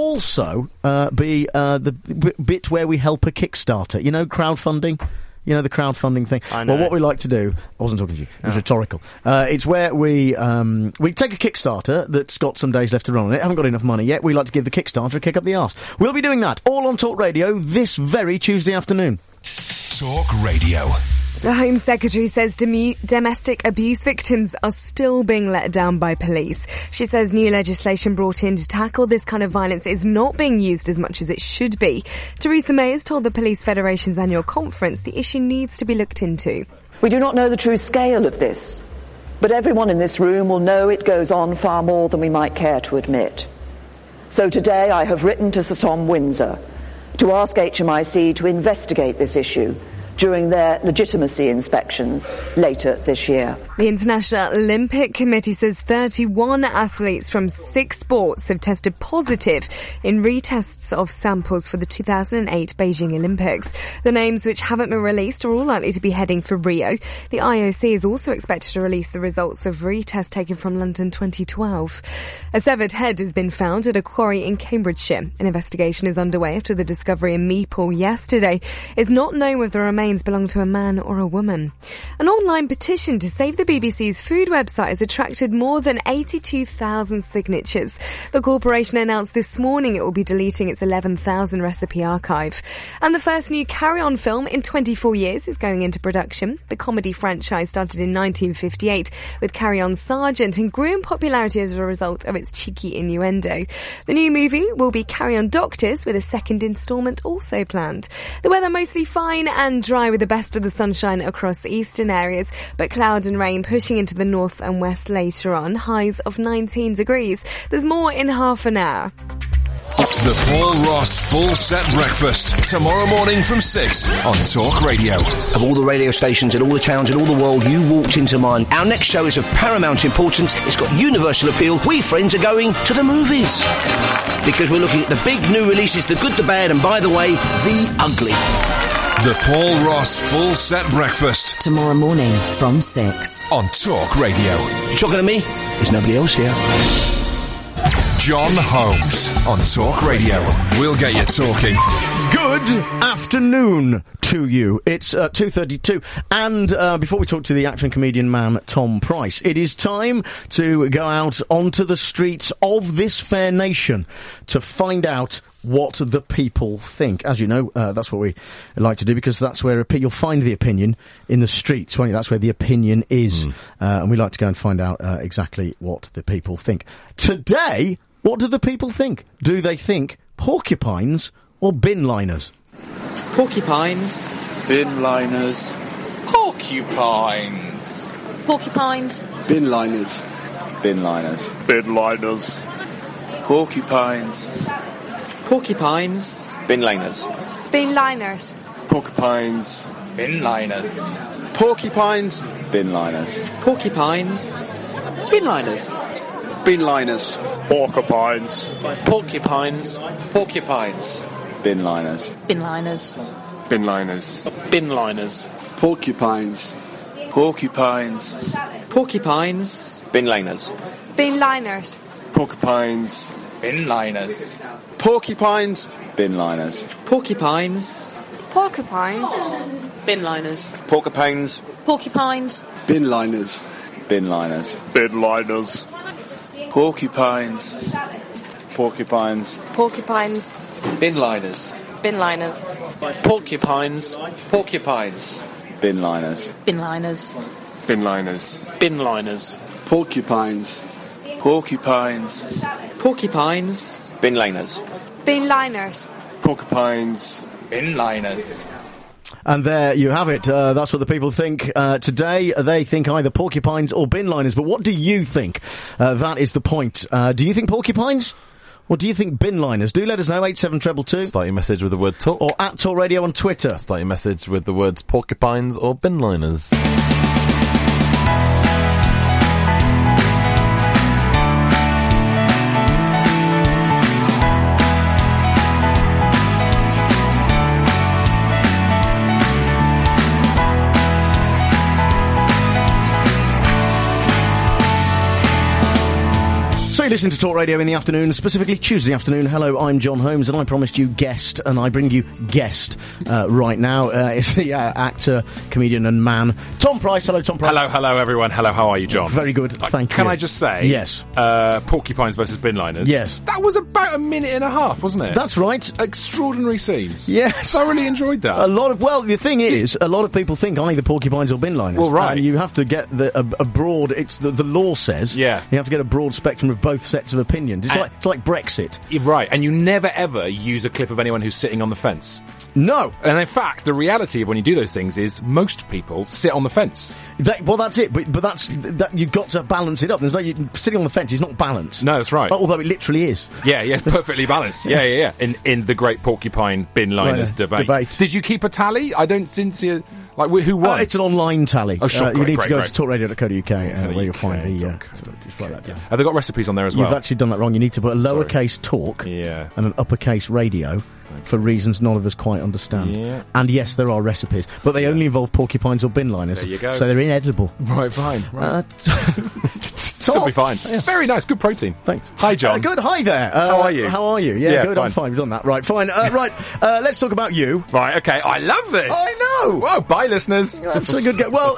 [SPEAKER 2] the bit where we help a Kickstarter. Crowdfunding? The crowdfunding thing.
[SPEAKER 28] I know.
[SPEAKER 2] Well, what we like to do, I wasn't talking to you, it was rhetorical. It's where we take a Kickstarter that's got some days left to run on it, haven't got enough money yet, we like to give the Kickstarter a kick up the arse. We'll be doing that all on Talk Radio this very Tuesday afternoon.
[SPEAKER 5] Talk Radio.
[SPEAKER 11] The Home Secretary says domestic abuse victims are still being let down by police. She says new legislation brought in to tackle this kind of violence is not being used as much as it should be. Theresa May has told the Police Federation's annual conference the issue needs to be looked into.
[SPEAKER 3] We do not know the true scale of this, but everyone in this room will know it goes on far more than we might care to admit. So today I have written to Sir Tom Windsor to ask HMIC to investigate this issue during their legitimacy inspections later this year.
[SPEAKER 11] The International Olympic Committee says 31 athletes from 6 sports have tested positive in retests of samples for the 2008 Beijing Olympics. The names which haven't been released are all likely to be heading for Rio. The IOC is also expected to release the results of retests taken from London 2012. A severed head has been found at a quarry in Cambridgeshire. An investigation is underway after the discovery in Meeple yesterday. It's not known whether the remains belong to a man or a woman. An online petition to save the BBC's food website has attracted more than 82,000 signatures. The corporation announced this morning it will be deleting its 11,000 recipe archive. And the first new Carry On film in 24 years is going into production. The comedy franchise started in 1958 with Carry On Sergeant and grew in popularity as a result of its cheeky innuendo. The new movie will be Carry On Doctors, with a second instalment also planned. The weather mostly fine and dry with the best of the sunshine across the eastern areas, but cloud and rain pushing into the north and west later on, highs of 19 degrees. There's more in half an hour.
[SPEAKER 5] The Paul Ross Full Set Breakfast, tomorrow morning from 6 on Talk Radio.
[SPEAKER 7] Of all the radio stations in all the towns in all the world, you walked into mine. Our next show is of paramount importance. It's got universal appeal. We friends are going to the movies, because we're looking at the big new releases, the good, the bad, and by the way, the ugly.
[SPEAKER 5] The Paul Ross Full Set Breakfast.
[SPEAKER 4] Tomorrow morning from 6
[SPEAKER 5] on Talk Radio.
[SPEAKER 7] You talking to me? There's nobody else here.
[SPEAKER 5] John Holmes on Talk Radio. We'll get you talking.
[SPEAKER 2] Good afternoon to you. It's 2:32, and before we talk to the actor and comedian man Tom Price, it is time to go out onto the streets of this fair nation to find out what the people think. As you know, that's what we like to do, because that's where you'll find the opinion in the streets, won't you? That's where the opinion is. And we like to go and find out exactly what the people think. Today, what do the people think? Do they think porcupines or bin liners?
[SPEAKER 12] Porcupines. Bin liners. Porcupines.
[SPEAKER 13] Porcupines.
[SPEAKER 14] Binliners. Binliners.
[SPEAKER 12] Binliners. Porcupines.
[SPEAKER 14] Porcupines. Binliners.
[SPEAKER 13] Binliners.
[SPEAKER 14] Porcupines.
[SPEAKER 12] Binliners.
[SPEAKER 14] Porcupines. Binliners.
[SPEAKER 15] Porcupines. Binliners.
[SPEAKER 14] Binliners.
[SPEAKER 12] Porcupines.
[SPEAKER 17] Porcupines. Porcupines.
[SPEAKER 15] Binliners.
[SPEAKER 13] Binliners.
[SPEAKER 17] Binliners. Binliners.
[SPEAKER 15] Porcupines.
[SPEAKER 17] Porcupines.
[SPEAKER 21] Porcupines.
[SPEAKER 17] Binliners.
[SPEAKER 13] Binliners.
[SPEAKER 17] Porcupines. Binliners.
[SPEAKER 15] Porcupines. Binliners.
[SPEAKER 22] Porcupines.
[SPEAKER 24] Porcupines.
[SPEAKER 29] Binliners.
[SPEAKER 17] Porcupines.
[SPEAKER 29] Porcupines.
[SPEAKER 15] Binliners. Binliners.
[SPEAKER 17] Binliners. Porcupines. Porcupines.
[SPEAKER 29] Porcupines.
[SPEAKER 30] Binliners.
[SPEAKER 31] Binliners.
[SPEAKER 32] Porcupines. Porcupines.
[SPEAKER 17] Binliners.
[SPEAKER 29] Binliners.
[SPEAKER 33] Binliners.
[SPEAKER 34] Binliners.
[SPEAKER 17] Porcupines.
[SPEAKER 35] Porcupines.
[SPEAKER 22] Porcupines.
[SPEAKER 36] Binliners.
[SPEAKER 29] Binliners.
[SPEAKER 35] Porcupines.
[SPEAKER 32] Binliners.
[SPEAKER 2] And there you have it. That's what the people think today. They think either porcupines or binliners. But what do you think? That is the point. Do you think porcupines? Or do you think binliners? Do let us know, 87222.
[SPEAKER 1] Start your message with the word talk.
[SPEAKER 2] Or at Talk Radio on Twitter.
[SPEAKER 1] Start your message with the words porcupines or binliners.
[SPEAKER 2] So you listen to Talk Radio in the afternoon, specifically Tuesday afternoon. Hello, I'm John Holmes, and I promised you guest, and I bring you guest right now. It's the actor, comedian, and man, Tom Price. Hello, Tom Price.
[SPEAKER 37] Hello, everyone. Hello, how are you, John?
[SPEAKER 2] Very good, thank you.
[SPEAKER 37] Can I just say,
[SPEAKER 2] yes,
[SPEAKER 37] porcupines versus binliners.
[SPEAKER 2] Yes,
[SPEAKER 37] that was about a minute and a half, wasn't it?
[SPEAKER 2] That's right.
[SPEAKER 37] Extraordinary scenes.
[SPEAKER 2] Yes,
[SPEAKER 37] I really enjoyed that.
[SPEAKER 2] Well, the thing is, a lot of people think either porcupines or binliners.
[SPEAKER 37] Well, right.
[SPEAKER 2] And you have to get a broad. It's the law says.
[SPEAKER 37] Yeah.
[SPEAKER 2] You have to get a broad spectrum of both sets of opinions. It's like Brexit.
[SPEAKER 37] You're right, and you never ever use a clip of anyone who's sitting on the fence.
[SPEAKER 2] No.
[SPEAKER 37] And in fact, the reality of when you do those things is most people sit on the fence.
[SPEAKER 2] Well, that's it. But that's you've got to balance it up. There's sitting on the fence is not balanced.
[SPEAKER 37] No, that's right.
[SPEAKER 2] Although it literally is.
[SPEAKER 37] Yeah, perfectly balanced. Yeah. In the great porcupine binliners debate. Did you keep a tally? I don't sincerely. Like, who won?
[SPEAKER 2] It's an online tally.
[SPEAKER 37] Oh, sure.
[SPEAKER 2] You need to go to talkradio.co.uk where you'll find the... just write that down.
[SPEAKER 37] Have they got recipes on there as well?
[SPEAKER 2] You've actually done that wrong. You need to put a lowercase talk and an uppercase radio for reasons none of us quite understand.
[SPEAKER 37] Yeah.
[SPEAKER 2] And yes, there are recipes, but they only involve porcupines or binliners.
[SPEAKER 37] There you go.
[SPEAKER 2] So they're inedible.
[SPEAKER 37] Right, fine. Right.
[SPEAKER 2] Still
[SPEAKER 37] be fine. Yeah. Very nice. Good protein.
[SPEAKER 2] Thanks.
[SPEAKER 37] Hi, John.
[SPEAKER 2] Good. Hi there.
[SPEAKER 37] How are you?
[SPEAKER 2] Yeah, good.
[SPEAKER 37] Fine.
[SPEAKER 2] I'm fine. We've done that. Right, fine. Right, let's talk about you.
[SPEAKER 37] Right, okay. I love this.
[SPEAKER 2] I know.
[SPEAKER 37] Well, bye, listeners.
[SPEAKER 2] That's a good go. Well,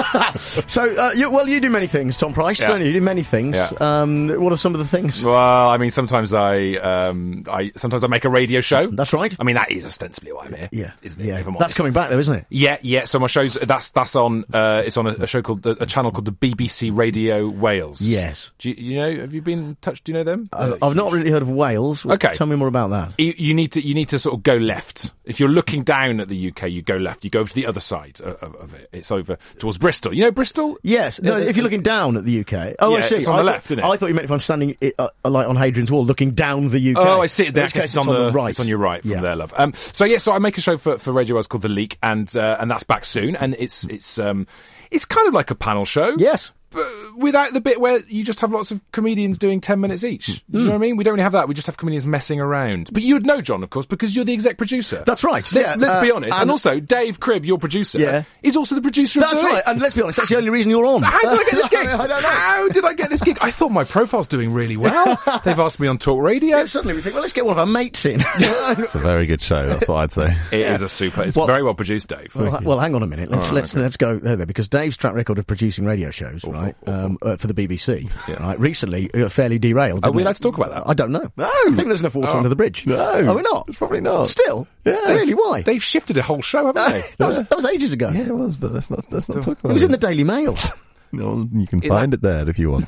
[SPEAKER 2] you do many things, Tom Price, don't you? You do many things.
[SPEAKER 37] Yeah.
[SPEAKER 2] What are some of the things?
[SPEAKER 37] Well, I mean, sometimes I make a radio show.
[SPEAKER 2] That's right.
[SPEAKER 37] I mean, that is ostensibly why I'm here.
[SPEAKER 2] Yeah.
[SPEAKER 37] Isn't it?
[SPEAKER 2] Yeah. That's coming back though, isn't it?
[SPEAKER 37] Yeah. So my show's that's on. It's on a show called a channel called the BBC Radio Wales.
[SPEAKER 2] Yes.
[SPEAKER 37] Do you know? Have you been in touch? Do you know them?
[SPEAKER 2] I've not really heard of Wales.
[SPEAKER 37] Okay.
[SPEAKER 2] Tell me more about that.
[SPEAKER 37] You need to sort of go left. If you're looking down at the UK, you go left. You go over to the other side of it. It's over towards Bristol. You know Bristol?
[SPEAKER 2] Yes. No, if you're looking down at the UK. Oh,
[SPEAKER 37] yeah,
[SPEAKER 2] I see.
[SPEAKER 37] It's on the left, isn't it?
[SPEAKER 2] I thought you meant if I'm standing like on Hadrian's Wall looking down the UK.
[SPEAKER 37] Oh, I see. In
[SPEAKER 2] which case
[SPEAKER 37] it's on the right. It's on your right from there, love. So I make a show for Radio Wales called The Leak, and that's back soon, and it's kind of like a panel show.
[SPEAKER 2] Yes.
[SPEAKER 37] But without the bit where you just have lots of comedians doing 10 minutes each. Do you know what I mean? We don't really have that. We just have comedians messing around. But you would know, John, of course, because you're the exec producer.
[SPEAKER 2] That's right.
[SPEAKER 37] Let's be honest. And also, Dave Cribb, your producer, is also the producer of
[SPEAKER 2] That's
[SPEAKER 37] The
[SPEAKER 2] right.
[SPEAKER 37] Leak.
[SPEAKER 2] And let's be honest, that's the only reason you're on.
[SPEAKER 37] How did I get this gig?
[SPEAKER 2] I don't know.
[SPEAKER 37] How did I get this gig? I thought my profile's doing really well. They've asked me on Talk Radio.
[SPEAKER 2] Yeah, suddenly we think, well, let's get one of our mates in.
[SPEAKER 1] It's a very good show, that's what I'd say.
[SPEAKER 37] It is a super... It's very well produced, Dave.
[SPEAKER 2] Well, hang on a minute. Let's go there, because Dave's track record of producing radio shows, right, for the BBC, right, recently fairly derailed.
[SPEAKER 37] Are we allowed to talk about that?
[SPEAKER 2] I don't know.
[SPEAKER 1] No.
[SPEAKER 2] I think there's enough water under the bridge.
[SPEAKER 1] No.
[SPEAKER 2] Are we not?
[SPEAKER 1] It's probably not.
[SPEAKER 2] Still?
[SPEAKER 1] Yeah.
[SPEAKER 2] Really, why?
[SPEAKER 37] They've shifted a whole show, haven't they?
[SPEAKER 2] That was ages ago.
[SPEAKER 1] Yeah, it was, but let's not talk about it.
[SPEAKER 2] It was in the Daily Mail.
[SPEAKER 1] No, you can find it there if you want.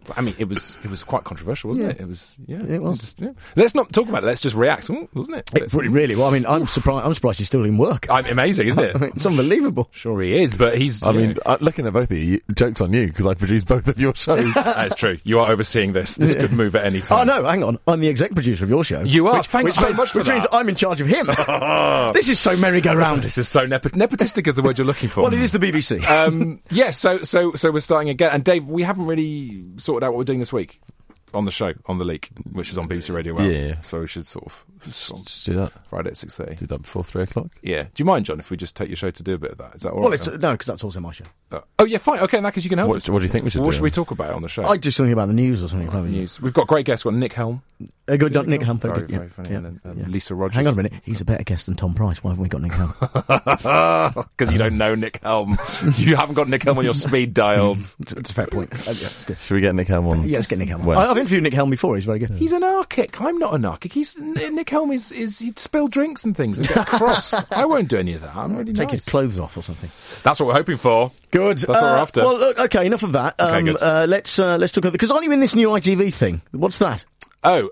[SPEAKER 37] I mean, it was quite controversial, wasn't it? It was, yeah.
[SPEAKER 2] It was.
[SPEAKER 37] Just, yeah. Let's not talk about it. Let's just react, wasn't it?
[SPEAKER 2] Really? Well, I mean, I'm surprised he's still in work.
[SPEAKER 37] Amazing, isn't it?
[SPEAKER 2] I mean, it's unbelievable.
[SPEAKER 37] Sure he is, but he's...
[SPEAKER 1] I mean, looking at both of you, joke's on you, because I produced both of your shows.
[SPEAKER 37] That's true. You are overseeing this. This could move at any time.
[SPEAKER 2] Oh, no, hang on. I'm the exec producer of your show.
[SPEAKER 37] You are. Thanks so much for
[SPEAKER 2] Which
[SPEAKER 37] that.
[SPEAKER 2] means I'm in charge of him. This is so merry-go-round.
[SPEAKER 37] This is so nepotistic is the word you're looking for.
[SPEAKER 2] Well, it is the BBC.
[SPEAKER 37] Yeah, so we're starting again. And Dave, we haven't really sorted out what we're doing this week on the show, on The Leak, which is on BBC Radio Wales.
[SPEAKER 1] Yeah.
[SPEAKER 37] So we should sort of
[SPEAKER 1] just do that.
[SPEAKER 37] Friday at 6:30.
[SPEAKER 1] Do that before 3 o'clock.
[SPEAKER 37] Yeah. Do you mind, John, if we just take your show to do a bit of that? Is that all
[SPEAKER 2] Well,
[SPEAKER 37] right?
[SPEAKER 2] no, because that's also my show.
[SPEAKER 37] Oh, yeah, fine. Okay, in that case you can help us.
[SPEAKER 1] What do you think we should do?
[SPEAKER 37] What should we talk about on the show?
[SPEAKER 2] I'd do something about the news or something.
[SPEAKER 37] News. We've got great guests. We've got Nick Helm.
[SPEAKER 2] Nick Helm,
[SPEAKER 37] very,
[SPEAKER 2] thank you.
[SPEAKER 37] very funny. And Lisa Rogers.
[SPEAKER 2] Hang on a minute. He's a better guest than Tom Price. Why haven't we got Nick Helm?
[SPEAKER 37] Because you don't know Nick Helm. You haven't got Nick Helm on your speed dials.
[SPEAKER 2] It's a fair point.
[SPEAKER 1] Should we get Nick Helm on?
[SPEAKER 2] Yeah, let's get Nick Helm on.
[SPEAKER 1] When?
[SPEAKER 2] I've interviewed Nick Helm before. He's very good.
[SPEAKER 37] He's an anarchic. I'm not anarchic. Nick Helm is he'd spill drinks and things and get cross. I won't do any of that. I'm really
[SPEAKER 2] Take
[SPEAKER 37] nice.
[SPEAKER 2] his clothes off or something.
[SPEAKER 37] That's what we're hoping for.
[SPEAKER 2] Good.
[SPEAKER 37] That's what we're after.
[SPEAKER 2] Well, look, okay, enough of that.
[SPEAKER 37] Okay, good.
[SPEAKER 2] Let's talk about, because aren't you in this new ITV thing? What's that?
[SPEAKER 37] Oh,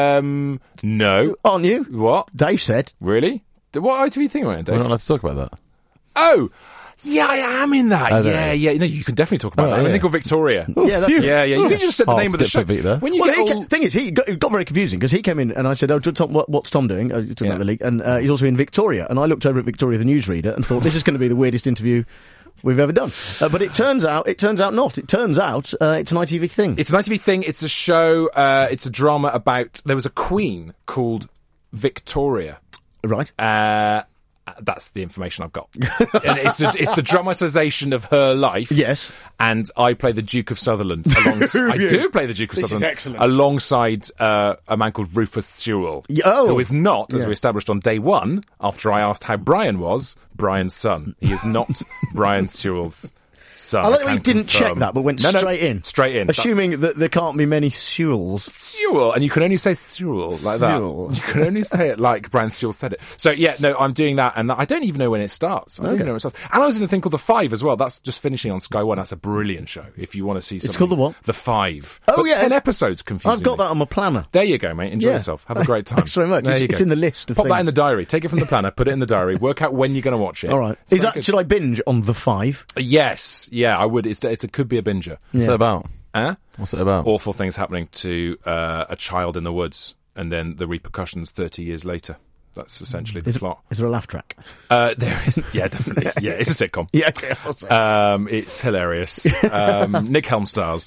[SPEAKER 37] no.
[SPEAKER 2] Aren't you?
[SPEAKER 37] What?
[SPEAKER 2] Dave said.
[SPEAKER 37] Really? What ITV thing are you in, Dave?
[SPEAKER 1] We're not allowed to talk about that.
[SPEAKER 37] Oh! Yeah, I am in that.
[SPEAKER 1] Oh,
[SPEAKER 37] Yeah. No, you can definitely talk about that. I'm in a thing called Victoria.
[SPEAKER 2] Yeah, that's
[SPEAKER 37] Yeah. You can just say the name of the show.
[SPEAKER 1] When
[SPEAKER 37] you
[SPEAKER 2] thing is, it got very confusing because he came in and I said, "Oh, Tom, what's Tom doing?" Talking about the league, and he's also in Victoria. And I looked over at Victoria, the newsreader, and thought, "This is going to be the weirdest interview we've ever done." But it turns out not. It turns out it's an ITV thing.
[SPEAKER 37] It's an ITV thing. It's a show. It's a drama about. There was a queen called Victoria.
[SPEAKER 2] Right.
[SPEAKER 37] That's the information I've got. And it's the dramatisation of her life.
[SPEAKER 2] Yes.
[SPEAKER 37] And I play the Duke of Sutherland. I do play the Duke of Sutherland.
[SPEAKER 2] This is excellent.
[SPEAKER 37] Alongside a man called Rufus Sewell. Who is not, as we established on day one, after I asked how Brian was, Brian's son. He is not Brian Sewell's son.
[SPEAKER 2] I like that we didn't check that, but went straight in.
[SPEAKER 37] Straight in.
[SPEAKER 2] Assuming that there can't be many Sewells.
[SPEAKER 37] Sewell, and you can only say Sewell like that. You can only say it like Brian Sewell said it. So yeah, no, I'm doing that, and I don't even know when it starts. I don't even know when it starts. And I was in a thing called The Five as well. That's just finishing on Sky One. That's a brilliant show. If you want to see something.
[SPEAKER 2] It's called The what?
[SPEAKER 37] The Five.
[SPEAKER 2] Oh,
[SPEAKER 37] but
[SPEAKER 2] yeah.
[SPEAKER 37] 10 episodes, confusingly.
[SPEAKER 2] I've got that on my planner.
[SPEAKER 37] There you go, mate. Enjoy yourself. Have a great time.
[SPEAKER 2] Thanks very much.
[SPEAKER 37] There you
[SPEAKER 2] It's
[SPEAKER 37] go.
[SPEAKER 2] in the list of
[SPEAKER 37] Pop
[SPEAKER 2] things.
[SPEAKER 37] that in the diary. Take it from the planner, put it in the diary, work out when you're going to watch it.
[SPEAKER 2] All right. Should I binge on The Five?
[SPEAKER 37] Yes. Yeah, I would. It could be a binger.
[SPEAKER 1] What's it about?
[SPEAKER 37] What's
[SPEAKER 1] it about?
[SPEAKER 37] Awful things happening to a child in the woods, and then the repercussions 30 years later. That's essentially the plot.
[SPEAKER 2] Is there a laugh track?
[SPEAKER 37] There is, yeah, definitely. Yeah, it's a sitcom.
[SPEAKER 2] Yeah,
[SPEAKER 37] it's hilarious. Nick Helm stars.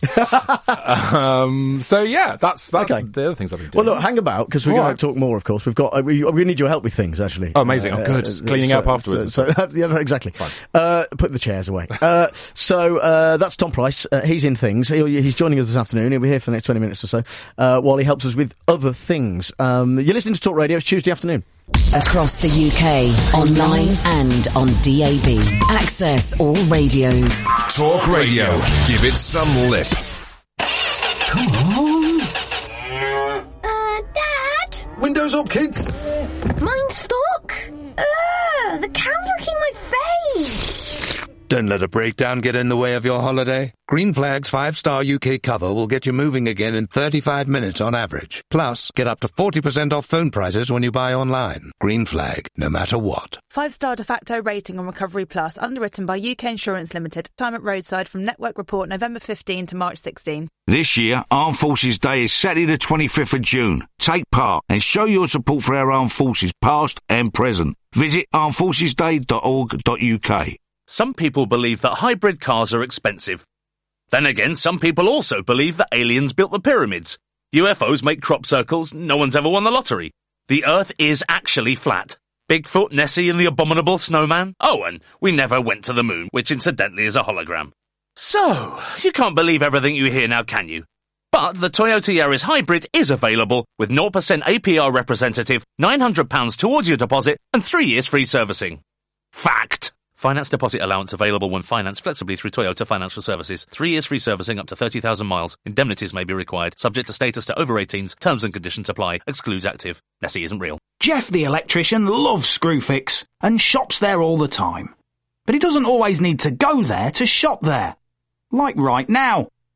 [SPEAKER 37] So yeah, that's
[SPEAKER 2] Okay.
[SPEAKER 37] the other things I've been doing.
[SPEAKER 2] Well, look, hang about, because we're going to talk more, of course. We've got, we need your help with things, actually.
[SPEAKER 37] Oh, amazing. Good. Cleaning up afterwards.
[SPEAKER 2] So yeah, exactly. Put the chairs away. So that's Tom Price. He's in things. He's joining us this afternoon. He'll be here for the next 20 minutes or so, while he helps us with other things. You're listening to Talk Radio. It's Tuesday afternoon.
[SPEAKER 4] Across the UK, online and on DAB. Access all radios.
[SPEAKER 5] Talk Radio. Give it some lip.
[SPEAKER 6] Come on. Dad?
[SPEAKER 8] Windows up, kids.
[SPEAKER 6] Mine's stuck. The cam's licking my face.
[SPEAKER 9] Don't let a breakdown get in the way of your holiday. Green Flag's 5-star UK cover will get you moving again in 35 minutes on average. Plus, get up to 40% off phone prices when you buy online. Green Flag, no matter what.
[SPEAKER 16] 5-star de facto rating on Recovery Plus, underwritten by UK Insurance Limited. Time at roadside from Network Report November 15 to March 16.
[SPEAKER 7] This year, Armed Forces Day is Saturday the 25th of June. Take part and show your support for our armed forces, past and present. Visit armedforcesday.org.uk.
[SPEAKER 18] Some people believe that hybrid cars are expensive. Then again, some people also believe that aliens built the pyramids. UFOs make crop circles, no one's ever won the lottery. The Earth is actually flat. Bigfoot, Nessie and the abominable snowman. Oh, and we never went to the moon, which incidentally is a hologram. So, you can't believe everything you hear now, can you? But the Toyota Yaris Hybrid is available with 0% APR representative, £900 towards your deposit and 3 years free servicing. Fact! Finance deposit allowance available when financed flexibly through Toyota Financial Services. 3 years free servicing up to 30,000 miles. Indemnities may be required. Subject to status to over 18s. Terms and conditions apply. Excludes active. Nessie isn't real.
[SPEAKER 19] Jeff the electrician loves Screwfix and shops there all the time. But he doesn't always need to go there to shop there. Like right now.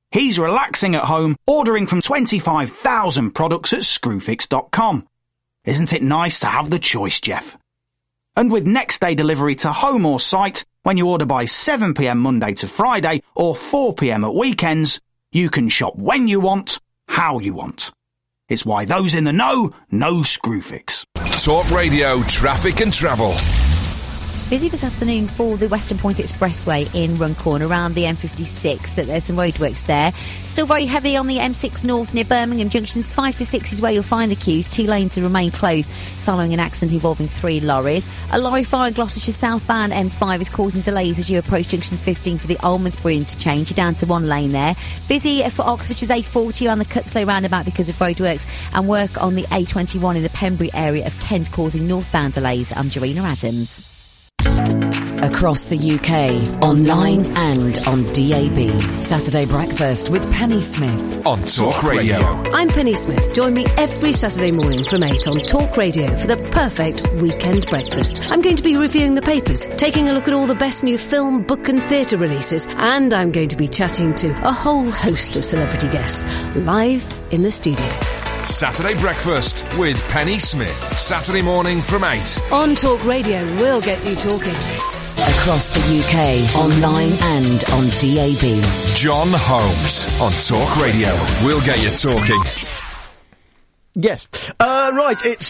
[SPEAKER 19] He's relaxing at home, ordering from 25,000 products at Screwfix.com. Isn't it nice to have the choice, Jeff? And with next day delivery to home or site, when you order by 7 p.m. Monday to Friday or 4 p.m. at weekends, you can shop when you want, how you want. It's why those in the know Screwfix.
[SPEAKER 5] Talk Radio Traffic and Travel.
[SPEAKER 3] Busy this afternoon for the Western Point Expressway in Runcorn around the M56. There's some roadworks there. Still very heavy on the M6 North near Birmingham Junctions. 5 to 6 is where you'll find the queues. 2 lanes to remain closed following an accident involving 3 lorries. A lorry fire in Gloucestershire southbound M5 is causing delays as you approach Junction 15 for the Almondsbury interchange. You're down to 1 lane there. Busy for Oxfordshire's A40 around the Cutslow roundabout because of roadworks, and work on the A21 in the Pembury area of Kent causing northbound delays. I'm Jarina Adams.
[SPEAKER 4] Across the UK, online and on DAB. Saturday Breakfast with Penny Smith.
[SPEAKER 5] On Talk Radio.
[SPEAKER 8] I'm Penny Smith. Join me every Saturday morning from 8 on Talk Radio for the perfect weekend breakfast. I'm going to be reviewing the papers, taking a look at all the best new film, book and theatre releases, and I'm going to be chatting to a whole host of celebrity guests live in the studio.
[SPEAKER 5] Saturday Breakfast with Penny Smith. Saturday morning from 8.
[SPEAKER 8] On Talk Radio, we'll get you talking.
[SPEAKER 4] Across the UK, online and on DAB.
[SPEAKER 5] John Holmes on Talk Radio. We'll get you talking.
[SPEAKER 2] Yes. Right, it's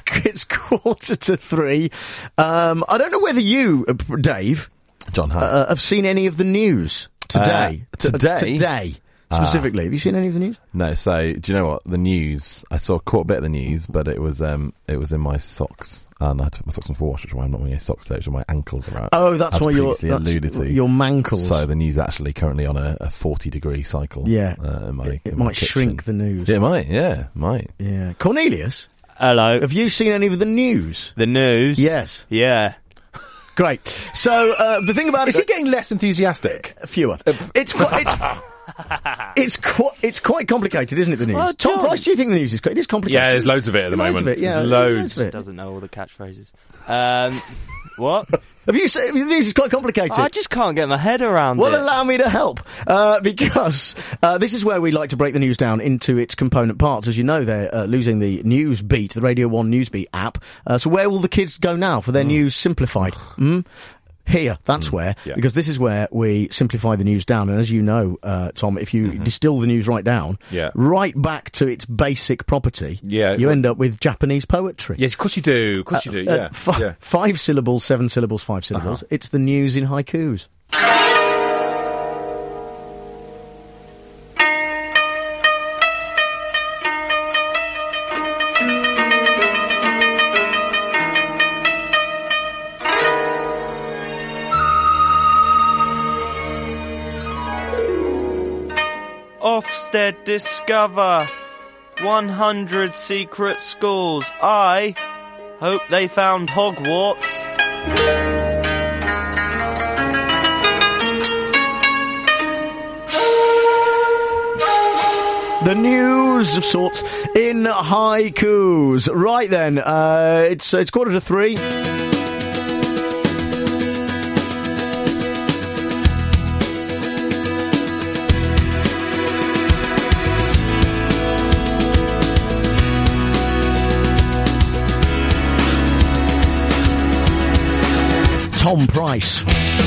[SPEAKER 2] 3:15. I don't know whether you, Dave,
[SPEAKER 1] John,
[SPEAKER 2] have seen any of the news today. Today. Specifically, have you seen any of the news?
[SPEAKER 1] No. So, do you know what? The news, I caught a bit of the news, but it was in my socks. And I had to put my socks on for wash, which is why I'm not wearing any socks today, which is why my ankles are out.
[SPEAKER 2] Oh, that's why you're
[SPEAKER 1] alluded to.
[SPEAKER 2] Your mankles.
[SPEAKER 1] So the news actually currently on a 40-degree cycle.
[SPEAKER 2] Yeah.
[SPEAKER 1] It
[SPEAKER 2] might shrink the news.
[SPEAKER 1] Yeah, it might. Yeah, might.
[SPEAKER 2] Yeah. Cornelius?
[SPEAKER 10] Hello.
[SPEAKER 2] Have you seen any of the news?
[SPEAKER 10] The news?
[SPEAKER 2] Yes.
[SPEAKER 10] Yeah.
[SPEAKER 2] Great. So, the thing about
[SPEAKER 37] Is he getting less enthusiastic?
[SPEAKER 2] Fewer. It's quite complicated, isn't it, the news?
[SPEAKER 10] Oh,
[SPEAKER 2] Tom Price, do you think the news is it is complicated?
[SPEAKER 37] Yeah, there's loads of it at the moment.
[SPEAKER 2] Yeah,
[SPEAKER 37] there's loads.
[SPEAKER 10] He doesn't know all the catchphrases. What?
[SPEAKER 2] Have you seen the news is quite complicated?
[SPEAKER 10] I just can't get my head around it.
[SPEAKER 2] Well, allow me to help. Because this is where we like to break the news down into its component parts. As you know, they're losing the News Beat, the Radio 1 News Beat app. So where will the kids go now for their news simplified? Here, that's where, because this is where we simplify the news down. And as you know, Tom, if you distill the news right down, right back to its basic property, you end up with Japanese poetry.
[SPEAKER 37] Yes, of course you do. Of course you do, yeah.
[SPEAKER 2] 5 syllables, 7 syllables, 5 syllables. It's the news in haikus.
[SPEAKER 11] Ofsted discover 100 secret schools. I hope they found Hogwarts.
[SPEAKER 2] The news of sorts in haikus. Right then, it's 2:45. Tom Price.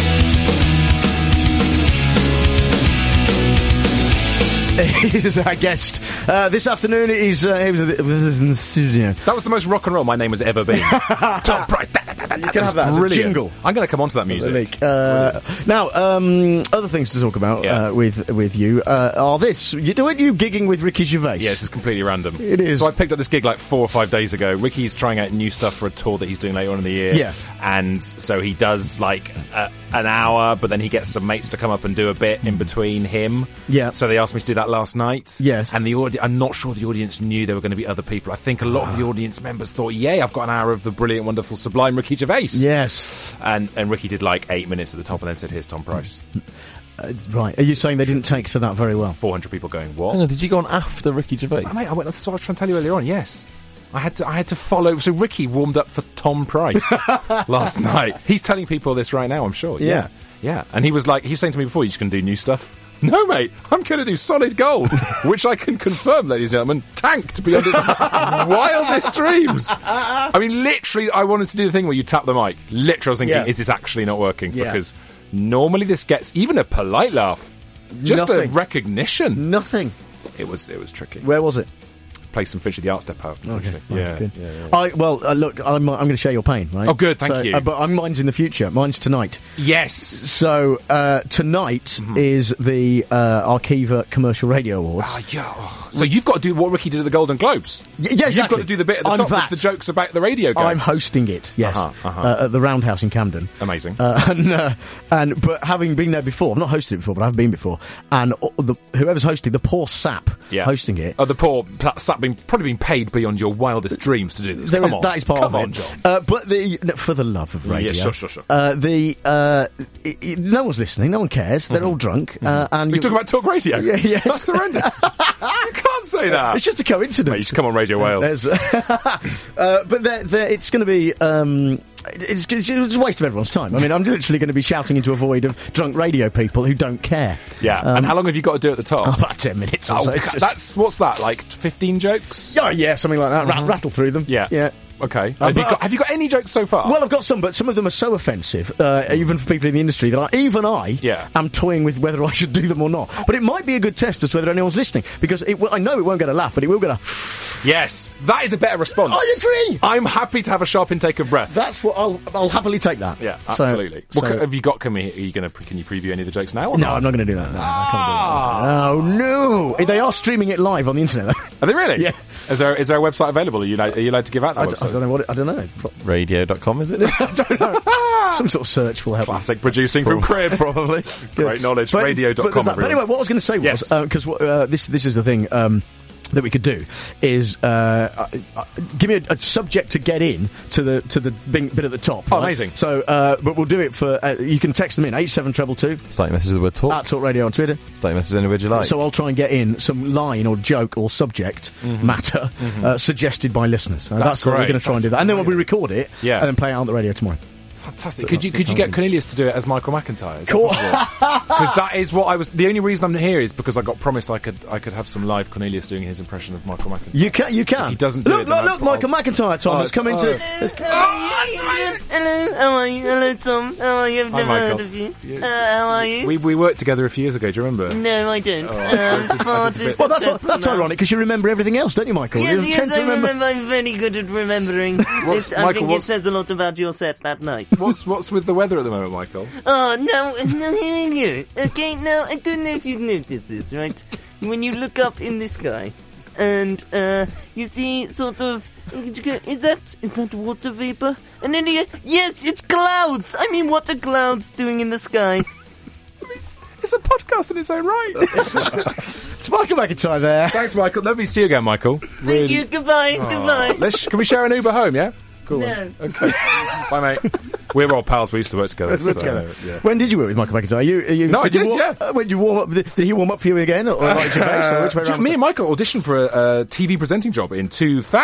[SPEAKER 2] Is our guest this afternoon. He was in the studio.
[SPEAKER 37] That was the most rock and roll my name has ever been. Tom Price.
[SPEAKER 2] You can have that as a jingle.
[SPEAKER 37] I'm going to come on to that music.
[SPEAKER 2] Now, other things to talk about with you are this. You're gigging with Ricky Gervais.
[SPEAKER 37] Yeah, this is completely random.
[SPEAKER 2] It is.
[SPEAKER 37] So I picked up this gig like 4 or 5 days ago. Ricky's trying out new stuff for a tour that he's doing later on in the year.
[SPEAKER 2] Yeah.
[SPEAKER 37] And so he does like an hour, but then he gets some mates to come up and do a bit in between him.
[SPEAKER 2] Yeah.
[SPEAKER 37] So they asked me to do that last night.
[SPEAKER 2] Yes.
[SPEAKER 37] And I'm not sure the audience knew there were going to be other people. I think a lot of the audience members thought, yay, I've got an hour of the brilliant, wonderful, sublime Ricky Gervais.
[SPEAKER 2] Yes.
[SPEAKER 37] And Ricky did like 8 minutes at the top and then said, here's Tom Price.
[SPEAKER 2] Right. Are you saying they didn't take to that very well?
[SPEAKER 37] 400 people going, what?
[SPEAKER 1] Did you go on after Ricky Gervais?
[SPEAKER 37] Mate, that's what I was trying to tell you earlier on, yes. I had to follow. So Ricky warmed up for Tom Price last night. He's telling people this right now, I'm sure.
[SPEAKER 2] Yeah.
[SPEAKER 37] Yeah. And he was saying to me before, you're just going to do new stuff. No, mate, I'm going to do Solid Gold, which I can confirm, ladies and gentlemen, tanked beyond its wildest dreams. I mean, literally, I wanted to do the thing where you tap the mic. Literally, I was thinking, is this actually not working?
[SPEAKER 2] Yeah.
[SPEAKER 37] Because normally this gets even a polite laugh. Just
[SPEAKER 2] Nothing.
[SPEAKER 37] a recognition.
[SPEAKER 2] Nothing.
[SPEAKER 37] It was tricky.
[SPEAKER 2] Where was it?
[SPEAKER 37] Place and Fish at the Arts Depot.
[SPEAKER 2] Okay,
[SPEAKER 37] Yeah.
[SPEAKER 2] good.
[SPEAKER 37] Yeah.
[SPEAKER 2] Look, I'm going to share your pain, right?
[SPEAKER 37] Oh, good, thank you.
[SPEAKER 2] But mine's in the future. Mine's tonight.
[SPEAKER 37] Yes.
[SPEAKER 2] So tonight is the Arkiva Commercial Radio Awards.
[SPEAKER 37] So you've got to do what Ricky did at the Golden Globes.
[SPEAKER 2] Yeah,
[SPEAKER 37] You've
[SPEAKER 2] exactly.
[SPEAKER 37] got to do the bit at the
[SPEAKER 2] I'm
[SPEAKER 37] top
[SPEAKER 2] that.
[SPEAKER 37] with the jokes about the radio guys.
[SPEAKER 2] I'm hosting it. Yes, at the Roundhouse in Camden.
[SPEAKER 37] Amazing.
[SPEAKER 2] But having been there before, I've not hosted it before, but I've been before. And whoever's hosting, the poor sap hosting it.
[SPEAKER 37] Oh, the poor sap probably been paid beyond your wildest dreams to do this. Come on.
[SPEAKER 2] That is part
[SPEAKER 37] Come
[SPEAKER 2] of
[SPEAKER 37] on,
[SPEAKER 2] it.
[SPEAKER 37] John.
[SPEAKER 2] But for the love of radio.
[SPEAKER 37] Yeah, sure.
[SPEAKER 2] No one's listening. No one cares. They're all drunk. And
[SPEAKER 37] you talk about Talk Radio?
[SPEAKER 2] Yeah, yes.
[SPEAKER 37] That's horrendous. You can't say that.
[SPEAKER 2] It's just a coincidence.
[SPEAKER 37] Mate, you should come on Radio Wales.
[SPEAKER 2] But it's going to be... It's a waste of everyone's time. I mean, I'm literally going to be shouting into a void of drunk radio people who don't care.
[SPEAKER 37] Yeah. And how long have you got to do at the top?
[SPEAKER 2] About 10 minutes or so.
[SPEAKER 37] What's that, like 15 jokes?
[SPEAKER 2] Oh, yeah, something like that. Rattle through them.
[SPEAKER 37] Yeah. Okay. Have you got any jokes so far?
[SPEAKER 2] Well, I've got some, but some of them are so offensive, even for people in the industry, that I am toying with whether I should do them or not. But it might be a good test as to whether anyone's listening, because I know it won't get a laugh, but it will get a...
[SPEAKER 37] Yes, that is a better response.
[SPEAKER 2] I agree.
[SPEAKER 37] I'm happy to have a sharp intake of breath.
[SPEAKER 2] That's what I'll happily take that.
[SPEAKER 37] Yeah, absolutely. Have you got? Can you preview any of the jokes now? Or
[SPEAKER 2] no,
[SPEAKER 37] not?
[SPEAKER 2] I'm not going to do that. No, I can't do that. Oh no! They are streaming it live on the internet, though.
[SPEAKER 37] Are they really?
[SPEAKER 2] Yeah.
[SPEAKER 37] Is there a website available? Are you allowed to give out that website?
[SPEAKER 2] I don't know.
[SPEAKER 1] Radio.com, is it?
[SPEAKER 2] I don't know. Some sort of search will help.
[SPEAKER 37] Classic producing from Crib,
[SPEAKER 1] probably.
[SPEAKER 37] Great knowledge. Radio.com.
[SPEAKER 2] But anyway, what I was going to say was because this is the thing. That we could do is give me a subject to get in to the bit at the top.
[SPEAKER 37] Oh,
[SPEAKER 2] right?
[SPEAKER 37] amazing!
[SPEAKER 2] So, but we'll do it for. You can text them in 87222.
[SPEAKER 1] Start your message with the word talk.
[SPEAKER 2] At Talk Radio on Twitter.
[SPEAKER 1] Start your message anywhere you like.
[SPEAKER 2] So I'll try and get in some line or joke or subject matter suggested by listeners. That's what we're going to try and do that, and then we'll record it and then play it on the radio tomorrow.
[SPEAKER 37] Fantastic. Could you get Cornelius to do it as Michael McIntyre? Because that is what I was. The only reason I'm here is because I got promised I could have some live Cornelius doing his impression of Michael McIntyre.
[SPEAKER 2] You can.
[SPEAKER 37] If he doesn't do it.
[SPEAKER 2] Look, Michael McIntyre, Tom. Let's come into.
[SPEAKER 11] Hello, how are you? Hello, Tom. How are you? I've never heard of you. How are you?
[SPEAKER 37] We worked together a few years ago. Do you remember?
[SPEAKER 11] No, I don't.
[SPEAKER 2] Well, that's ironic because you remember everything else, don't you, Michael?
[SPEAKER 11] Yes, I remember. I'm very good at remembering. I think it says a lot about your set that night.
[SPEAKER 37] What's with the weather at the moment, Michael?
[SPEAKER 11] Oh, no, here we go. Okay, now, I don't know if you've noticed this, right? When you look up in the sky, and, you see sort of, is that water vapor? And then you go, yes, it's clouds! I mean, what are clouds doing in the sky?
[SPEAKER 37] It's a podcast in its own right.
[SPEAKER 2] It's Michael McIntyre there.
[SPEAKER 37] Thanks, Michael. Lovely to see you again, Michael.
[SPEAKER 11] Thank you, goodbye, goodbye.
[SPEAKER 37] Can we share an Uber home, yeah? Cool.
[SPEAKER 11] No.
[SPEAKER 37] Okay. Bye, mate. We're all pals. We used to work together. Yeah.
[SPEAKER 2] When did you work with Michael McIntyre?
[SPEAKER 37] No, I did, yeah.
[SPEAKER 2] When you warm up, did he warm up for you again? Or like your base, or which way around?
[SPEAKER 37] Me and Michael auditioned for a TV presenting job in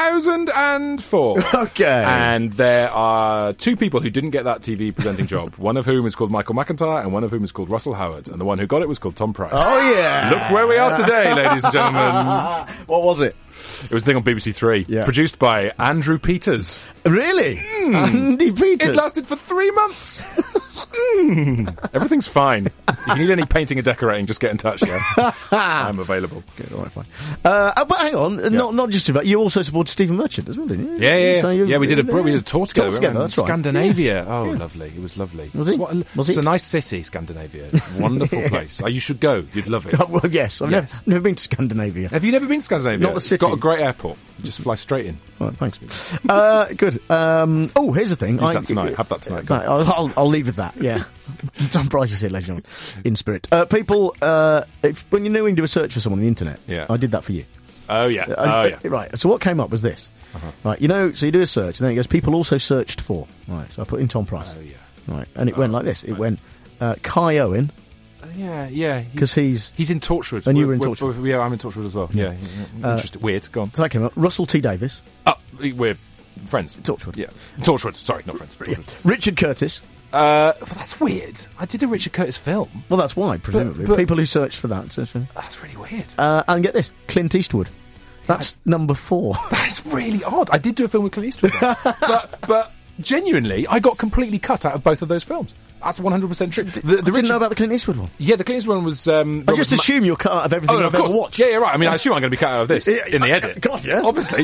[SPEAKER 37] 2004.
[SPEAKER 2] Okay.
[SPEAKER 37] And there are two people who didn't get that TV presenting job. One of whom is called Michael McIntyre, and one of whom is called Russell Howard. And the one who got it was called Tom Price.
[SPEAKER 2] Oh, yeah.
[SPEAKER 37] Look where we are today, ladies and gentlemen.
[SPEAKER 2] What was it?
[SPEAKER 37] It was a thing on BBC Three, produced by Andrew Peters.
[SPEAKER 2] Really? Andy Peters?
[SPEAKER 37] It lasted for 3 months. Everything's fine. If you need any painting and decorating, just get in touch, yeah? I'm available.
[SPEAKER 2] Good, all right, fine. But hang on, not just about, you also supported Stephen Merchant as well, didn't you?
[SPEAKER 37] Yeah.
[SPEAKER 2] So
[SPEAKER 37] we did a tour together.
[SPEAKER 2] That's right.
[SPEAKER 37] Scandinavia. Yeah. Oh, lovely. It was lovely.
[SPEAKER 2] Was it?
[SPEAKER 37] It's a nice city, Scandinavia. It's a wonderful place. You should go. You'd love it.
[SPEAKER 2] Well, yes. I've never been to Scandinavia.
[SPEAKER 37] Have you never been to Scandinavia?
[SPEAKER 2] Not the city.
[SPEAKER 37] It's got a great airport. You just fly straight in.
[SPEAKER 2] All right, thanks. Good. Here's the thing.
[SPEAKER 37] Have that tonight.
[SPEAKER 2] I'll leave with that. Yeah. Tom Price is here, ladies and gentlemen, in spirit. People, when you're knowing to do a search for someone on the internet, I did that for you.
[SPEAKER 37] Oh, yeah.
[SPEAKER 2] Right. So what came up was this. Right. So you do a search, and then it goes, people also searched for. Right. So I put in Tom Price.
[SPEAKER 37] Oh, yeah.
[SPEAKER 2] Right. And it went like this. It went, Kai Owen.
[SPEAKER 37] Yeah.
[SPEAKER 2] Because he's
[SPEAKER 37] in Torchwood.
[SPEAKER 2] And you were in Torchwood.
[SPEAKER 37] Yeah, I'm in Torchwood as well. Yeah. Interesting. Weird. Go on.
[SPEAKER 2] So that came up. Russell T. Davis.
[SPEAKER 37] We're friends.
[SPEAKER 2] Torchwood.
[SPEAKER 37] Yeah. Torchwood. Sorry, not friends.
[SPEAKER 2] Yeah. Richard Curtis.
[SPEAKER 37] Well, that's weird. I did a Richard Curtis film.
[SPEAKER 2] Well, that's why, presumably.
[SPEAKER 37] But
[SPEAKER 2] people who search for that.
[SPEAKER 37] That's really weird.
[SPEAKER 2] And get this, Clint Eastwood. That's number 4.
[SPEAKER 37] That's really odd. I did do a film with Clint Eastwood, but genuinely, I got completely cut out of both of those films. That's 100% true.
[SPEAKER 2] I didn't know about the Clint Eastwood one.
[SPEAKER 37] Yeah, the Clint Eastwood one was...
[SPEAKER 2] I just assume you're cut out of everything I've ever watched.
[SPEAKER 37] Yeah, right. I mean, I assume I'm going to be cut out of this in the edit.
[SPEAKER 2] God, yeah.
[SPEAKER 37] Obviously.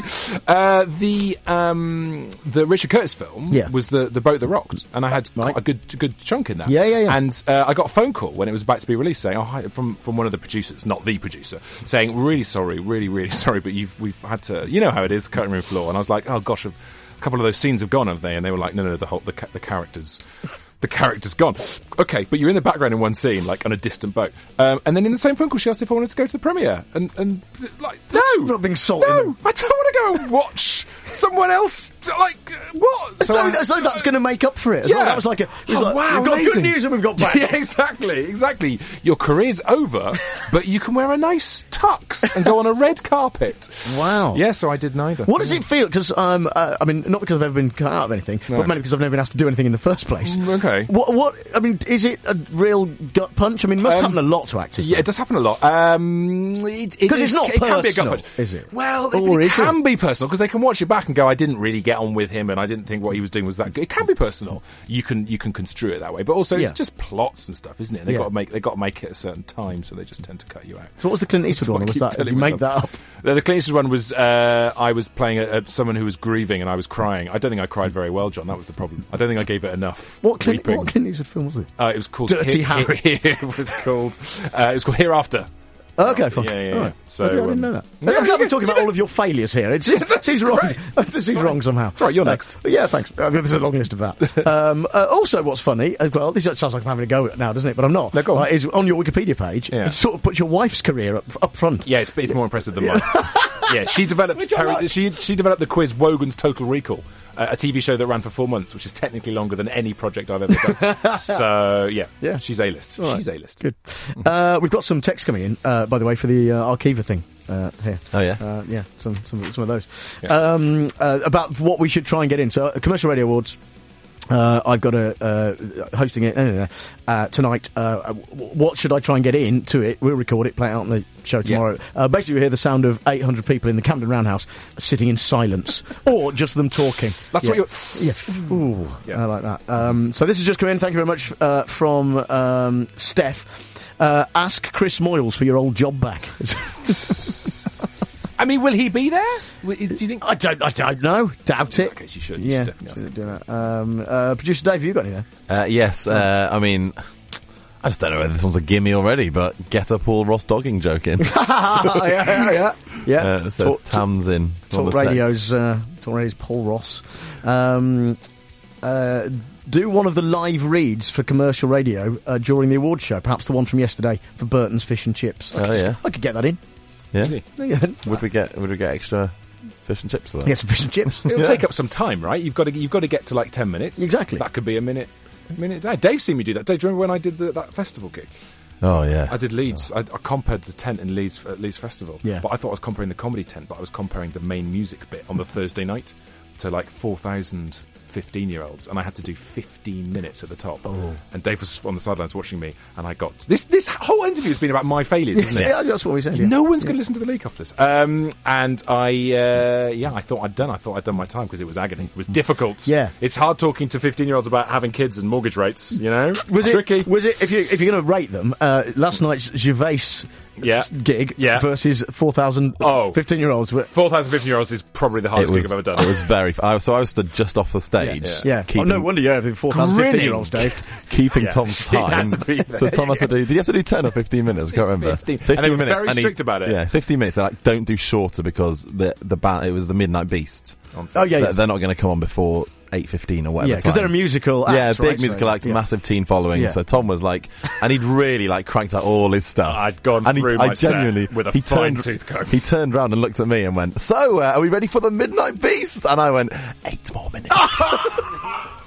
[SPEAKER 37] The Richard Curtis film was the Boat That Rocked, and I had quite a good chunk in that.
[SPEAKER 2] Yeah.
[SPEAKER 37] And I got a phone call when it was about to be released saying, hi, from one of the producers, not the producer, saying, really sorry, really sorry, but we've had to... You know how it is, cutting room floor. And I was like, oh, gosh, a couple of those scenes have gone, have they? And they were like, no, the characters... The character's gone. Okay, but you're in the background in one scene, like on a distant boat. And then in the same phone call, she asked if I wanted to go to the premiere. And like, no!
[SPEAKER 2] Not being salty.
[SPEAKER 37] No! I don't want to go and watch someone else. Like, what?
[SPEAKER 2] As though that's going to make up for it.
[SPEAKER 37] Yeah.
[SPEAKER 2] That was like
[SPEAKER 37] wow,
[SPEAKER 2] we've got
[SPEAKER 37] amazing.
[SPEAKER 2] good news and we've got bad.
[SPEAKER 37] Yeah, exactly. Your career's over, but you can wear a nice tux and go on a red carpet.
[SPEAKER 2] Wow.
[SPEAKER 37] Yeah, so I did neither.
[SPEAKER 2] What does it feel? Because, I mean, not because I've ever been cut out of anything, but mainly because I've never been asked to do anything in the first place.
[SPEAKER 37] Okay.
[SPEAKER 2] What? I mean, is it a real gut punch? I mean, it must happen a lot to actors.
[SPEAKER 37] Yeah, it does happen a lot.
[SPEAKER 2] Because it's not personal,
[SPEAKER 37] can be a gut punch.
[SPEAKER 2] Is it?
[SPEAKER 37] Well, it can be personal because they can watch it back and go, I didn't really get on with him, and I didn't think what he was doing was that good. It can be personal. You can construe it that way, but also it's just plots and stuff, isn't it? And they've got to make it at a certain time, so they just tend to cut you out.
[SPEAKER 2] So what was the Clint Eastwood one? Was that? Did you make that up?
[SPEAKER 37] The Clint Eastwood one was I was playing someone who was grieving and I was crying. I don't think I cried very well, John. That was the problem. I don't think I gave it enough.
[SPEAKER 2] What Clint Eastwood film was it?
[SPEAKER 37] It was called
[SPEAKER 2] Dirty Harry.
[SPEAKER 37] It was called Hereafter.
[SPEAKER 2] Okay, fine.
[SPEAKER 37] Yeah.
[SPEAKER 2] Right.
[SPEAKER 37] So
[SPEAKER 2] I didn't know that. I can't be talking about all of your failures here. It seems wrong. It seems wrong somehow.
[SPEAKER 37] That's right, you're next.
[SPEAKER 2] Yeah, thanks. There's a long list of that. Also, what's funny as well, this sounds like I'm having a go now, doesn't it? But I'm not.
[SPEAKER 37] No, go on.
[SPEAKER 2] Is on your Wikipedia page, it sort of puts your wife's career up front.
[SPEAKER 37] Yeah, it's more impressive than mine. Yeah, she developed she developed the quiz Wogan's Total Recall, a TV show that ran for 4 months, which is technically longer than any project I've ever done. So yeah, she's A-list. Right. She's A-list.
[SPEAKER 2] Good. We've got some text coming in, by the way, for the Arkiva thing. Here.
[SPEAKER 1] Oh yeah.
[SPEAKER 2] Yeah, some of those.
[SPEAKER 37] Yeah.
[SPEAKER 2] About what we should try and get in. So, Commercial Radio Awards. I've got hosting it tonight. What should I try and get into it? We'll record it, play it out on the show tomorrow. Basically, we hear the sound of 800 people in the Camden Roundhouse sitting in silence, or just them talking.
[SPEAKER 37] That's what you're...
[SPEAKER 2] Yeah. Ooh, I like that. So this has just come in. Thank you very much from Steph. Ask Chris Moyles for your old job back.
[SPEAKER 37] I mean, will he be there? Do you think?
[SPEAKER 2] I don't know. Doubt it.
[SPEAKER 37] Okay, you should definitely ask him.
[SPEAKER 2] Do that. Producer Dave, have you got any there?
[SPEAKER 1] Yes. I mean, I just don't know whether this one's a gimme already, but get a Paul Ross dogging joke in.
[SPEAKER 2] Yeah.
[SPEAKER 1] It says Tam's in.
[SPEAKER 2] Talk Radio's Paul Ross. Do one of the live reads for commercial radio during the awards show. Perhaps the one from yesterday for Burton's Fish and Chips.
[SPEAKER 1] Yeah.
[SPEAKER 2] I could get that in.
[SPEAKER 1] Yeah. Would we get extra fish and chips for that?
[SPEAKER 2] Yes, fish and chips.
[SPEAKER 37] It'll take up some time, right? You've got to get to like 10 minutes.
[SPEAKER 2] Exactly.
[SPEAKER 37] That could be a minute. Dave's seen me do that. Dave, do you remember when I did that festival gig?
[SPEAKER 1] Oh yeah.
[SPEAKER 37] I did Leeds. I compared the tent in Leeds at Leeds Festival.
[SPEAKER 2] Yeah.
[SPEAKER 37] But I thought I was comparing the comedy tent, but I was comparing the main music bit on the Thursday night to like 4,000 15-year-olds, and I had to do 15 minutes at the top.
[SPEAKER 2] Oh.
[SPEAKER 37] And Dave was on the sidelines watching me, and I got... This whole interview has been about my failures, isn't it?
[SPEAKER 2] Yeah, that's what we said.
[SPEAKER 37] No one's going to listen to the leak after this. And I thought I'd done my time because it was agony. It was difficult.
[SPEAKER 2] Yeah.
[SPEAKER 37] It's hard talking to 15-year-olds about having kids and mortgage rates, you know?
[SPEAKER 2] Was
[SPEAKER 37] tricky.
[SPEAKER 2] Was it, if you're going to rate them, last night's Gervais gig versus 4,000 15-year-olds.
[SPEAKER 37] 4,000 15-year-olds is probably the hardest gig I've ever done.
[SPEAKER 1] It was very... So I was stood just off the stage.
[SPEAKER 2] Yeah. No wonder you're having 4,000 15-year-olds, Dave.
[SPEAKER 1] Keeping Tom's time. So Tom had to do... Did you have to do 10 or 15 minutes? I can't remember.
[SPEAKER 37] 15 and they were
[SPEAKER 1] minutes.
[SPEAKER 37] very strict about it.
[SPEAKER 1] Yeah, 15 minutes. They're like, don't do shorter because it was the Midnight Beast.
[SPEAKER 2] Oh, yeah.
[SPEAKER 1] They're not going to come on before 8:15 or whatever.
[SPEAKER 2] Yeah, because they're a musical act.
[SPEAKER 1] Yeah, big musical act, massive teen following. Yeah. So Tom was like, and he'd really like cranked out all his stuff.
[SPEAKER 37] I'd gone through my set with a fine-tooth comb.
[SPEAKER 1] He turned around and looked at me and went, "So, are we ready for the Midnight Beast?" And I went, 8 more minutes.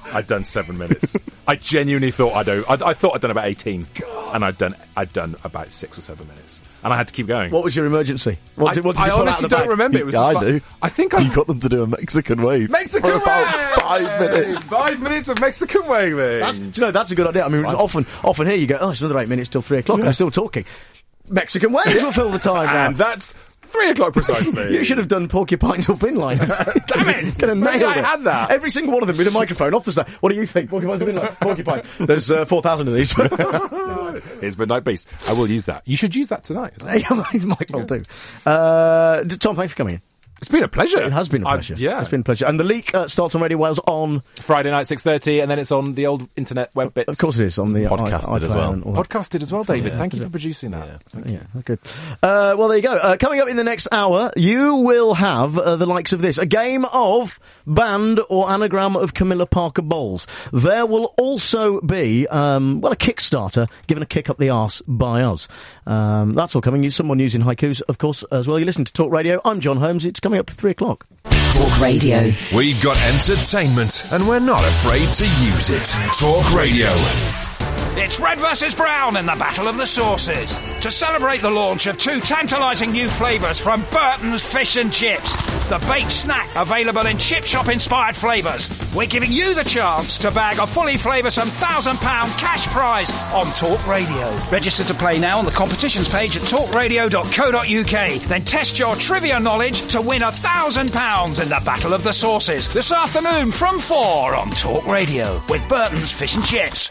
[SPEAKER 37] I'd done 7 minutes. I genuinely thought I thought I'd done about 18, and I'd done about 6 or 7 minutes, and I had to keep going.
[SPEAKER 2] What was your emergency? What did you
[SPEAKER 37] I
[SPEAKER 2] pull
[SPEAKER 37] honestly
[SPEAKER 2] out the
[SPEAKER 37] don't
[SPEAKER 2] bag?
[SPEAKER 37] remember. It was
[SPEAKER 1] I
[SPEAKER 37] just
[SPEAKER 1] do.
[SPEAKER 37] I think
[SPEAKER 1] You got them to do a Mexican wave.
[SPEAKER 37] Mexican
[SPEAKER 1] for about
[SPEAKER 37] wave!
[SPEAKER 1] 5 minutes.
[SPEAKER 37] 5 minutes of Mexican waving.
[SPEAKER 2] That's a good idea. I mean, often here you go, it's another 8 minutes till 3 o'clock, and I'm still talking. Mexican waves will fill the time now.
[SPEAKER 37] And that's 3 o'clock precisely.
[SPEAKER 2] You should have done porcupines or bin liners.
[SPEAKER 37] Damn it!
[SPEAKER 2] Could have nailed
[SPEAKER 37] I
[SPEAKER 2] it.
[SPEAKER 37] had that.
[SPEAKER 2] Every single one of them with a microphone off the side. What do you think? Porcupines or bin liners? Porcupines. There's 4,000 of these.
[SPEAKER 37] Here's Midnight Beast. I will use that. You should use that tonight.
[SPEAKER 2] It might well do. Tom, thanks for coming in.
[SPEAKER 37] It's been a pleasure.
[SPEAKER 2] It has been a pleasure.
[SPEAKER 37] Yeah.
[SPEAKER 2] It's been a pleasure. And the leak starts on Radio Wales on
[SPEAKER 37] Friday night, 6:30, and then it's on the old internet web bits.
[SPEAKER 2] Of course it is, on the
[SPEAKER 1] Podcasted as well.
[SPEAKER 37] Podcasted as well, David. Thank you for producing that.
[SPEAKER 2] Yeah, good. Well, there you go. Coming up in the next hour, you will have the likes of this. A game of band or anagram of Camilla Parker Bowles. There will also be, a Kickstarter given a kick up the arse by us. That's all coming. Someone using haikus, of course, as well. You're listening to Talk Radio. I'm John Holmes. It's coming up to 3 o'clock.
[SPEAKER 4] Talk Radio.
[SPEAKER 5] We've got entertainment, and we're not afraid to use it. Talk Radio.
[SPEAKER 12] It's Red versus Brown in the Battle of the Sauces. To celebrate the launch of 2 tantalising new flavours from Burton's Fish and Chips. The baked snack available in chip shop inspired flavours. We're giving you the chance to bag a fully flavoursome £1,000 cash prize on Talk Radio. Register to play now on the competitions page at talkradio.co.uk. Then test your trivia knowledge to win £1,000 in the Battle of the Sauces this afternoon from 4 on Talk Radio with Burton's Fish and Chips.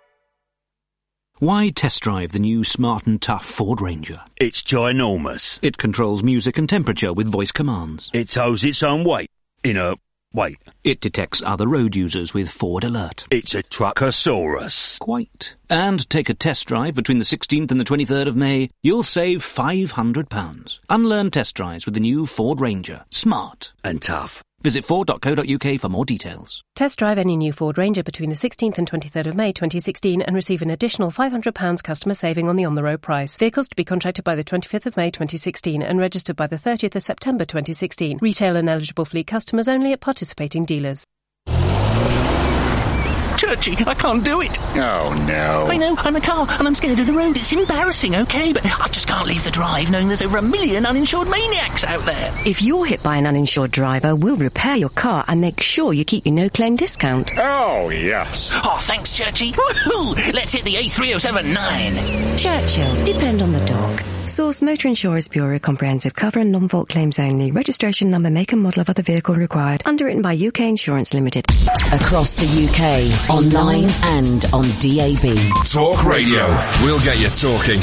[SPEAKER 13] Why test drive the new smart and tough Ford Ranger?
[SPEAKER 14] It's ginormous.
[SPEAKER 13] It controls music and temperature with voice commands.
[SPEAKER 14] It holds its own weight. Wait.
[SPEAKER 13] It detects other road users with Ford Alert.
[SPEAKER 14] It's a Truckosaurus.
[SPEAKER 13] Quite. And take a test drive between the 16th and the 23rd of May. You'll save £500. Unlearn test drives with the new Ford Ranger. Smart.
[SPEAKER 14] And tough.
[SPEAKER 13] Visit Ford.co.uk for more details.
[SPEAKER 8] Test drive any new Ford Ranger between the 16th and 23rd of May 2016 and receive an additional £500 customer saving on the on-the-road price. Vehicles to be contracted by the 25th of May 2016 and registered by the 30th of September 2016. Retail and eligible fleet customers only at participating dealers.
[SPEAKER 15] Churchy, I can't do it.
[SPEAKER 14] Oh, no.
[SPEAKER 15] I know, I'm a car and I'm scared of the road. It's embarrassing, okay? But I just can't leave the drive knowing there's over 1 million uninsured maniacs out there.
[SPEAKER 20] If you're hit by an uninsured driver, we'll repair your car and make sure you keep your no-claim discount.
[SPEAKER 14] Oh, yes.
[SPEAKER 15] Oh, thanks, Churchy. Woohoo! Let's hit the A3079.
[SPEAKER 20] Churchill, depend on the dog. Source Motor Insurers Bureau, comprehensive cover and non-fault claims only. Registration number, make and model of other vehicle required. Underwritten by UK Insurance Limited.
[SPEAKER 4] Across the UK, online and on DAB.
[SPEAKER 5] Talk Radio. We'll get you talking.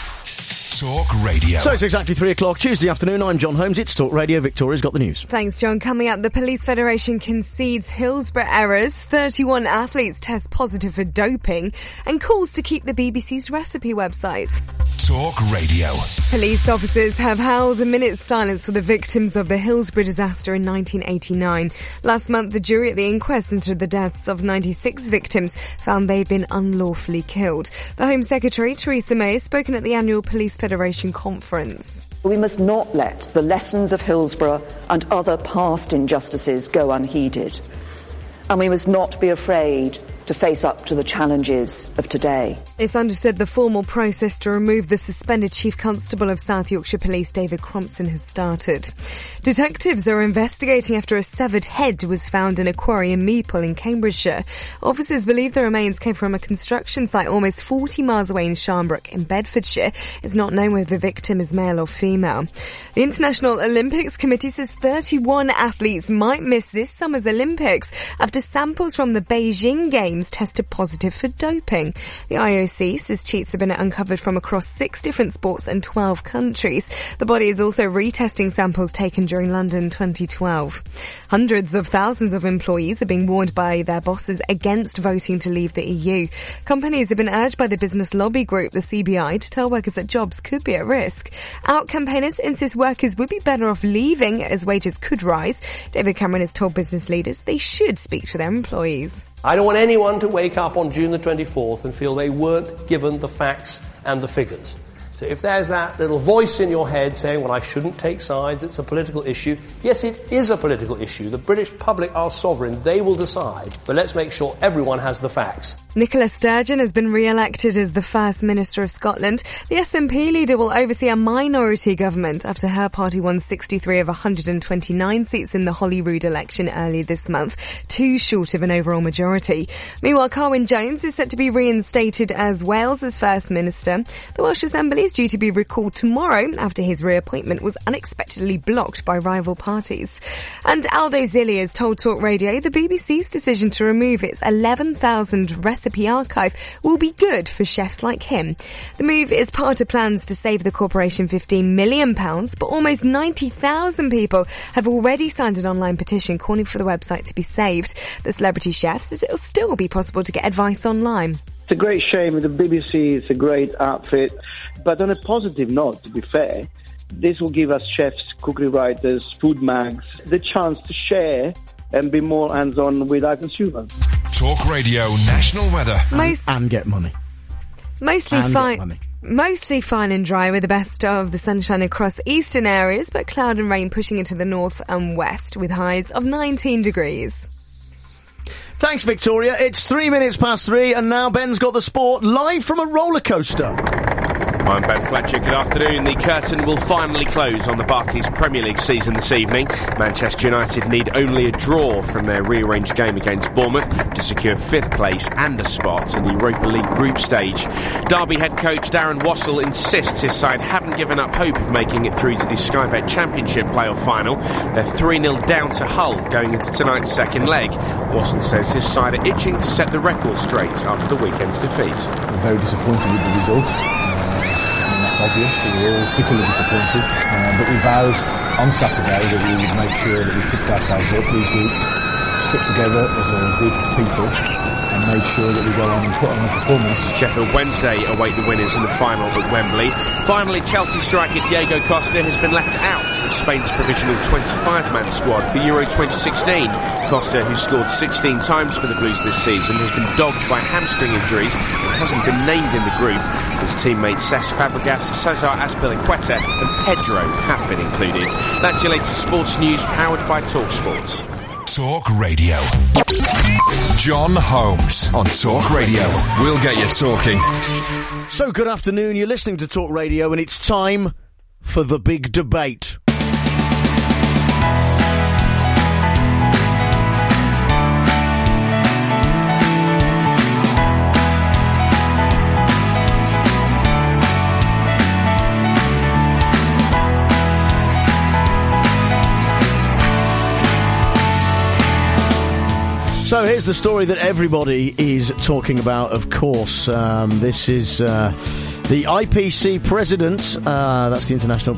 [SPEAKER 5] Talk Radio.
[SPEAKER 2] So it's exactly 3 o'clock Tuesday afternoon. I'm John Holmes. It's Talk Radio. Victoria's got the news.
[SPEAKER 21] Thanks, John. Coming up, the Police Federation concedes Hillsborough errors, 31 athletes test positive for doping, and calls to keep the BBC's recipe website.
[SPEAKER 5] Talk Radio.
[SPEAKER 21] Police officers have held a minute's silence for the victims of the Hillsborough disaster in 1989. Last month, the jury at the inquest into the deaths of 96 victims found they'd been unlawfully killed. The Home Secretary, Theresa May, has spoken at the annual Police Federation conference.
[SPEAKER 23] We must not let the lessons of Hillsborough and other past injustices go unheeded. And we must not be afraid to face up to the challenges of today.
[SPEAKER 21] It's understood the formal process to remove the suspended Chief Constable of South Yorkshire Police, David Crompson, has started. Detectives are investigating after a severed head was found in a quarry in Meeple in Cambridgeshire. Officers believe the remains came from a construction site almost 40 miles away in Sharnbrook in Bedfordshire. It's not known whether the victim is male or female. The International Olympics Committee says 31 athletes might miss this summer's Olympics after samples from the Beijing Games tested positive for doping. The IOC says cheats have been uncovered from across 6 different sports and 12 countries. The body is also retesting samples taken during London 2012. Hundreds of thousands of employees are being warned by their bosses against voting to leave the EU. Companies have been urged by the business lobby group, the CBI, to tell workers that jobs could be at risk. Out campaigners insist workers would be better off leaving as wages could rise. David Cameron has told business leaders they should speak to their employees.
[SPEAKER 24] I don't want anyone to wake up on June the 24th and feel they weren't given the facts and the figures.
[SPEAKER 6] So if there's that little voice in your head saying, well, I shouldn't take sides, it's a political issue, yes, it is a political issue. The British public are sovereign, they will decide. But let's make sure everyone has the facts.
[SPEAKER 21] Nicola Sturgeon has been re-elected as the First Minister of Scotland. The SNP leader will oversee a minority government after her party won 63 of 129 seats in the Holyrood election early this month, 2 short of an overall majority. Meanwhile, Carwyn Jones is set to be reinstated as Wales's First Minister. The Welsh Assembly is due to be recalled tomorrow after his reappointment was unexpectedly blocked by rival parties. And Aldo Zilli has told Talk Radio the BBC's decision to remove its 11,000 recipe archive will be good for chefs like him. The move is part of plans to save the corporation £15 million, but almost 90,000 people have already signed an online petition calling for the website to be saved. The Celebrity Chef says it'll still be possible to get advice online.
[SPEAKER 9] It's a great shame. The BBC is a great outfit. But on a positive note, to be fair, this will give us chefs, cookery writers, food mags, the chance to share and be more hands-on with our consumers.
[SPEAKER 5] Talk Radio National Weather.
[SPEAKER 2] And get money.
[SPEAKER 21] Mostly fine and dry with the best of the sunshine across eastern areas, but cloud and rain pushing into the north and west with highs of 19 degrees.
[SPEAKER 2] Thanks, Victoria. It's 3 minutes past 3, and now Ben's got the sport live from a roller coaster.
[SPEAKER 17] I'm Ben Fletcher. Good afternoon. The curtain will finally close on the Barclays Premier League season this evening. Manchester United need only a draw from their rearranged game against Bournemouth to secure 5th place and a spot in the Europa League group stage. Derby head coach Darren Wassell insists his side haven't given up hope of making it through to the Sky Bet Championship playoff final. They're 3-0 down to Hull going into tonight's second leg. Wassell says his side are itching to set the record straight after the weekend's defeat.
[SPEAKER 22] I'm very disappointed with the result. That's obvious. We were all bitterly disappointed, but we vowed on Saturday that we would make sure that we picked ourselves up, regrouped, stuck together as a group of people, and made sure that we go on and put on a performance.
[SPEAKER 17] Sheffield Wednesday await the winners in the final at Wembley. Finally, Chelsea striker Diego Costa has been left out of Spain's provisional 25-man squad for Euro 2016. Costa, who scored 16 times for the Blues this season, has been dogged by hamstring injuries and hasn't been named in the group. His teammates Cesc Fabregas, Cesar Azpilicueta and Pedro have been included. That's your latest sports news powered by TalkSport.
[SPEAKER 5] Talk Radio. John Holmes on Talk Radio. We'll get you talking.
[SPEAKER 2] So good afternoon, you're listening to Talk Radio and it's time for the big debate. So here's the story that everybody is talking about, of course. This is the IPC president, that's the International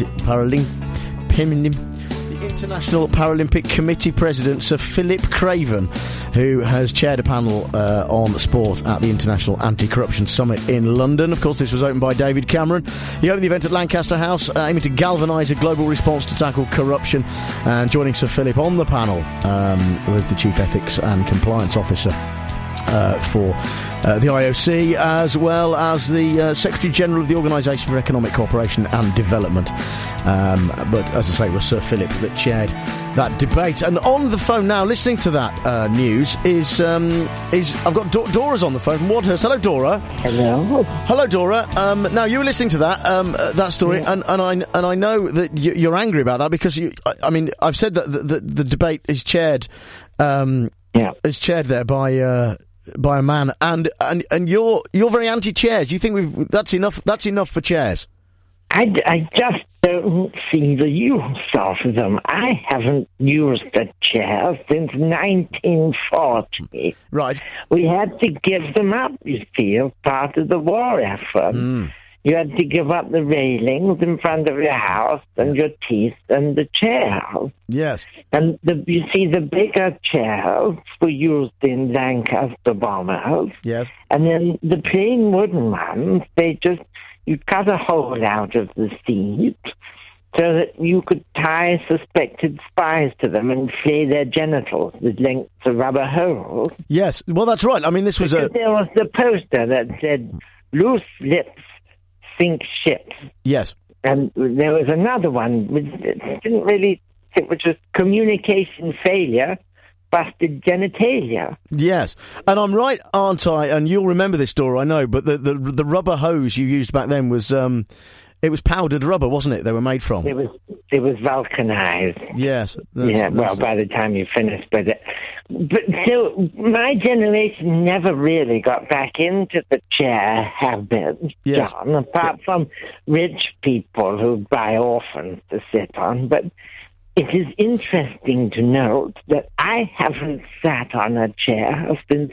[SPEAKER 2] Paralympic Committee President, Sir Philip Craven, who has chaired a panel on sport at the International Anti-Corruption Summit in London. Of course, this was opened by David Cameron. He opened the event at Lancaster House, aiming to galvanise a global response to tackle corruption. And joining Sir Philip on the panel was the Chief Ethics and Compliance Officer for the IOC, as well as the Secretary General of the Organisation for Economic Cooperation and Development. But as I say, it was Sir Philip that chaired that debate. And on the phone now, listening to that news, is I've got Dora's on the phone from Wadhurst. Hello, Dora. Hello, Dora. Now you were listening to that story, yeah. and I know that you're angry about that because I've said that the debate is chaired. Is chaired there by a man, and you're very anti-chairs. You think that's enough? That's enough for chairs?
[SPEAKER 24] I just don't see the use of them. I haven't used a chair since 1940.
[SPEAKER 2] Right.
[SPEAKER 24] We had to give them up, you see, as part of the war effort. You had to give up the railings in front of your house and your teeth and the chairs.
[SPEAKER 2] Yes.
[SPEAKER 24] And you see, the bigger chairs were used in Lancaster bombers.
[SPEAKER 2] Yes.
[SPEAKER 24] And then the plain wooden ones, you cut a hole out of the seat so that you could tie suspected spies to them and flay their genitals with lengths of rubber holes.
[SPEAKER 2] Yes. Well, that's right. I mean, this was
[SPEAKER 24] there was the poster that said, "Loose lips, sink ships.
[SPEAKER 2] Yes.
[SPEAKER 24] And there was another one which didn't really, which was communication failure, busted genitalia.
[SPEAKER 2] Yes, and I'm right, aren't I? And you'll remember this, Dora, I know. But the rubber hose you used back then was it was powdered rubber, wasn't it? They were made from.
[SPEAKER 24] It was vulcanized.
[SPEAKER 2] Yes.
[SPEAKER 24] Well, by the time you finished with it, but so my generation never really got back into the chair habit,
[SPEAKER 2] yes.
[SPEAKER 24] John, apart from rich people who buy orphans to sit on. But it is interesting to note that I haven't sat on a chair since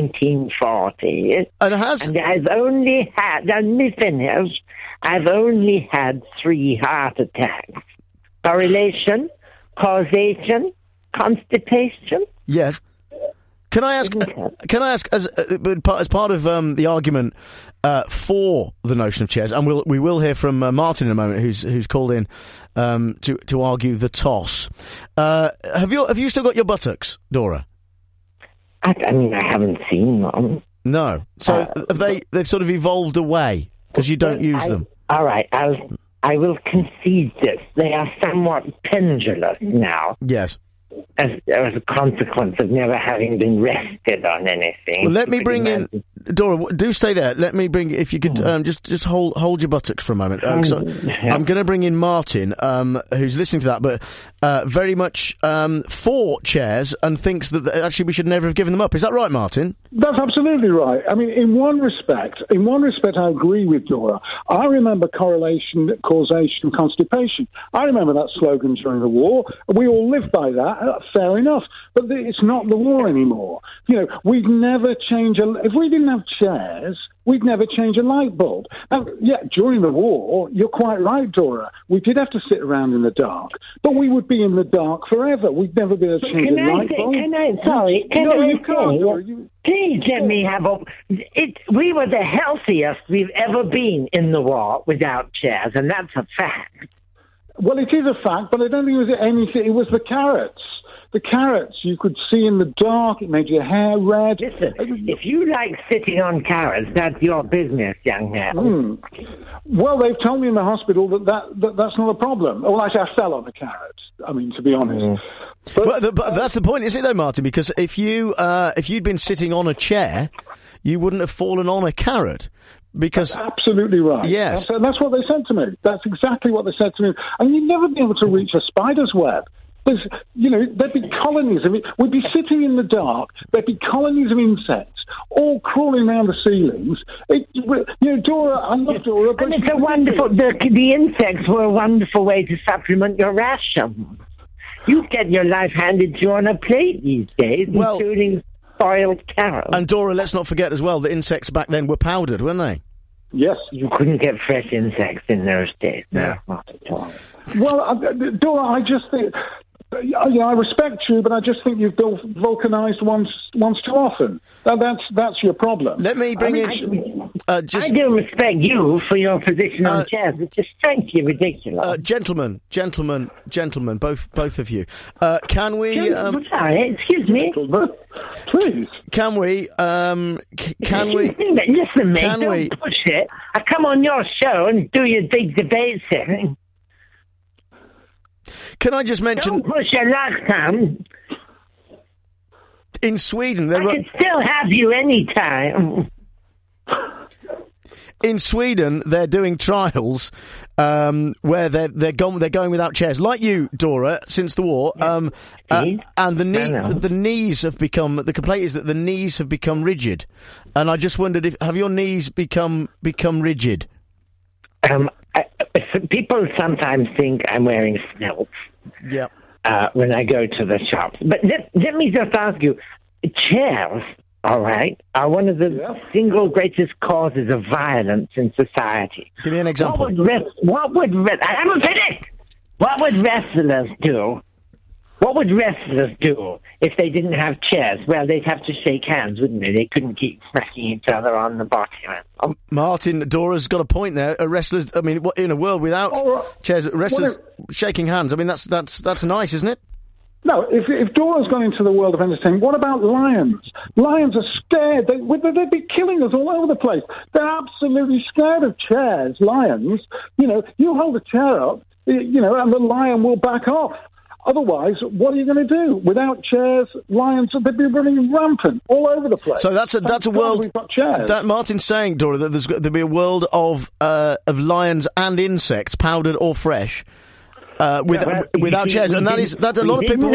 [SPEAKER 24] 1940.
[SPEAKER 2] And
[SPEAKER 24] I've only had, let me finish, I've only had 3 heart attacks. Correlation, causation, constipation.
[SPEAKER 2] Yes. Can I ask as part of the argument for the notion of chairs, and we will hear from Martin in a moment, who's called in to argue the toss. Have you still got your buttocks, Dora?
[SPEAKER 24] I mean, I haven't seen them.
[SPEAKER 2] No. So they've sort of evolved away because you don't use them.
[SPEAKER 24] All right, I will concede this. They are somewhat pendulous now.
[SPEAKER 2] Yes.
[SPEAKER 24] As a consequence of never having been rested on anything.
[SPEAKER 2] Well, let me bring in Dora. Do stay there. Let me bring. If you could just hold your buttocks for a moment. I'm going to bring in Martin, who's listening to that, but very much for chairs and thinks that actually we should never have given them up. Is that right, Martin?
[SPEAKER 3] That's absolutely right. I mean, in one respect, I agree with Dora. I remember correlation, causation, constipation. I remember that slogan during the war. We all lived by that. Fair enough. But it's not the war anymore. You know, we'd never change if we didn't have chairs, we'd never change a light bulb. Now, yeah, during the war, you're quite right, Dora. We did have to sit around in the dark, but we would be in the dark forever. We'd never be able to change a light bulb.
[SPEAKER 24] Please let me have we were the healthiest we've ever been in the war without chairs, and that's a fact.
[SPEAKER 3] Well, it is a fact, but I don't think it was anything. It was the carrots. The carrots you could see in the dark. It made your hair red.
[SPEAKER 24] Listen, if you like sitting on carrots, that's your business, young man.
[SPEAKER 3] Well, they've told me in the hospital that's not a problem. Well, actually, I fell on the carrots. I mean, to be honest.
[SPEAKER 2] But that's the point, isn't it, though, Martin? Because if you'd been sitting on a chair, you wouldn't have fallen on a carrot. Because
[SPEAKER 3] that's absolutely right.
[SPEAKER 2] Yes.
[SPEAKER 3] That's what they said to me. That's exactly what they said to me. And you'd never be able to reach a spider's web. There'd be colonies of it. We'd be sitting in the dark. There'd be colonies of insects all crawling around the ceilings. Dora, I love Dora.
[SPEAKER 24] And it's a wonderful. The insects were a wonderful way to supplement your ration. You get your life handed to you on a plate these days, including boiled carrots.
[SPEAKER 2] And Dora, let's not forget as well that insects back then were powdered, weren't they?
[SPEAKER 3] Yes.
[SPEAKER 24] You couldn't get fresh insects in those days. No, not at all.
[SPEAKER 3] Well, Dora, I just think... I respect you, but I just think you've vulcanized once too often. That's your problem.
[SPEAKER 2] Let me bring in...
[SPEAKER 24] I do respect you for your position on chairs. It's just frankly ridiculous.
[SPEAKER 2] Gentlemen, both of you. Can we...
[SPEAKER 24] sorry, excuse me.
[SPEAKER 3] Please.
[SPEAKER 2] Can we...
[SPEAKER 24] Listen, mate, don't push it. I come on your show and do your big debate thing.
[SPEAKER 2] Can I just mention...
[SPEAKER 24] Don't push your luck, Tom.
[SPEAKER 2] In Sweden...
[SPEAKER 24] I can still have you any time.
[SPEAKER 2] In Sweden, they're doing trials where they're going without chairs, like you, Dora, since the war. And the knees have become... The complaint is that the knees have become rigid. And I just wondered, have your knees become rigid?
[SPEAKER 24] People sometimes think I'm wearing stilts.
[SPEAKER 2] Yeah.
[SPEAKER 24] When I go to the shops. But let me just ask you, chairs, all right, are one of the single greatest causes of violence in society.
[SPEAKER 2] Give me an example.
[SPEAKER 24] I haven't finished. What would wrestlers do? What would wrestlers do if they didn't have chairs? Well, they'd have to shake hands, wouldn't they? They couldn't keep smacking each other on the body.
[SPEAKER 2] Martin, Dora's got a point there. Wrestlers, I mean, in a world without chairs, wrestlers shaking hands. I mean, that's nice, isn't it?
[SPEAKER 3] No, if Dora's gone into the world of entertainment, what about lions? Lions are scared. They'd be killing us all over the place. They're absolutely scared of chairs, lions. You know, you hold a chair up, you know, and the lion will back off. Otherwise, what are you going to do? Without chairs, lions, they'd be running rampant all over the place.
[SPEAKER 2] So that's a world.
[SPEAKER 3] We've got chairs.
[SPEAKER 2] That Martin's saying, Dora, that there'll be a world of lions and insects, powdered or fresh, without chairs, and that a lot of people.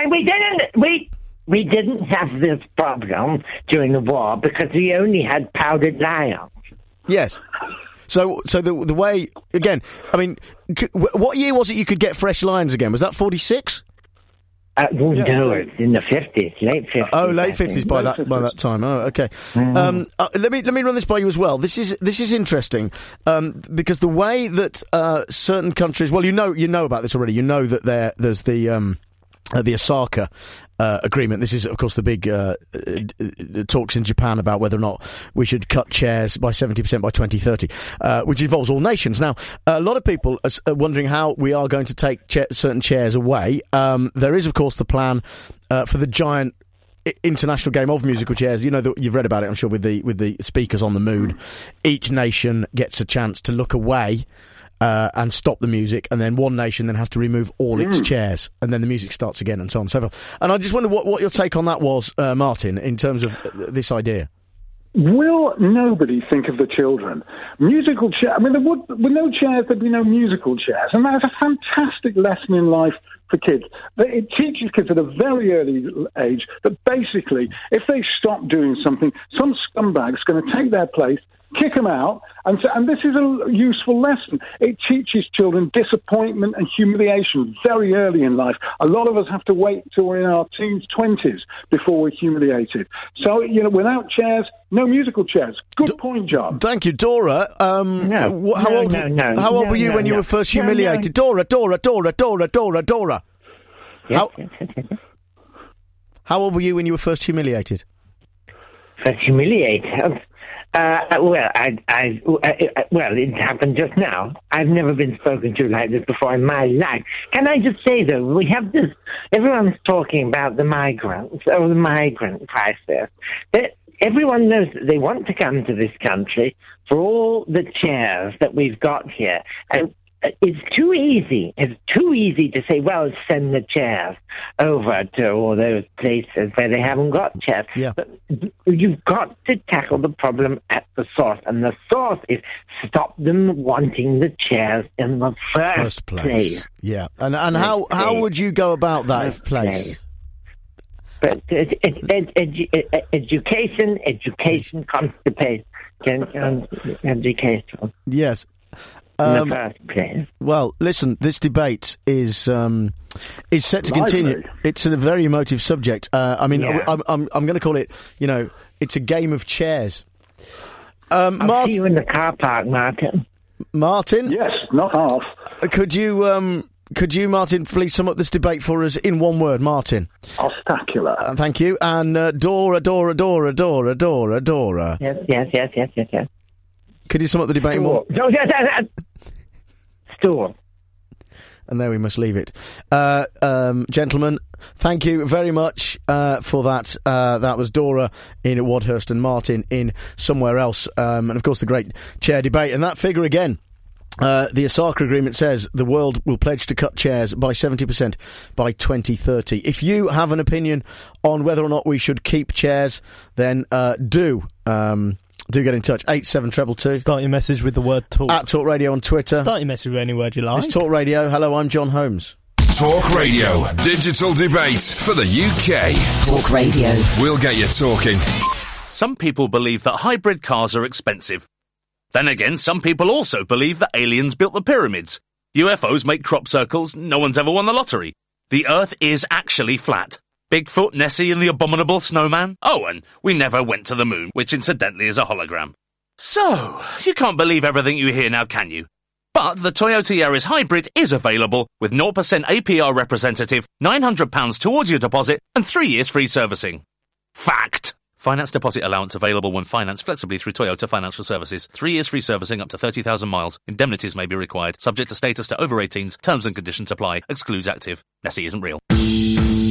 [SPEAKER 24] We didn't have this problem during the war because we only had powdered lions.
[SPEAKER 2] Yes. So the way, again, I mean, what year was it you could get fresh lions again? Was that 46?
[SPEAKER 24] No, it's in the 50s, late 50s.
[SPEAKER 2] Oh, late 50s by that time. Oh, okay. Let me run this by you as well. This is interesting, because the way that, certain countries, well, you know about this already. You know that there's the Osaka agreement. This is, of course, the big talks in Japan about whether or not we should cut chairs by 70% by 2030, which involves all nations. Now, a lot of people are wondering how we are going to take certain chairs away. There is, of course, the plan for the giant international game of musical chairs. You know, you've read about it, I'm sure, with the speakers on the moon. Each nation gets a chance to look away and stop the music, and then one nation then has to remove all its chairs, and then the music starts again, and so on and so forth. And I just wonder what your take on that was, Martin, in terms of this idea.
[SPEAKER 3] Will nobody think of the children? Musical chairs, I mean, with no chairs, there'd be no musical chairs, and that's a fantastic lesson in life for kids. It teaches kids at a very early age that basically, if they stop doing something, some scumbag's going to take their place, kick them out, and this is a useful lesson. It teaches children disappointment and humiliation very early in life. A lot of us have to wait till we're in our teens, 20s before we're humiliated. So, you know, without chairs, no musical chairs. Good point, John.
[SPEAKER 2] Thank you, Dora. How old were you when you were first humiliated? Dora. How old were you when you were first humiliated?
[SPEAKER 24] First humiliated? Well, it happened just now. I've never been spoken to like this before in my life. Can I just say, though, we have this, everyone's talking about the migrants, or the migrant crisis. Everyone knows that they want to come to this country for all the chairs that we've got here. And it's too easy. It's too easy to say, well, send the chairs over to all those places where they haven't got chairs.
[SPEAKER 2] Yeah.
[SPEAKER 24] But you've got to tackle the problem at the source, and the source is stop them wanting the chairs in the first place.
[SPEAKER 2] Yeah. And how would you go about that place?
[SPEAKER 24] But education, constipation, education.
[SPEAKER 2] Yes.
[SPEAKER 24] In the first place.
[SPEAKER 2] Well, listen, this debate is set to continue. It's a very emotive subject. I'm going to call it, you know, it's a game of chairs.
[SPEAKER 24] I'll see you in the car park, Martin.
[SPEAKER 2] Martin?
[SPEAKER 3] Yes, not half.
[SPEAKER 2] Could you, Martin, please sum up this debate for us in one word, Martin?
[SPEAKER 3] Obstacular.
[SPEAKER 2] Thank you. And Dora.
[SPEAKER 24] Yes.
[SPEAKER 2] Could you sum up the debate in one?
[SPEAKER 24] Store.
[SPEAKER 2] And there we must leave it. Gentlemen, thank you very much for that. That was Dora in Wadhurst and Martin in Somewhere Else. And, of course, the great chair debate. And that figure again, the Osaka Agreement says the world will pledge to cut chairs by 70% by 2030. If you have an opinion on whether or not we should keep chairs, then do get in touch. 87222.
[SPEAKER 7] Start your message with the word talk.
[SPEAKER 2] At Talk Radio on Twitter.
[SPEAKER 7] Start your message with any word you like.
[SPEAKER 2] It's Talk Radio. Hello, I'm John Holmes.
[SPEAKER 5] Talk Radio. Digital debate for the UK.
[SPEAKER 4] Talk Radio.
[SPEAKER 5] We'll get you talking.
[SPEAKER 10] Some people believe that hybrid cars are expensive. Then again, some people also believe that aliens built the pyramids. UFOs make crop circles. No one's ever won the lottery. The Earth is actually flat. Bigfoot, Nessie and the abominable snowman. Oh, and we never went to the moon, which incidentally is a hologram. So, you can't believe everything you hear now, can you? But the Toyota Yaris Hybrid is available with 0% APR representative, £900 towards your deposit and 3 years free servicing. Fact! Finance deposit allowance available when financed flexibly through Toyota Financial Services. 3 years free servicing up to 30,000 miles. Indemnities may be required. Subject to status to over 18s. Terms and conditions apply. Excludes active. Nessie isn't real.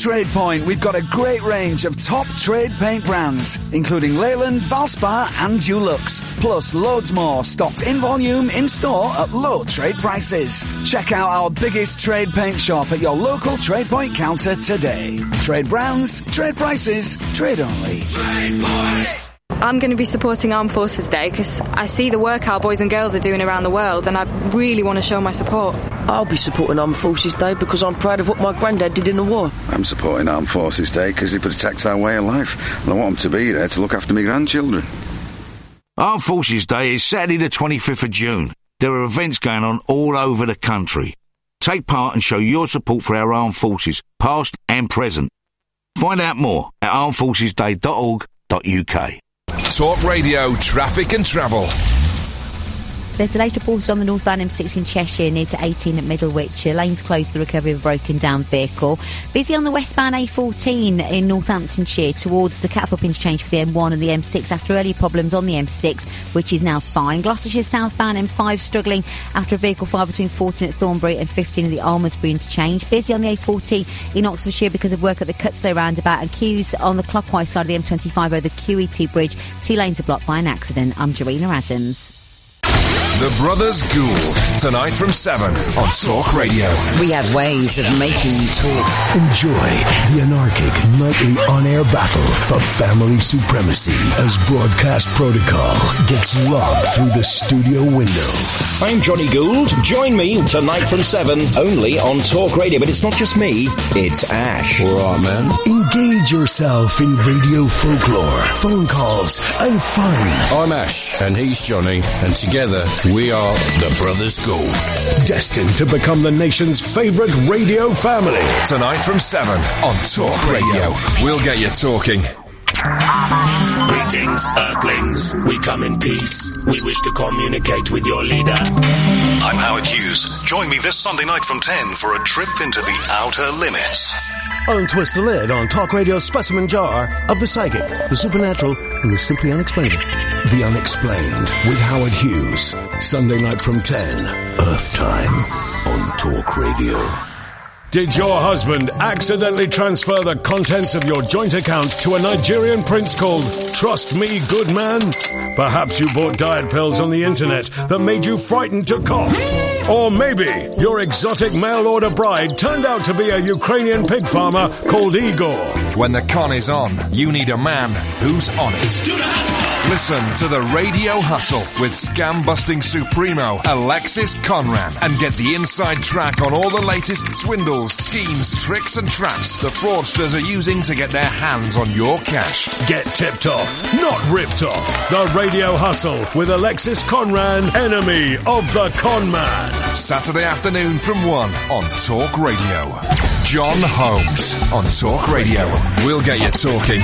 [SPEAKER 1] TradePoint, we've got a great range of top trade paint brands, including Leyland, Valspar and Dulux. Plus loads more stocked in volume in store at low trade prices. Check out our biggest trade paint shop at your local TradePoint counter today. Trade brands, trade prices, trade only. TradePoint!
[SPEAKER 11] I'm going to be supporting Armed Forces Day because I see the work our boys and girls are doing around the world and I really want to show my support.
[SPEAKER 16] I'll be supporting Armed Forces Day because I'm proud of what my granddad did in the war.
[SPEAKER 18] I'm supporting Armed Forces Day because it protects our way of life and I want them to be there to look after my grandchildren.
[SPEAKER 14] Armed Forces Day is Saturday the 25th of June. There are events going on all over the country. Take part and show your support for our armed forces, past and present. Find out more at armedforcesday.org.uk.
[SPEAKER 5] Talk Radio Traffic and Travel.
[SPEAKER 19] There's delays reported on the northbound M6 in Cheshire near to 18 at Middlewich. Lanes closed for the recovery of a broken down vehicle. Busy on the westbound A14 in Northamptonshire towards the Catford interchange for the M1 and the M6 after early problems on the M6, which is now fine. Gloucestershire southbound M5 struggling after a vehicle fire between 14 at Thornbury and 15 at the Almondsbury interchange. Busy on the A40 in Oxfordshire because of work at the Cutstow roundabout, and queues on the clockwise side of the M25 over the QE2 bridge. 2 lanes are blocked by an accident. I'm Jarina Adams.
[SPEAKER 5] The Brothers Gould, tonight from 7 on Talk Radio.
[SPEAKER 4] We have ways of making you talk.
[SPEAKER 25] Enjoy the anarchic nightly on-air battle for family supremacy as broadcast protocol gets lobbed through the studio window.
[SPEAKER 26] I'm Johnny Gould. Join me tonight from 7 only on Talk Radio. But it's not just me, it's Ash.
[SPEAKER 25] All right, man. Engage yourself in radio folklore, phone calls, and fun.
[SPEAKER 27] I'm Ash, and he's Johnny, and together we are the Brothers Gould.
[SPEAKER 25] Destined to become the nation's favourite radio family.
[SPEAKER 5] Tonight from 7 on Talk Radio. We'll get you talking.
[SPEAKER 28] Greetings, Earthlings. We come in peace. We wish to communicate with your leader.
[SPEAKER 29] I'm Howard Hughes. Join me this Sunday night from 10 for a trip into the outer limits.
[SPEAKER 25] Untwist the lid on Talk Radio's specimen jar of the psychic, the supernatural, and the simply unexplainable. The Unexplained with Howard Hughes. Sunday night from 10, Earth Time on Talk Radio.
[SPEAKER 30] Did your husband accidentally transfer the contents of your joint account to a Nigerian prince called Trust Me Good Man? Perhaps you bought diet pills on the internet that made you frightened to cough. Or maybe your exotic mail-order bride turned out to be a Ukrainian pig farmer called Igor.
[SPEAKER 5] When the con is on, you need a man who's on it. Listen to the Radio Hustle with scam-busting supremo Alexis Conran and get the inside track on all the latest swindles, schemes, tricks and traps the fraudsters are using to get their hands on your cash.
[SPEAKER 30] Get tipped off, not ripped off. The Radio Hustle with Alexis Conran, enemy of the con man.
[SPEAKER 5] Saturday afternoon from 1 on Talk Radio. John Holmes on Talk Radio. We'll get you talking.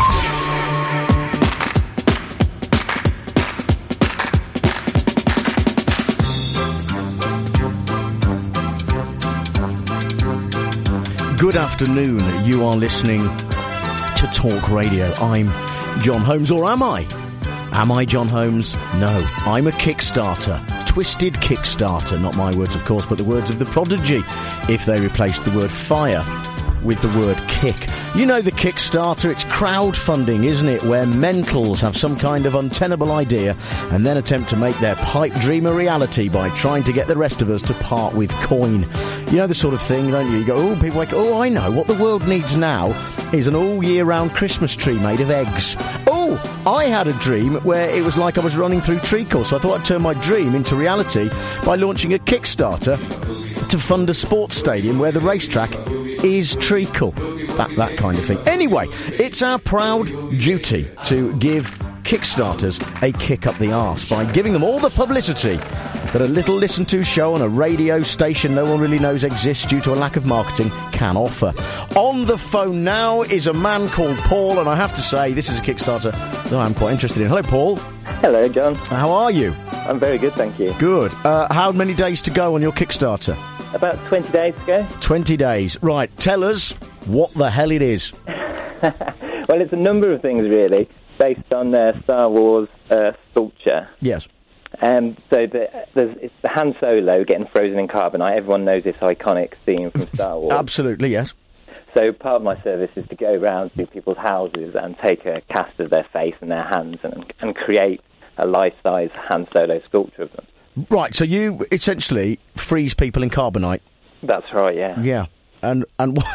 [SPEAKER 2] Good afternoon. You are listening to Talk Radio. I'm John Holmes, or am I? Am I John Holmes? No, I'm a Kickstarter. Twisted Kickstarter. Not my words, of course, but the words of the Prodigy, if they replaced the word fire with the word kick. You know the Kickstarter, it's crowdfunding, isn't it? Where mentals have some kind of untenable idea and then attempt to make their pipe dream a reality by trying to get the rest of us to part with coin. You know the sort of thing, don't you? You go, oh, people like, oh, I know. What the world needs now is an all-year-round Christmas tree made of eggs. Oh, I had a dream where it was like I was running through treacle, so I thought I'd turn my dream into reality by launching a Kickstarter to fund a sports stadium where the racetrack is treacle. That kind of thing. Anyway, it's our proud duty to give Kickstarters a kick up the arse by giving them all the publicity that a little listened to show on a radio station no one really knows exists due to a lack of marketing can offer. On the phone now is a man called Paul, and I have to say this is a Kickstarter that I'm quite interested in. Hello, Paul.
[SPEAKER 31] Hello, John.
[SPEAKER 2] How are you?
[SPEAKER 31] I'm very good, thank you.
[SPEAKER 2] Good. How many days to go on your Kickstarter?
[SPEAKER 31] About 20 days to go.
[SPEAKER 2] 20 days. Right, tell us what the hell it is.
[SPEAKER 31] Well, it's a number of things, really, based on Star Wars sculpture.
[SPEAKER 2] Yes.
[SPEAKER 31] So it's the Han Solo getting frozen in carbonite. Everyone knows this iconic scene from Star Wars.
[SPEAKER 2] Absolutely, yes.
[SPEAKER 31] So part of my service is to go around to people's houses and take a cast of their face and their hands and create a life-size hand solo sculpture of them.
[SPEAKER 2] Right, so you essentially freeze people in carbonite.
[SPEAKER 31] That's right, yeah.
[SPEAKER 2] Yeah, and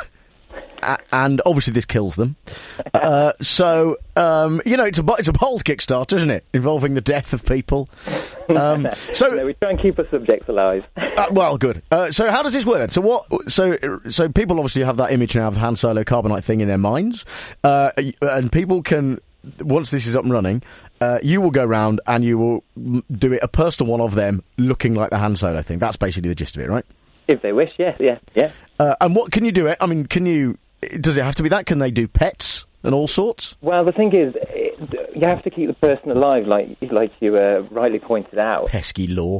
[SPEAKER 2] obviously this kills them. So it's a bold Kickstarter, isn't it? Involving the death of people. So
[SPEAKER 31] we try and keep our subjects alive.
[SPEAKER 2] Well, good. So how does this work then? So what? So people obviously have that image now of the Han Solo carbonite thing in their minds, and people can. Once this is up and running, you will go round and you will do it a personal one of them looking like the Han Solo thing. That's basically the gist of it, right?
[SPEAKER 31] If they wish, yes, yeah.
[SPEAKER 2] And what can you do it? I mean, does it have to be that? Can they do pets and all sorts?
[SPEAKER 31] Well, the thing is, you have to keep the person alive, like you rightly pointed out.
[SPEAKER 2] Pesky law.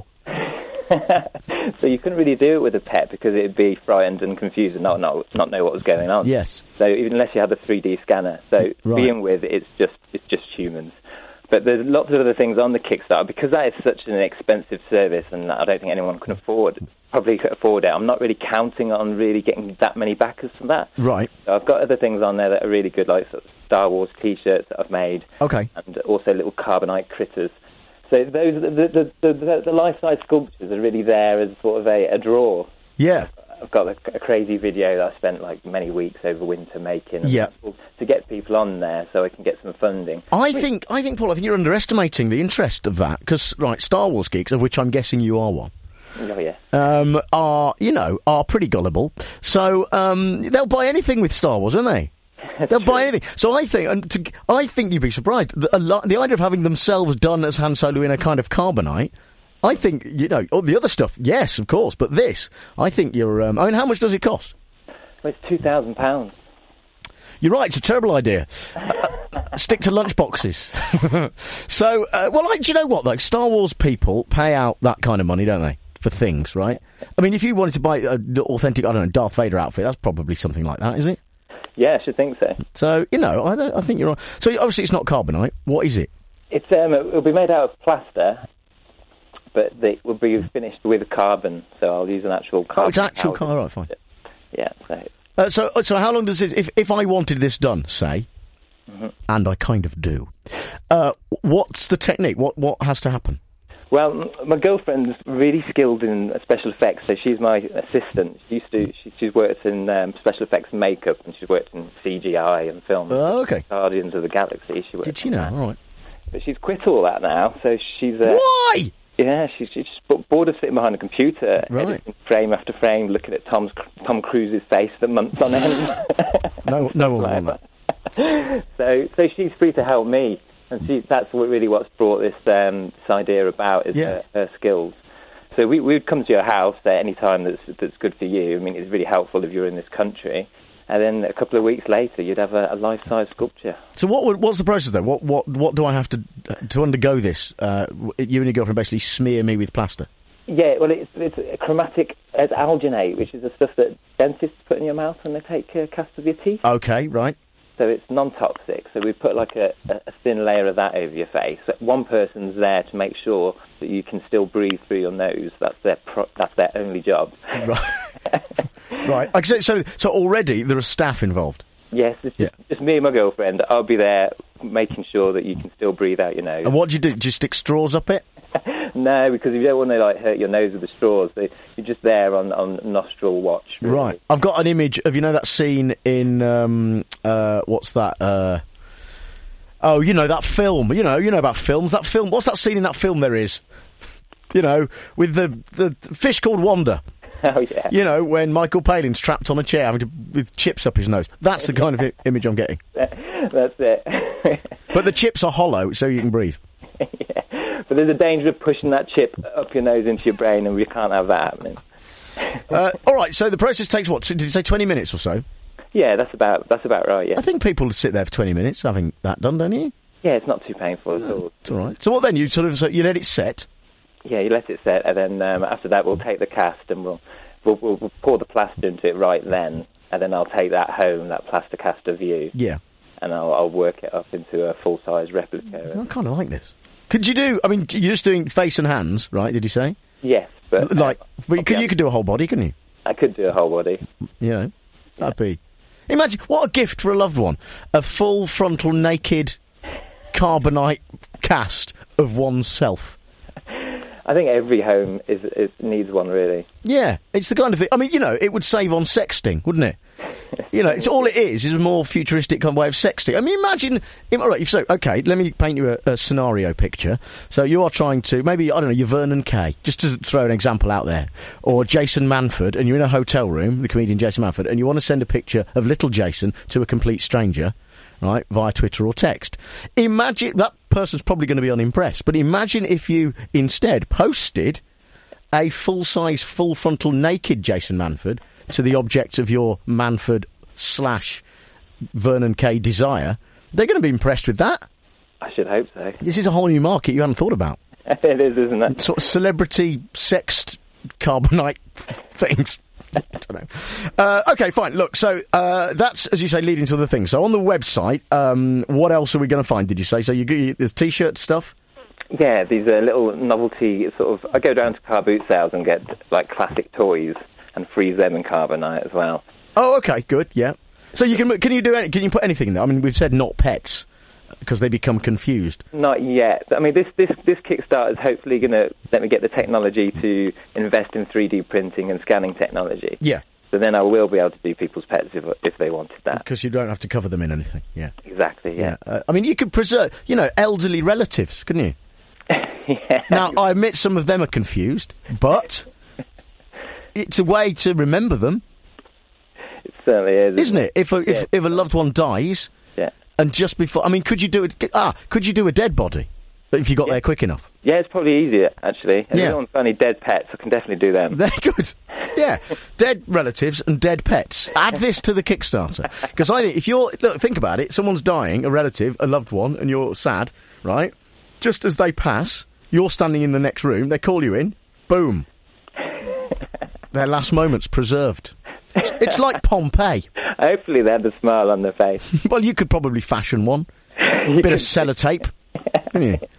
[SPEAKER 31] So you couldn't really do it with a pet because it'd be frightened and confused and not know what was going on.
[SPEAKER 2] Yes.
[SPEAKER 31] So even unless you had a 3D scanner. So
[SPEAKER 2] right.
[SPEAKER 31] being with it's just humans. But there's lots of other things on the Kickstarter because that is such an expensive service, and I don't think anyone can afford it. I'm not really counting on really getting that many backers from that.
[SPEAKER 2] Right.
[SPEAKER 31] So I've got other things on there that are really good, like sort of Star Wars T-shirts that I've made.
[SPEAKER 2] Okay.
[SPEAKER 31] And also little carbonite critters. So those the life-size sculptures are really there as sort of a draw.
[SPEAKER 2] Yeah.
[SPEAKER 31] I've got a crazy video that I spent like many weeks over winter making.
[SPEAKER 2] Yeah.
[SPEAKER 31] To get people on there so I can get some funding.
[SPEAKER 2] I think, Paul, you're underestimating the interest of that because, right, Star Wars geeks, of which I'm guessing you are one.
[SPEAKER 31] Oh yeah.
[SPEAKER 2] Are pretty gullible. So they'll buy anything with Star Wars, won't they? They'll buy anything. So I think you'd be surprised. The idea of having themselves done as Han Solo in a kind of carbonite, I think, the other stuff, yes, of course, but this, I think you're, how much does it cost?
[SPEAKER 31] Well, it's £2,000.
[SPEAKER 2] You're right, it's a terrible idea. Stick to lunchboxes. So, do you know what, like, Star Wars people pay out that kind of money, don't they? For things, right? I mean, if you wanted to buy an authentic, I don't know, Darth Vader outfit, that's probably something like that, isn't it?
[SPEAKER 31] Yeah, I should think so.
[SPEAKER 2] So, I think you're right. So, obviously it's not carbonite. What is it?
[SPEAKER 31] It's it'll be made out of plaster, but it will be finished with carbon, so I'll use an actual carbon.
[SPEAKER 2] Oh, it's actual carbon, right, fine.
[SPEAKER 31] Yeah,
[SPEAKER 2] So how long does it... If I wanted this done, say, and I kind of do, what's the technique? What has to happen?
[SPEAKER 31] Well, my girlfriend's really skilled in special effects, so she's my assistant. She's worked in special effects and makeup, and she's worked in CGI and film.
[SPEAKER 2] Oh, okay.
[SPEAKER 31] Guardians of the Galaxy.
[SPEAKER 2] Did she know? All right.
[SPEAKER 31] But she's quit all that now, so she's...
[SPEAKER 2] Why?
[SPEAKER 31] Yeah, she's just bored of sitting behind a computer, editing frame after frame, looking at Tom Cruise's face for months on end.
[SPEAKER 2] No one will want that.
[SPEAKER 31] So she's free to help me. And that's what's brought this idea about is her skills. So we would come to your house at any time that's good for you. I mean, it's really helpful if you're in this country. And then a couple of weeks later, you'd have a life-size sculpture.
[SPEAKER 2] So what's the process then? What do I have to undergo this? You and your girlfriend basically smear me with plaster?
[SPEAKER 31] Yeah, well, it's a chromatic, it's alginate, which is the stuff that dentists put in your mouth when they take casts of your teeth.
[SPEAKER 2] Okay, right.
[SPEAKER 31] So it's non-toxic. So we put like a thin layer of that over your face. One person's there to make sure that you can still breathe through your nose. That's their only job.
[SPEAKER 2] Right. Right. So already there are staff involved.
[SPEAKER 31] Yes, it's just me and my girlfriend. I'll be there making sure that you can still breathe out your nose.
[SPEAKER 2] And what do you do? Do you stick straws up it?
[SPEAKER 31] No, because you don't want to hurt your nose with the straws. You're just there on nostril watch. Really.
[SPEAKER 2] Right. I've got an image of that scene in what's that? That film. You know about films. That film. What's that scene in that film? There is, with the fish called Wanda.
[SPEAKER 31] Oh yeah.
[SPEAKER 2] When Michael Palin's trapped on a chair with chips up his nose. That's the kind of image I'm getting.
[SPEAKER 31] That's it.
[SPEAKER 2] But the chips are hollow, so you can breathe.
[SPEAKER 31] Yeah. But there's a danger of pushing that chip up your nose into your brain, and we can't have that happening.
[SPEAKER 2] All right, so the process takes what? Did you say 20 minutes or so?
[SPEAKER 31] Yeah, that's about right, yeah.
[SPEAKER 2] I think people sit there for 20 minutes having that done, don't you?
[SPEAKER 31] Yeah, it's not too painful at all.
[SPEAKER 2] It's all right. So what then? You you let it set?
[SPEAKER 31] Yeah, you let it set, and then after that we'll take the cast and we'll pour the plaster into it right then, and then I'll take that home, that plaster cast of you.
[SPEAKER 2] Yeah.
[SPEAKER 31] And I'll work it up into a full-size replica.
[SPEAKER 2] I kind of like this. Could you do... I mean, you're just doing face and hands, right, did you say?
[SPEAKER 31] Yes, but...
[SPEAKER 2] you could do a whole body, couldn't you?
[SPEAKER 31] I could do a whole body.
[SPEAKER 2] That'd be... Imagine, what a gift for a loved one. A full frontal naked carbonite cast of oneself.
[SPEAKER 31] I think every home needs one, really.
[SPEAKER 2] Yeah, it's the kind of thing. I mean, it would save on sexting, wouldn't it? It's all it is a more futuristic kind of way of sexting. I mean, imagine. Right, so, okay, let me paint you a scenario picture. So you are trying to, maybe, I don't know, you're Vernon Kay, just to throw an example out there, or Jason Manford, and you're in a hotel room, the comedian Jason Manford, and you want to send a picture of little Jason to a complete stranger, right, via Twitter or text. Imagine, that person's probably going to be unimpressed, but imagine if you instead posted a full-size, full-frontal naked Jason Manford to the object of your Manford/Vernon Kay desire. They're going to be impressed with that.
[SPEAKER 31] I should hope so.
[SPEAKER 2] This is a whole new market you haven't thought about.
[SPEAKER 31] It is, isn't it?
[SPEAKER 2] Sort of celebrity sexed carbonite things. I don't know. Okay, fine. Look, so that's, as you say, leading to other things. So on the website, what else are we going to find, did you say? So there's T-shirt stuff?
[SPEAKER 31] Yeah, these are little novelty sort of... I go down to car boot sales and get, like, classic toys and freeze them in carbonite as well.
[SPEAKER 2] Oh, okay, good, yeah. So can you can you put anything in there? I mean, we've said not pets, because they become confused.
[SPEAKER 31] Not yet. I mean, this Kickstarter is hopefully going to let me get the technology to invest in 3D printing and scanning technology.
[SPEAKER 2] Yeah.
[SPEAKER 31] So then I will be able to do people's pets if they wanted that.
[SPEAKER 2] Because you don't have to cover them in anything, yeah.
[SPEAKER 31] Exactly, yeah.
[SPEAKER 2] I mean, you could preserve, elderly relatives, couldn't you?
[SPEAKER 31] Yeah.
[SPEAKER 2] Now, I admit some of them are confused, but it's a way to remember them.
[SPEAKER 31] It certainly is.
[SPEAKER 2] Isn't it? If a loved one dies,
[SPEAKER 31] yeah.
[SPEAKER 2] And just before, I mean, could you do a dead body if you got there quick enough?
[SPEAKER 31] Yeah, it's probably easier actually. And if anyone's got any dead pets, I can definitely do them.
[SPEAKER 2] They're good. Yeah, dead relatives and dead pets. Add this to the Kickstarter, because I think think about it. Someone's dying, a relative, a loved one, and you're sad, right? Just as they pass, you're standing in the next room. They call you in. Boom. Their last moments preserved. It's like Pompeii.
[SPEAKER 31] Hopefully they had a smile on their face.
[SPEAKER 2] Well, you could probably fashion one. A bit of sellotape. Couldn't you?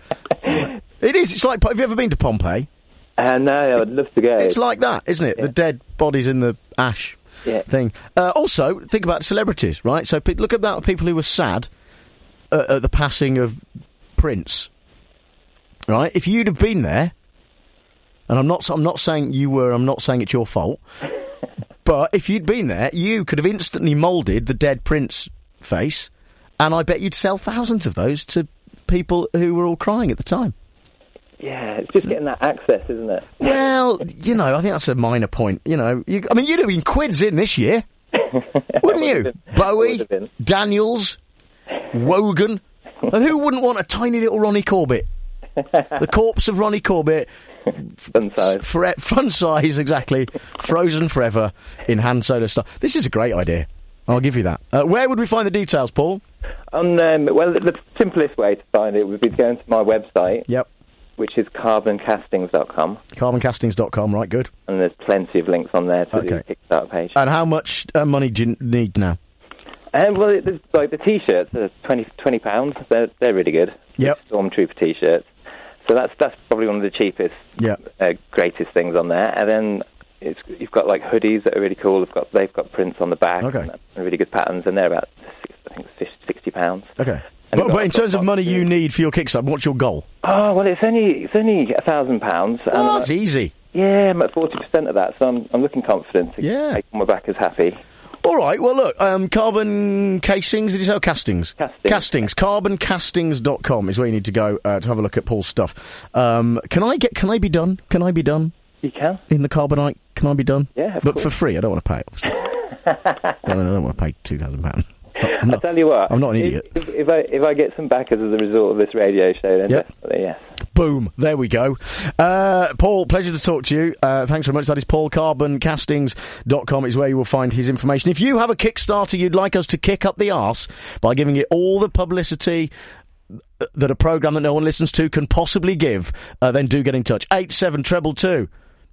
[SPEAKER 2] It is. It's like... Have you ever been to Pompeii?
[SPEAKER 31] No, I would love to go.
[SPEAKER 2] It's like that, isn't it? Yeah. The dead bodies in the ash thing. Also, think about celebrities, right? So look about people who were sad at the passing of Prince, right? If you'd have been there, and I'm not saying you were, I'm not saying it's your fault, but if you'd been there, you could have instantly moulded the dead Prince face, and I bet you'd sell thousands of those to people who were all crying at the time.
[SPEAKER 31] Yeah, it's just getting that access, isn't it?
[SPEAKER 2] Well, I think that's a minor point. You'd have been quids in this year, wouldn't you? Bowie, Daniels, Wogan, and who wouldn't want a tiny little Ronnie Corbett? The corpse of Ronnie Corbett,
[SPEAKER 31] fun size,
[SPEAKER 2] fun size, exactly, frozen forever in hand soda stuff. This is a great idea. I'll give you that. Where would we find the details, Paul?
[SPEAKER 31] The simplest way to find it would be going to my website.
[SPEAKER 2] Yep.
[SPEAKER 31] Which is carboncastings.com.
[SPEAKER 2] Carboncastings.com, right, good.
[SPEAKER 31] And there's plenty of links on there to the Kickstarter page.
[SPEAKER 2] And how much money do you need now?
[SPEAKER 31] There's, like, the T-shirts are £20. They're really good.
[SPEAKER 2] Yep.
[SPEAKER 31] Stormtrooper T-shirts. So that's probably one of the cheapest, greatest things on there. And then you've got, like, hoodies that are really cool. They've got prints on the back.
[SPEAKER 2] Okay.
[SPEAKER 31] And really good patterns, and they're about, I think, £60.
[SPEAKER 2] Okay. But in terms of money you need for your Kickstarter, what's your goal?
[SPEAKER 31] Oh, well, it's only £1,000.
[SPEAKER 2] Oh, that's easy.
[SPEAKER 31] Yeah, I'm at 40% of that, so I'm looking confident to make my backers happy.
[SPEAKER 2] All right, well, look, carbon casings, did you say, or castings? Castings. Carboncastings.com is where you need to go to have a look at Paul's stuff. Can I be done?
[SPEAKER 31] You can.
[SPEAKER 2] In the carbonite, can I be done?
[SPEAKER 31] Yeah,
[SPEAKER 2] But for free, I don't want to pay it. I don't want to pay £2,000.
[SPEAKER 31] I'll tell you what.
[SPEAKER 2] I'm not an idiot.
[SPEAKER 31] If I get some backers as a result of this radio show, then definitely, yes.
[SPEAKER 2] Boom. There we go. Paul, pleasure to talk to you. Thanks very much. That is Paul. Carboncastings.com is where you will find his information. If you have a Kickstarter you'd like us to kick up the arse by giving it all the publicity that a programme that no one listens to can possibly give, then do get in touch. 87222.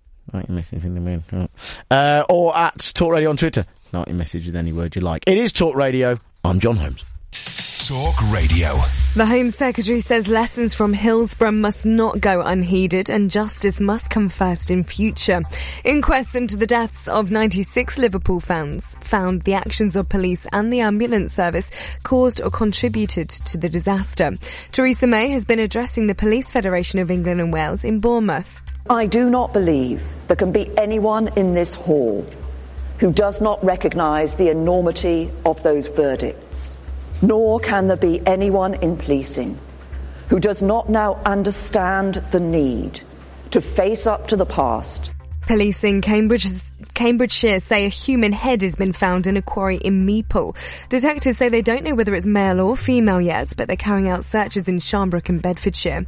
[SPEAKER 2] Or at Talk Radio on Twitter. Start your message with any word you like. It is Talk Radio. I'm John Holmes.
[SPEAKER 5] Talk Radio.
[SPEAKER 6] The Home Secretary says lessons from Hillsborough must not go unheeded and justice must come first in future. Inquests into the deaths of 96 Liverpool fans found the actions of police and the ambulance service caused or contributed to the disaster. Theresa May has been addressing the Police Federation of England and Wales in Bournemouth.
[SPEAKER 8] I do not believe there can be anyone in this hall who does not recognise the enormity of those verdicts. Nor can there be anyone in policing who does not now understand the need to face up to the past.
[SPEAKER 6] Police in Cambridgeshire say a human head has been found in a quarry in Meeple. Detectives say they don't know whether it's male or female yet, but they're carrying out searches in Sharnbrook and Bedfordshire.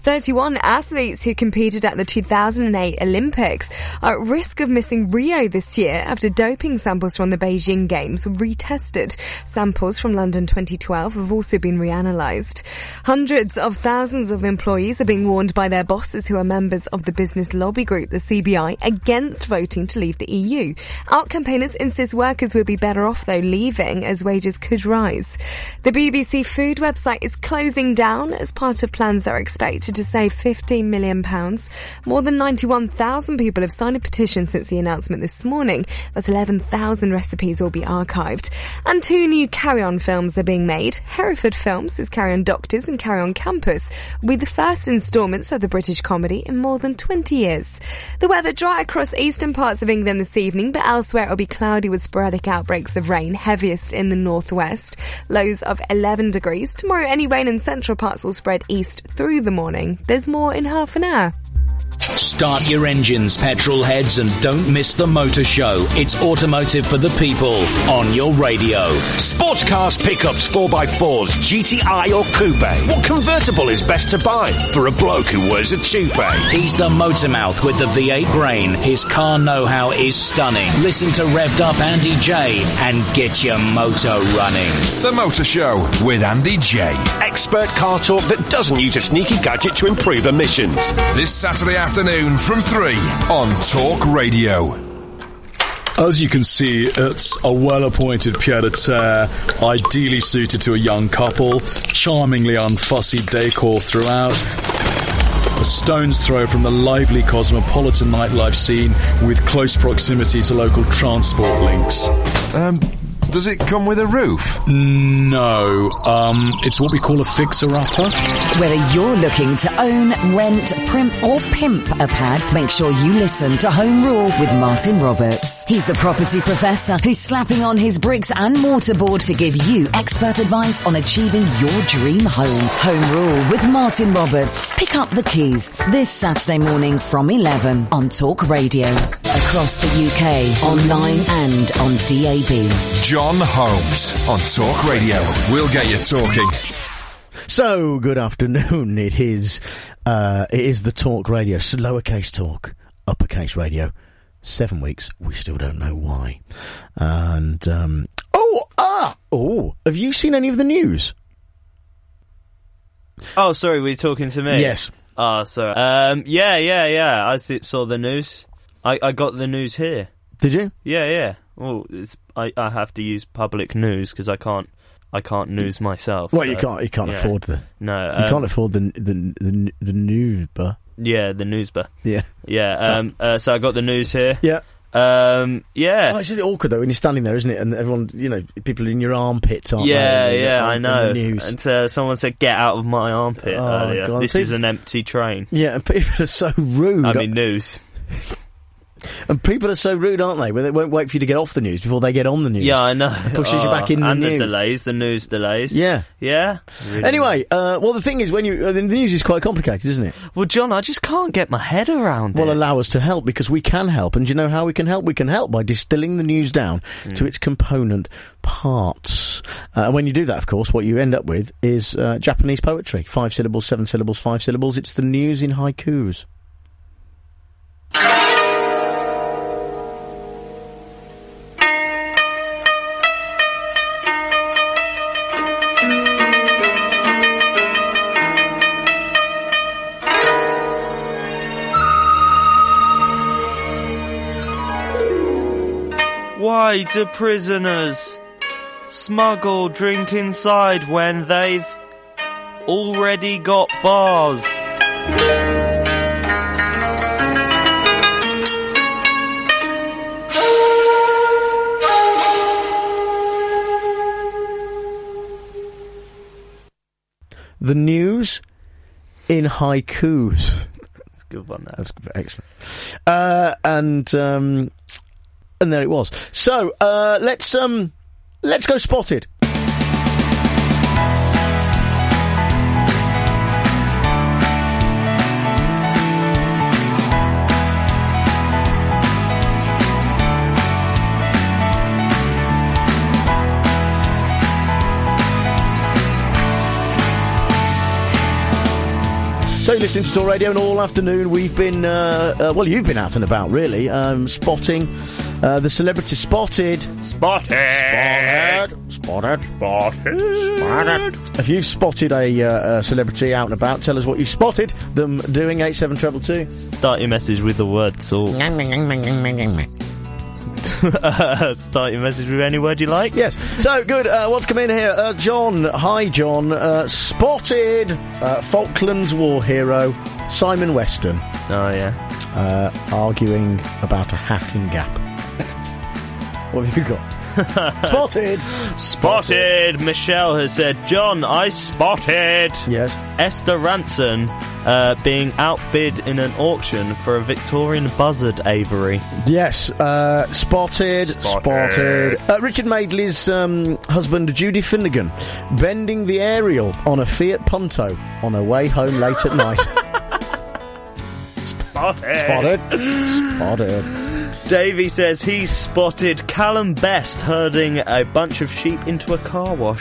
[SPEAKER 6] 31 athletes who competed at the 2008 Olympics are at risk of missing Rio this year after doping samples from the Beijing Games were retested. Samples from London 2012 have also been reanalysed. Hundreds of thousands of employees are being warned by their bosses who are members of the business lobby group, the CBI, against voting to leave the EU. Out campaigners insist workers will be better off, though, leaving as wages could rise. The BBC Food website is closing down as part of plans that are expected to save £15 million. More than 91,000 people have signed a petition since the announcement this morning that 11,000 recipes will be archived. And 2 new Carry On films are being made. Hereford Films' Carry On Doctors and Carry On Campus will be the first instalments of the British comedy in more than 20 years. The weather dry across eastern parts of England this evening, but elsewhere it will be cloudy with sporadic outbreaks of rain, heaviest in the northwest. Lows of 11 degrees. Tomorrow any rain in central parts will spread east through the morning. There's more in half an hour.
[SPEAKER 9] Start your engines, petrol heads, and don't miss the motor show. It's automotive for the people on your radio.
[SPEAKER 26] Sports cars, pickups, 4x4s, GTI or coupe. What convertible is best to buy for a bloke who wears a toupee?
[SPEAKER 9] He's the motor mouth with the V8 brain. His car know-how is stunning. Listen to Revved Up Andy J and get your motor running.
[SPEAKER 5] The Motor Show with Andy J.
[SPEAKER 26] Expert car talk that doesn't use a sneaky gadget to improve emissions.
[SPEAKER 5] This Saturday afternoon from 3 on Talk Radio.
[SPEAKER 12] As you can see, it's a well-appointed pied-à-terre, ideally suited to a young couple, charmingly unfussy decor throughout. A stone's throw from the lively cosmopolitan nightlife scene with close proximity to local transport links.
[SPEAKER 5] Does it come with a roof?
[SPEAKER 12] No. It's what we call a fixer-upper.
[SPEAKER 4] Whether you're looking to own, rent, primp or pimp a pad, make sure you listen to Home Rule with Martin Roberts. He's the property professor who's slapping on his bricks and mortarboard to give you expert advice on achieving your dream home. Home Rule with Martin Roberts. Pick up the keys this Saturday morning from 11 on Talk Radio. Across the UK, online and on DAB.
[SPEAKER 5] John Holmes on Talk Radio. We'll get you talking.
[SPEAKER 2] So, good afternoon. It is the Talk Radio. Lowercase talk, uppercase radio. 7 weeks. We still don't know why. And, have you seen any of the news?
[SPEAKER 7] Oh, sorry, were you talking to me?
[SPEAKER 2] Yes.
[SPEAKER 7] Oh, sorry. Yeah. I saw the news. I got the news here.
[SPEAKER 2] Did you?
[SPEAKER 7] Yeah. Well, I have to use public news because I can't news myself.
[SPEAKER 2] Well,
[SPEAKER 7] so,
[SPEAKER 2] you can't afford the.
[SPEAKER 7] No,
[SPEAKER 2] you can't afford the newsbar.
[SPEAKER 7] Yeah, the newsbar.
[SPEAKER 2] Yeah.
[SPEAKER 7] So I got the news here.
[SPEAKER 2] Yeah.
[SPEAKER 7] Yeah.
[SPEAKER 2] Oh, it's really awkward though when you're standing there, isn't it? And everyone, people in your armpits, aren't they?
[SPEAKER 7] Yeah, I know. And someone said, "Get out of my armpit." Earlier.
[SPEAKER 2] God.
[SPEAKER 7] This is an empty train.
[SPEAKER 2] Yeah, and people are so rude.
[SPEAKER 7] I mean, news.
[SPEAKER 2] And people are so rude, aren't they? Where they won't wait for you to get off the news before they get on the news.
[SPEAKER 7] Yeah, I know.
[SPEAKER 2] It pushes you back in the news.
[SPEAKER 7] And the news delays.
[SPEAKER 2] Yeah.
[SPEAKER 7] Yeah? Really
[SPEAKER 2] anyway, the thing is, when the news is quite complicated, isn't it?
[SPEAKER 7] Well, John, I just can't get my head around it.
[SPEAKER 2] Well, allow us to help, because we can help. And do you know how we can help? We can help by distilling the news down to its component parts. And when you do that, of course, what you end up with is Japanese poetry. 5 syllables, 7 syllables, 5 syllables. It's the news in haikus.
[SPEAKER 7] Why do prisoners smuggle drink inside when they've already got bars.
[SPEAKER 2] The news in haikus.
[SPEAKER 7] That's a good one.
[SPEAKER 2] That's excellent. And there it was. So let's go Spotted. So you're listening to Talk Radio, and all afternoon we've been, you've been out and about, really, spotting the celebrity Spotted.
[SPEAKER 7] Spotted.
[SPEAKER 2] If you've spotted a celebrity out and about, tell us what you spotted them doing. 87222.
[SPEAKER 7] Start your message with the word salt. Start your message with any word you like.
[SPEAKER 2] Yes. So, good. What's come in here? John. Hi, John. Spotted Falklands War hero Simon Weston.
[SPEAKER 7] Oh, yeah.
[SPEAKER 2] Arguing about a hat in Gap. What have you got?
[SPEAKER 7] Spotted. Michelle has said, John, I spotted.
[SPEAKER 2] Yes.
[SPEAKER 7] Esther Ranson being outbid in an auction for a Victorian buzzard aviary.
[SPEAKER 2] Yes. Spotted. Richard Madeley's husband, Judy Finnegan, bending the aerial on a Fiat Punto on her way home late at night. Spotted.
[SPEAKER 7] Davey says he's spotted Callum Best herding a bunch of sheep into a car wash.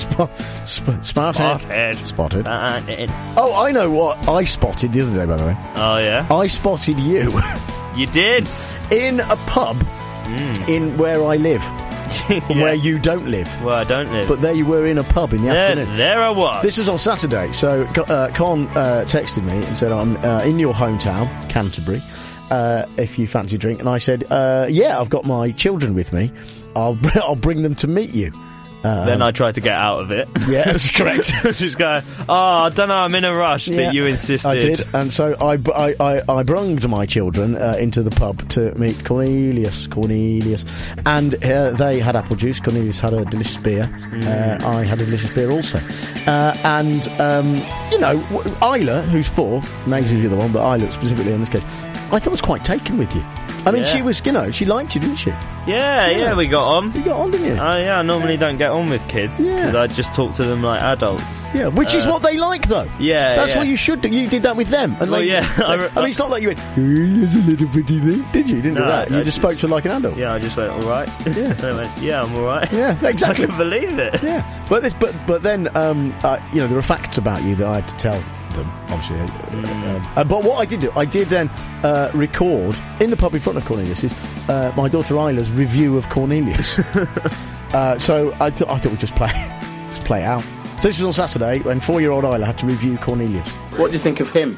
[SPEAKER 2] Spotted. Oh, I know what I spotted the other day, by the way.
[SPEAKER 7] Oh, yeah?
[SPEAKER 2] I spotted you.
[SPEAKER 7] You did?
[SPEAKER 2] In a pub in where I live. Where you don't live.
[SPEAKER 7] Where I don't live.
[SPEAKER 2] But there you were in a pub in the afternoon.
[SPEAKER 7] There I was.
[SPEAKER 2] This was on Saturday, so Con texted me and said, I'm in your hometown, Canterbury, if you fancy a drink. And I said, yeah, I've got my children with me. I'll bring them to meet you.
[SPEAKER 7] Then I tried to get out of it.
[SPEAKER 2] Yeah, that's correct.
[SPEAKER 7] Just go, I don't know, I'm in a rush, but you insisted.
[SPEAKER 2] I did, and so I brunged my children into the pub to meet Cornelius, and they had apple juice. Cornelius had a delicious beer. I had a delicious beer also. And Isla, who's 4, Maisie's the other one, but Isla specifically in this case, I thought was quite taken with you. I mean, she was, she liked you, didn't she?
[SPEAKER 7] Yeah, we got on.
[SPEAKER 2] You got on, didn't you?
[SPEAKER 7] Oh, yeah, I normally don't get on with kids, because I just talk to them like adults.
[SPEAKER 2] Yeah, which is what they like, though.
[SPEAKER 7] Yeah,
[SPEAKER 2] that's what you should do. You did that with them. And I mean, it's not like you went, here's a little pretty thing, did you? You didn't do that. You just spoke to her like an adult.
[SPEAKER 7] Yeah, I just went, all right.
[SPEAKER 2] Yeah.
[SPEAKER 7] They went, yeah, I'm all right.
[SPEAKER 2] Yeah, exactly.
[SPEAKER 7] I couldn't believe it.
[SPEAKER 2] Yeah. But then, there were facts about you that I had to tell them, obviously. But what I did do, I did then record in the pub in front of Cornelius's my daughter Isla's review of Cornelius. So I thought we'd just play it out. So this was on Saturday when 4-year-old Isla had to review Cornelius. What do you think of him?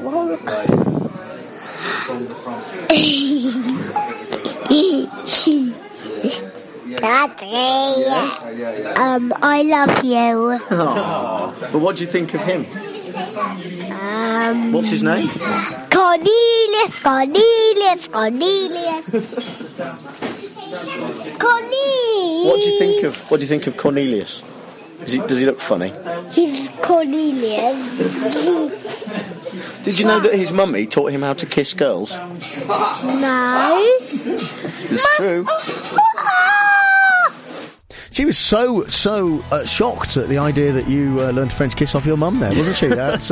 [SPEAKER 1] Daddy, I love you.
[SPEAKER 2] Oh, but what do you think of him? What's his name?
[SPEAKER 1] Cornelius.
[SPEAKER 2] What do you think of Cornelius? Does he look funny?
[SPEAKER 1] He's Cornelius.
[SPEAKER 2] Did you know that his mummy taught him how to kiss girls?
[SPEAKER 1] No.
[SPEAKER 2] It's true. She was so shocked at the idea that you learned French kiss off your mum there, wasn't she? That's,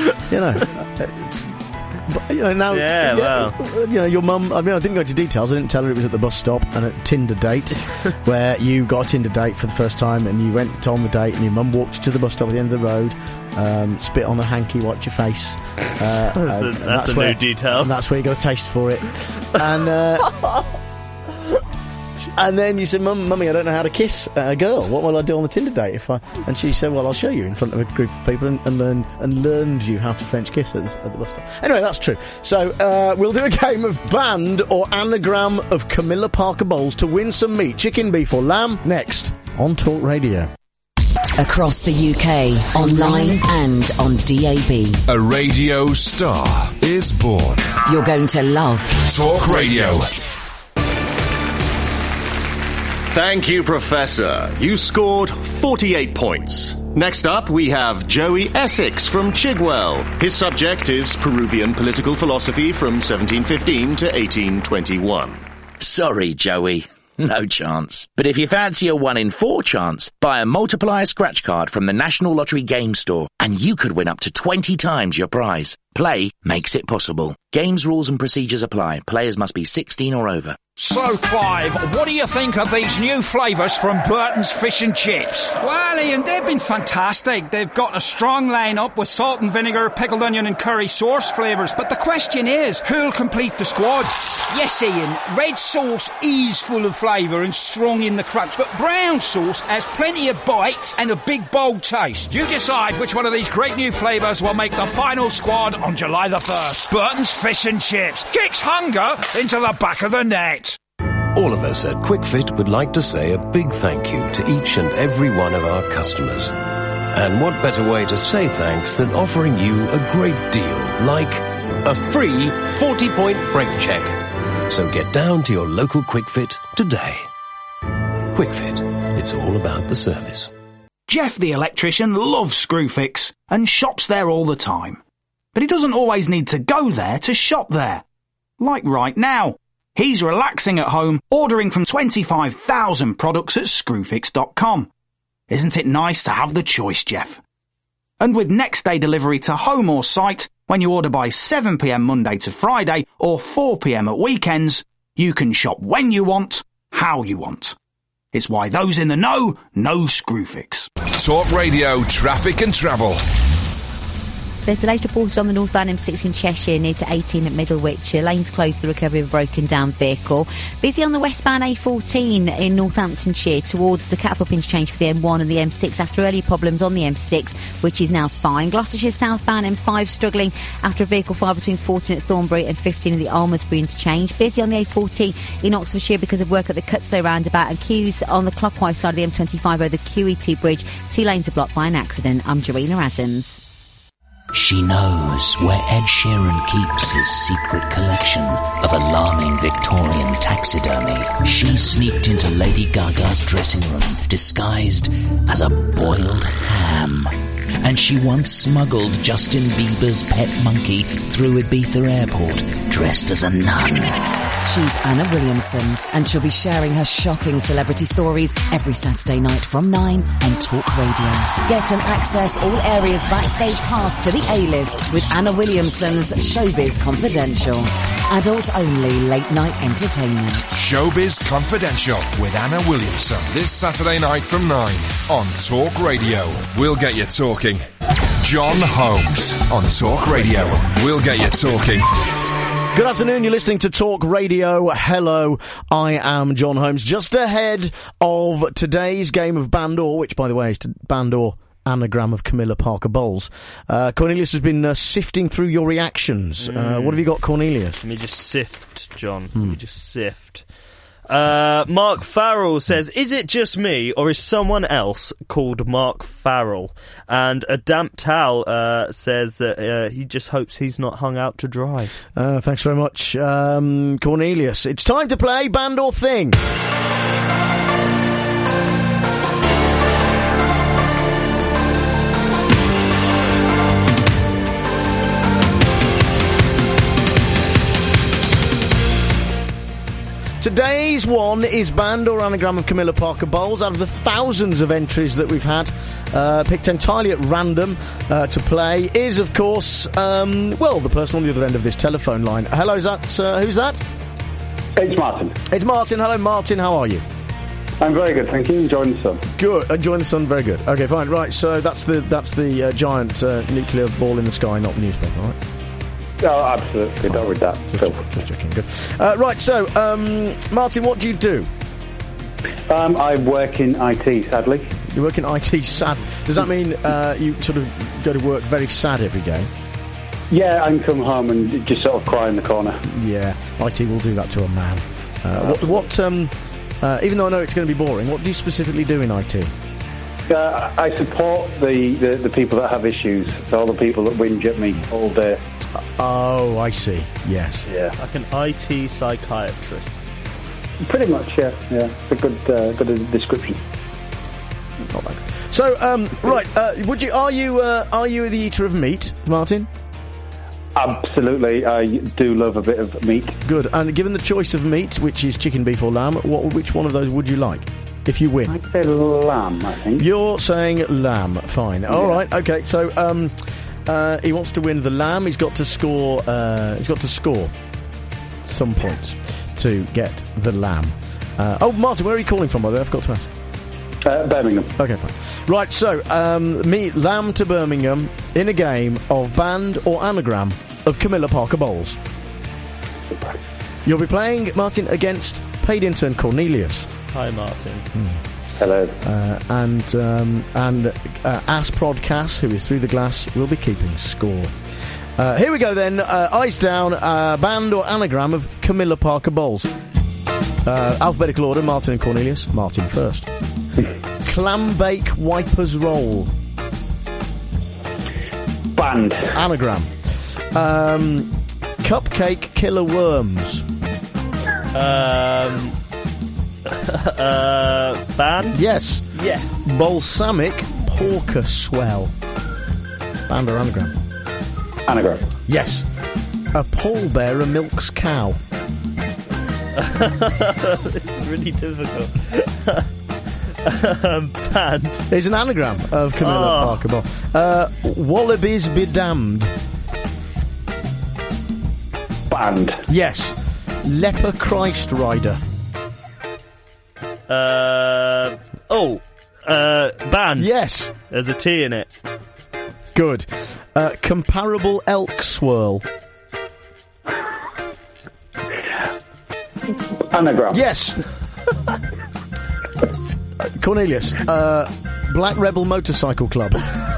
[SPEAKER 2] now...
[SPEAKER 7] Yeah, well...
[SPEAKER 2] your mum... I mean, I didn't go into details. I didn't tell her it was at the bus stop and a Tinder date, where you got a Tinder date for the first time and you went on the date and your mum walked you to the bus stop at the end of the road, spit on a hanky, wiped your face.
[SPEAKER 7] That's a new detail.
[SPEAKER 2] And that's where you got a taste for it. And... And then you said, Mummy, I don't know how to kiss a girl. What will I do on the Tinder date if I... And she said, well, I'll show you in front of a group of people and learned you how to French kiss at the bus stop. Anyway, that's true. So, we'll do a game of band or anagram of Camilla Parker Bowles to win some meat, chicken, beef or lamb, next. on Talk Radio.
[SPEAKER 4] Across the UK, online and on DAB.
[SPEAKER 5] A radio star is born.
[SPEAKER 4] You're going to love
[SPEAKER 5] Talk Radio.
[SPEAKER 3] Thank you, Professor. You scored 48 points. Next up, we have Joey Essex from Chigwell. His subject is Peruvian political philosophy from 1715 to 1821.
[SPEAKER 10] Sorry, Joey. No chance. But if you fancy a 1 in 4 chance, buy a multiplier scratch card from the National Lottery Game Store, and you could win up to 20 times your prize. Play makes it possible. Games rules and procedures apply. Players must be 16 or over.
[SPEAKER 11] So, Clive, what do you think of these new flavours from Burton's Fish and Chips?
[SPEAKER 13] Well, Ian, they've been fantastic. They've got a strong line-up with salt and vinegar, pickled onion and curry sauce flavours. But the question is, who'll complete the squad? Yes, Ian, red sauce is full of flavour and strong in the crunch, but brown sauce has plenty of bite and a big, bold taste.
[SPEAKER 11] You decide which one of these great new flavours will make the final squad on July the 1st. Burton's Fish and Chips kicks hunger into the back of the net.
[SPEAKER 26] All of us at QuickFit would like to say a big thank you to each and every one of our customers. And what better way to say thanks than offering you a great deal, like a free 40-point brake check. So get down to your local QuickFit today. QuickFit, it's all about the service.
[SPEAKER 11] Jeff the electrician loves Screwfix and shops there all the time. But he doesn't always need to go there to shop there. Like right now. He's relaxing at home, ordering from 25,000 products at Screwfix.com. Isn't it nice to have the choice, Jeff? And with next day delivery to home or site, when you order by 7 p.m. Monday to Friday or 4 p.m. at weekends, you can shop when you want, how you want. It's why those in the know Screwfix.
[SPEAKER 5] Talk Radio, traffic and travel.
[SPEAKER 19] There's delayed reported on the northbound M6 in Cheshire near to 18 at Middlewich. Lanes closed for the recovery of a broken down vehicle. Busy on the westbound A14 in Northamptonshire towards the cut-up interchange for the M1 and the M6 after early problems on the M6, which is now fine. Gloucestershire southbound M5 struggling after a vehicle fire between 14 at Thornbury and 15 at the Almondsbury interchange. Busy on the A40 in Oxfordshire because of work at the Cutstow roundabout, and queues on the clockwise side of the M25 over the QE2 bridge. 2 lanes are blocked by an accident. I'm Jarena Adams.
[SPEAKER 9] She knows where Ed Sheeran keeps his secret collection of alarming Victorian taxidermy. She sneaked into Lady Gaga's dressing room, disguised as a boiled ham. And she once smuggled Justin Bieber's pet monkey through Ibiza Airport, dressed as a nun.
[SPEAKER 4] She's Anna Williamson, and she'll be sharing her shocking celebrity stories every Saturday night from 9 on Talk Radio. Get and access all areas backstage pass to the A-list with Anna Williamson's Showbiz Confidential. Adults only late night entertainment.
[SPEAKER 5] Showbiz Confidential with Anna Williamson. This Saturday night from 9 on Talk Radio. We'll get you talking. John Holmes on Talk Radio. We'll get you talking.
[SPEAKER 2] Good afternoon, you're listening to Talk Radio. Hello, I am John Holmes. Just ahead of today's game of Bandor, which, by the way, is Bandor, anagram of Camilla Parker Bowles. Cornelius has been sifting through your reactions. What have you got, Cornelius?
[SPEAKER 7] Let me just sift, John. Let me just sift. Mark Farrell says, is it just me or is someone else called Mark Farrell? And a damp towel says that he just hopes he's not hung out to dry.
[SPEAKER 2] Thanks very much, Cornelius. It's time to play Band or Thing. Today's one is Band or Anagram of Camilla Parker Bowles. Out of the thousands of entries that we've had, picked entirely at random to play, is, of course, the person on the other end of this telephone line. Hello, is that, who's that?
[SPEAKER 15] It's Martin.
[SPEAKER 2] It's Martin. Hello, Martin. How are you?
[SPEAKER 15] I'm very good, thank you. Enjoying the sun.
[SPEAKER 2] Good. Enjoying the sun. Very good. Okay, fine. Right. So that's the giant nuclear ball in the sky, not the newspaper. Right.
[SPEAKER 15] Oh, absolutely. Don't read that.
[SPEAKER 2] Just checking. Good. Right. So, Martin, what do you do?
[SPEAKER 15] I work in IT. Sadly.
[SPEAKER 2] You work in IT. Sad. Does that mean you sort of go to work very sad every day?
[SPEAKER 15] Yeah, I can come home and just sort of cry in the corner.
[SPEAKER 2] Yeah, IT will do that to a man. Even though I know it's going to be boring, what do you specifically do in IT?
[SPEAKER 15] I support the people that have issues, all the people that whinge at me all day.
[SPEAKER 2] Oh, I see. Yes.
[SPEAKER 15] Yeah.
[SPEAKER 7] Like an IT psychiatrist.
[SPEAKER 15] Pretty much, yeah. It's a good description.
[SPEAKER 2] Not bad. So, right, are you the eater of meat, Martin?
[SPEAKER 15] Absolutely, I do love a bit of meat.
[SPEAKER 2] Good. And given the choice of meat, which is chicken, beef or lamb, which one of those would you like if you win?
[SPEAKER 15] I'd say lamb, I think.
[SPEAKER 2] You're saying lamb. Fine. Yeah. All right. Okay. So he wants to win the lamb. He's got to score. Some points to get the lamb. Martin, where are you calling from? By the way, I forgot to ask.
[SPEAKER 15] Birmingham.
[SPEAKER 2] Okay, fine. Right, so, lamb to Birmingham in a game of band or anagram of Camilla Parker Bowles. You'll be playing, Martin, against paid intern Cornelius.
[SPEAKER 7] Hi, Martin.
[SPEAKER 15] Hello.
[SPEAKER 2] And Asprod Cass, who is through the glass, will be keeping score. Here we go then. Eyes down, band or anagram of Camilla Parker Bowles. Alphabetical order, Martin and Cornelius. Martin first. Clambake Wipers Roll.
[SPEAKER 15] Band.
[SPEAKER 2] Anagram. Cupcake Killer Worms.
[SPEAKER 7] Band?
[SPEAKER 2] Yes.
[SPEAKER 7] Yeah.
[SPEAKER 2] Balsamic Porker Swell. Band or anagram?
[SPEAKER 15] Anagram.
[SPEAKER 2] Yes. A pallbearer milks cow.
[SPEAKER 7] It's really difficult. Band.
[SPEAKER 2] It's an anagram of Camilla Parker Bowles. Wallabies be damned.
[SPEAKER 15] Band.
[SPEAKER 2] Yes. Leper Christ Rider.
[SPEAKER 7] Band.
[SPEAKER 2] Yes.
[SPEAKER 7] There's a T in it.
[SPEAKER 2] Good. Comparable elk swirl.
[SPEAKER 15] Anagram.
[SPEAKER 2] Yes. Cornelius. Black Rebel Motorcycle Club.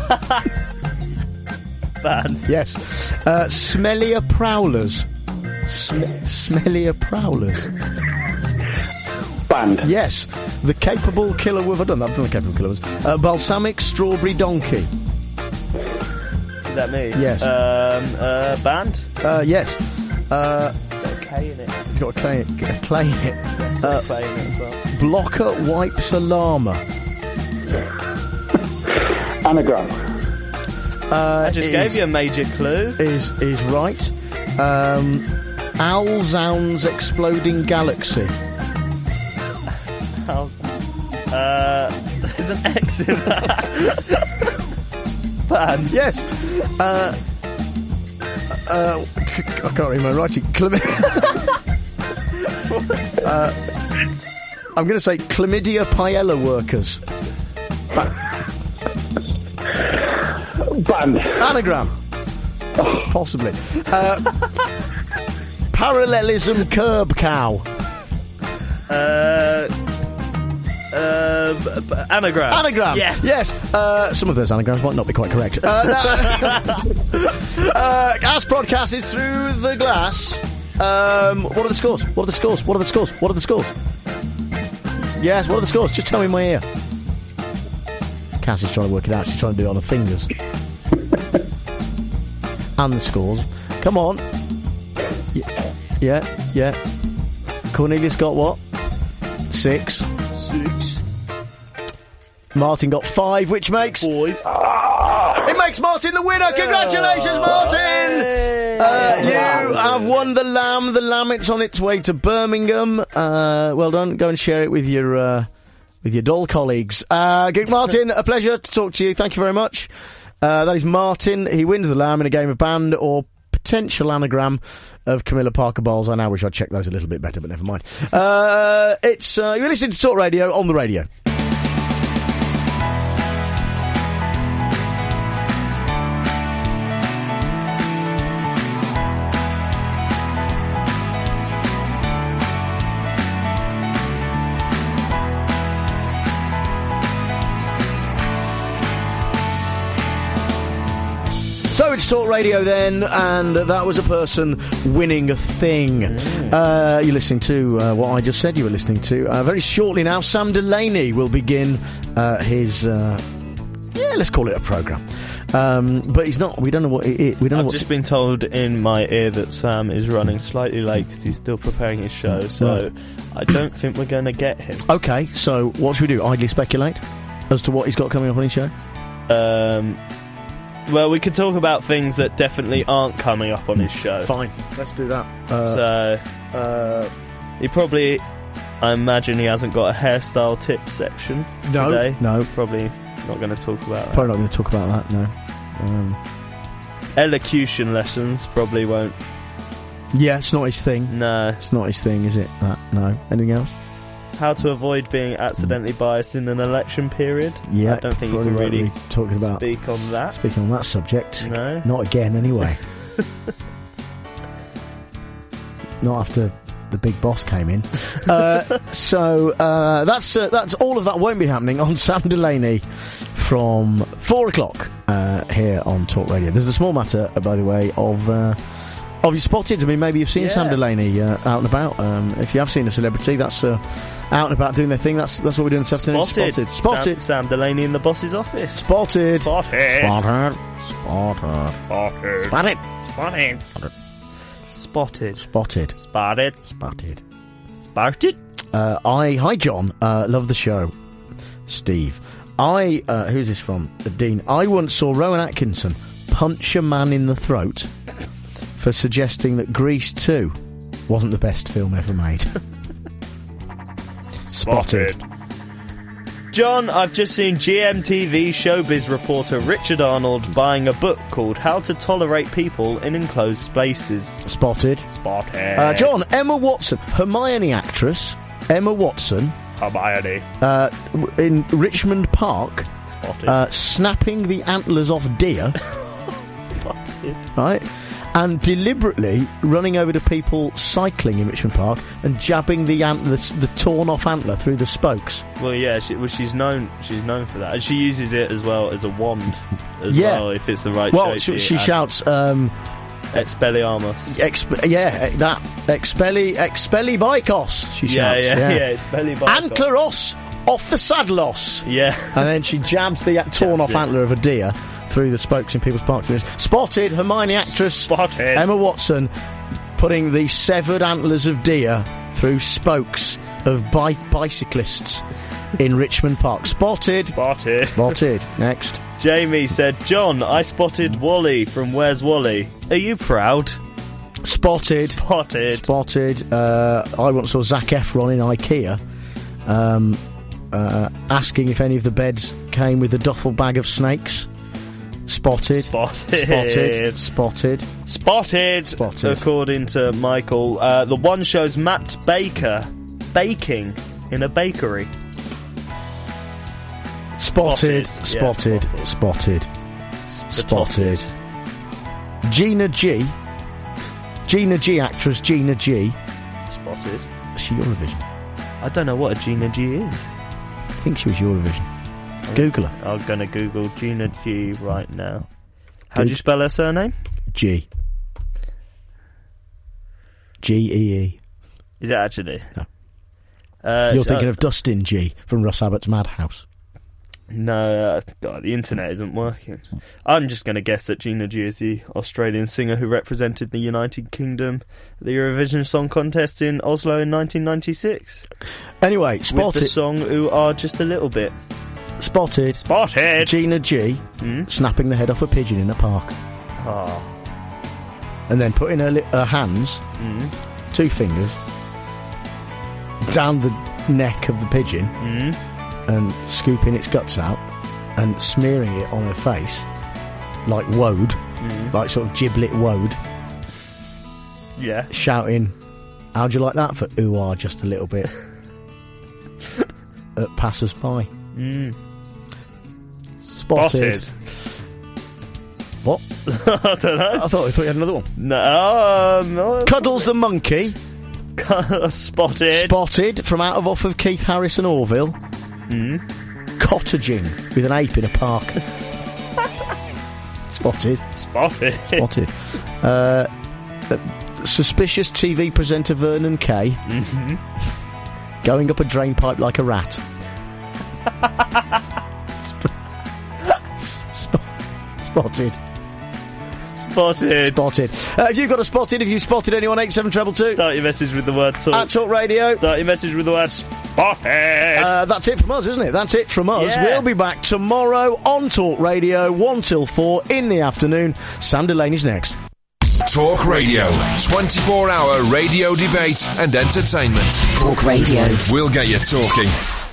[SPEAKER 7] Band.
[SPEAKER 2] Yes. Smellier Prowlers. Smellier Prowlers.
[SPEAKER 15] Band.
[SPEAKER 2] Yes. The Capable Killer Wolf. I've done the Capable Killer Wolf. Balsamic Strawberry Donkey.
[SPEAKER 7] Is that me?
[SPEAKER 2] Yes.
[SPEAKER 7] Band?
[SPEAKER 2] Yes.
[SPEAKER 7] K in it.
[SPEAKER 2] It's got a clay in it.
[SPEAKER 7] Clay in it as well.
[SPEAKER 2] Blocker Wipes Alarma.
[SPEAKER 15] Anagram.
[SPEAKER 7] I just gave you a major clue.
[SPEAKER 2] Is right. Owlzound's Exploding Galaxy.
[SPEAKER 7] There's an X in that. Band.
[SPEAKER 2] Yes. I can't read my writing. I'm going to say Chlamydia Paella Workers.
[SPEAKER 15] Band.
[SPEAKER 2] Anagram. Possibly. Parallelism Curb Cow.
[SPEAKER 7] Anagram.
[SPEAKER 2] Anagram.
[SPEAKER 7] Yes.
[SPEAKER 2] Yes. Some of those anagrams might not be quite correct. As broadcast is through the glass. What are the scores? What are the scores? What are the scores? What are the scores? Yes, what are the scores? Just tell me in my ear. Cass is trying to work it out. She's trying to do it on her fingers. And the scores. Come on. Yeah. Cornelius got what? 6. Martin got 5, which makes 5. It makes Martin the winner. Congratulations, Martin! You have won the lamb. The lamb, it's on its way to Birmingham. Well done. Go and share it with your doll colleagues. Martin, a pleasure to talk to you. Thank you very much. That is Martin. He wins the lamb in a game of band or potential anagram of Camilla Parker Bowles. I now wish I'd checked those a little bit better, but never mind. You're listening to Talk Radio on the radio. So it's It's Talk Radio then, and that was a person winning a thing. You're listening to what I just said you were listening to. Very shortly now, Sam Delaney will begin his, let's call it a programme. But he's not, we don't know what it is.
[SPEAKER 7] I've just been told in my ear that Sam is running slightly late because he's still preparing his show, so I don't think we're going to get him.
[SPEAKER 2] Okay, so what should we do? Idly speculate as to what he's got coming up on his show?
[SPEAKER 7] Well, we could talk about things that definitely aren't coming up on his show.
[SPEAKER 2] Fine, let's do that.
[SPEAKER 7] He probably, I imagine he hasn't got a hairstyle tips section today.
[SPEAKER 2] No.
[SPEAKER 7] Probably not going to talk about that.
[SPEAKER 2] Probably not going to talk about that, no.
[SPEAKER 7] Elocution lessons probably won't.
[SPEAKER 2] Yeah, it's not his thing.
[SPEAKER 7] No.
[SPEAKER 2] It's not his thing, is it? No. Anything else?
[SPEAKER 7] How to avoid being accidentally biased in an election period.
[SPEAKER 2] Yeah,
[SPEAKER 7] I don't think you can really
[SPEAKER 2] talking about
[SPEAKER 7] speak on that.
[SPEAKER 2] Speaking on that subject.
[SPEAKER 7] No.
[SPEAKER 2] Not again, anyway. Not after the big boss came in. So that's all of that won't be happening on Sam Delaney from 4 o'clock here on Talk Radio. There's a small matter, by the way, of you spotted. I mean, maybe you've seen Sam Delaney out and about. If you have seen a celebrity that's out and about doing their thing, that's what we're doing this afternoon. Spotted.
[SPEAKER 7] Sam Delaney in the boss's office.
[SPEAKER 2] Spotted.
[SPEAKER 7] Spotted.
[SPEAKER 2] Hi John, love the show. Steve. Who's this from? Dean. I once saw Rowan Atkinson punch a man in the throat for suggesting that Grease 2 wasn't the best film ever made. Spotted.
[SPEAKER 7] John, I've just seen GMTV showbiz reporter Richard Arnold buying a book called How to Tolerate People in Enclosed Spaces.
[SPEAKER 2] Spotted. John, Emma Watson, Hermione actress, Emma Watson.
[SPEAKER 7] Hermione.
[SPEAKER 2] In Richmond Park.
[SPEAKER 7] Spotted.
[SPEAKER 2] Snapping the antlers off deer.
[SPEAKER 7] Spotted.
[SPEAKER 2] Right? And deliberately running over to people cycling in Richmond Park and jabbing the torn off antler through the spokes.
[SPEAKER 7] Well, yeah, she's known for that, and she uses it as well as a wand as well if it's the right shape.
[SPEAKER 2] Well, she shouts
[SPEAKER 7] Expelliarmus.
[SPEAKER 2] That Expelliarmus. She shouts.
[SPEAKER 7] Expelliarmus.
[SPEAKER 2] Antleros off the saddleos.
[SPEAKER 7] Yeah.
[SPEAKER 2] And then she jabs the torn off antler of a deer through the spokes in people's parking lots. Spotted. Hermione actress Emma Watson putting the severed antlers of deer through spokes of bicyclists in Richmond Park. Spotted. Next.
[SPEAKER 7] Jamie said, John, I spotted Wally from Where's Wally? Are you proud?
[SPEAKER 2] Spotted. I once saw Zac Efron in IKEA asking if any of the beds came with a duffel bag of snakes. Spotted. According
[SPEAKER 7] to Michael, the one shows Matt Baker baking in a bakery.
[SPEAKER 2] Spotted. Gina G, actress Gina G.
[SPEAKER 7] Spotted.
[SPEAKER 2] Is she Eurovision?
[SPEAKER 7] I don't know what a Gina G is.
[SPEAKER 2] I think she was Eurovision. Google her.
[SPEAKER 7] I'm going to Google Gina G right now. How do you spell her surname?
[SPEAKER 2] G. G-E-E.
[SPEAKER 7] Is it actually?
[SPEAKER 2] No. You're thinking of Dustin G from Russ Abbott's Madhouse.
[SPEAKER 7] No, the internet isn't working. I'm just going to guess that Gina G is the Australian singer who represented the United Kingdom at the Eurovision Song Contest in Oslo in 1996.
[SPEAKER 2] Anyway, spotted.
[SPEAKER 7] With the song "Ooh Ah Just a Little Bit."
[SPEAKER 2] Spotted. Gina G snapping the head off a pigeon in a park.
[SPEAKER 7] Oh.
[SPEAKER 2] And then putting her hands, 2 fingers, down the neck of the pigeon and scooping its guts out and smearing it on her face like woad, like sort of giblet woad.
[SPEAKER 7] Yeah.
[SPEAKER 2] Shouting, how'd you like that for ooh ah just a little bit at passers-by. Spotted. What?
[SPEAKER 7] I don't know.
[SPEAKER 2] I thought you had another one.
[SPEAKER 7] No.
[SPEAKER 2] Cuddles the monkey.
[SPEAKER 7] Spotted
[SPEAKER 2] from out of off of Keith Harris and Orville. Cottaging with an ape in a park. Spotted.
[SPEAKER 7] Spotted.
[SPEAKER 2] Suspicious TV presenter Vernon Kay.
[SPEAKER 7] Mm-hmm.
[SPEAKER 2] Going up a drain pipe like a rat. Spotted. If you've got a spotted, if you spotted anyone, 87222.
[SPEAKER 7] Start your message with the word talk.
[SPEAKER 2] At Talk Radio.
[SPEAKER 7] Start your message with the word spotted.
[SPEAKER 2] That's it from us, isn't it? That's it from us.
[SPEAKER 7] Yeah.
[SPEAKER 2] We'll be back tomorrow on Talk Radio, 1 till 4 in the afternoon. Sam Delaney's next.
[SPEAKER 5] Talk Radio. 24-hour radio debate and entertainment.
[SPEAKER 4] Talk Radio.
[SPEAKER 5] We'll get you talking.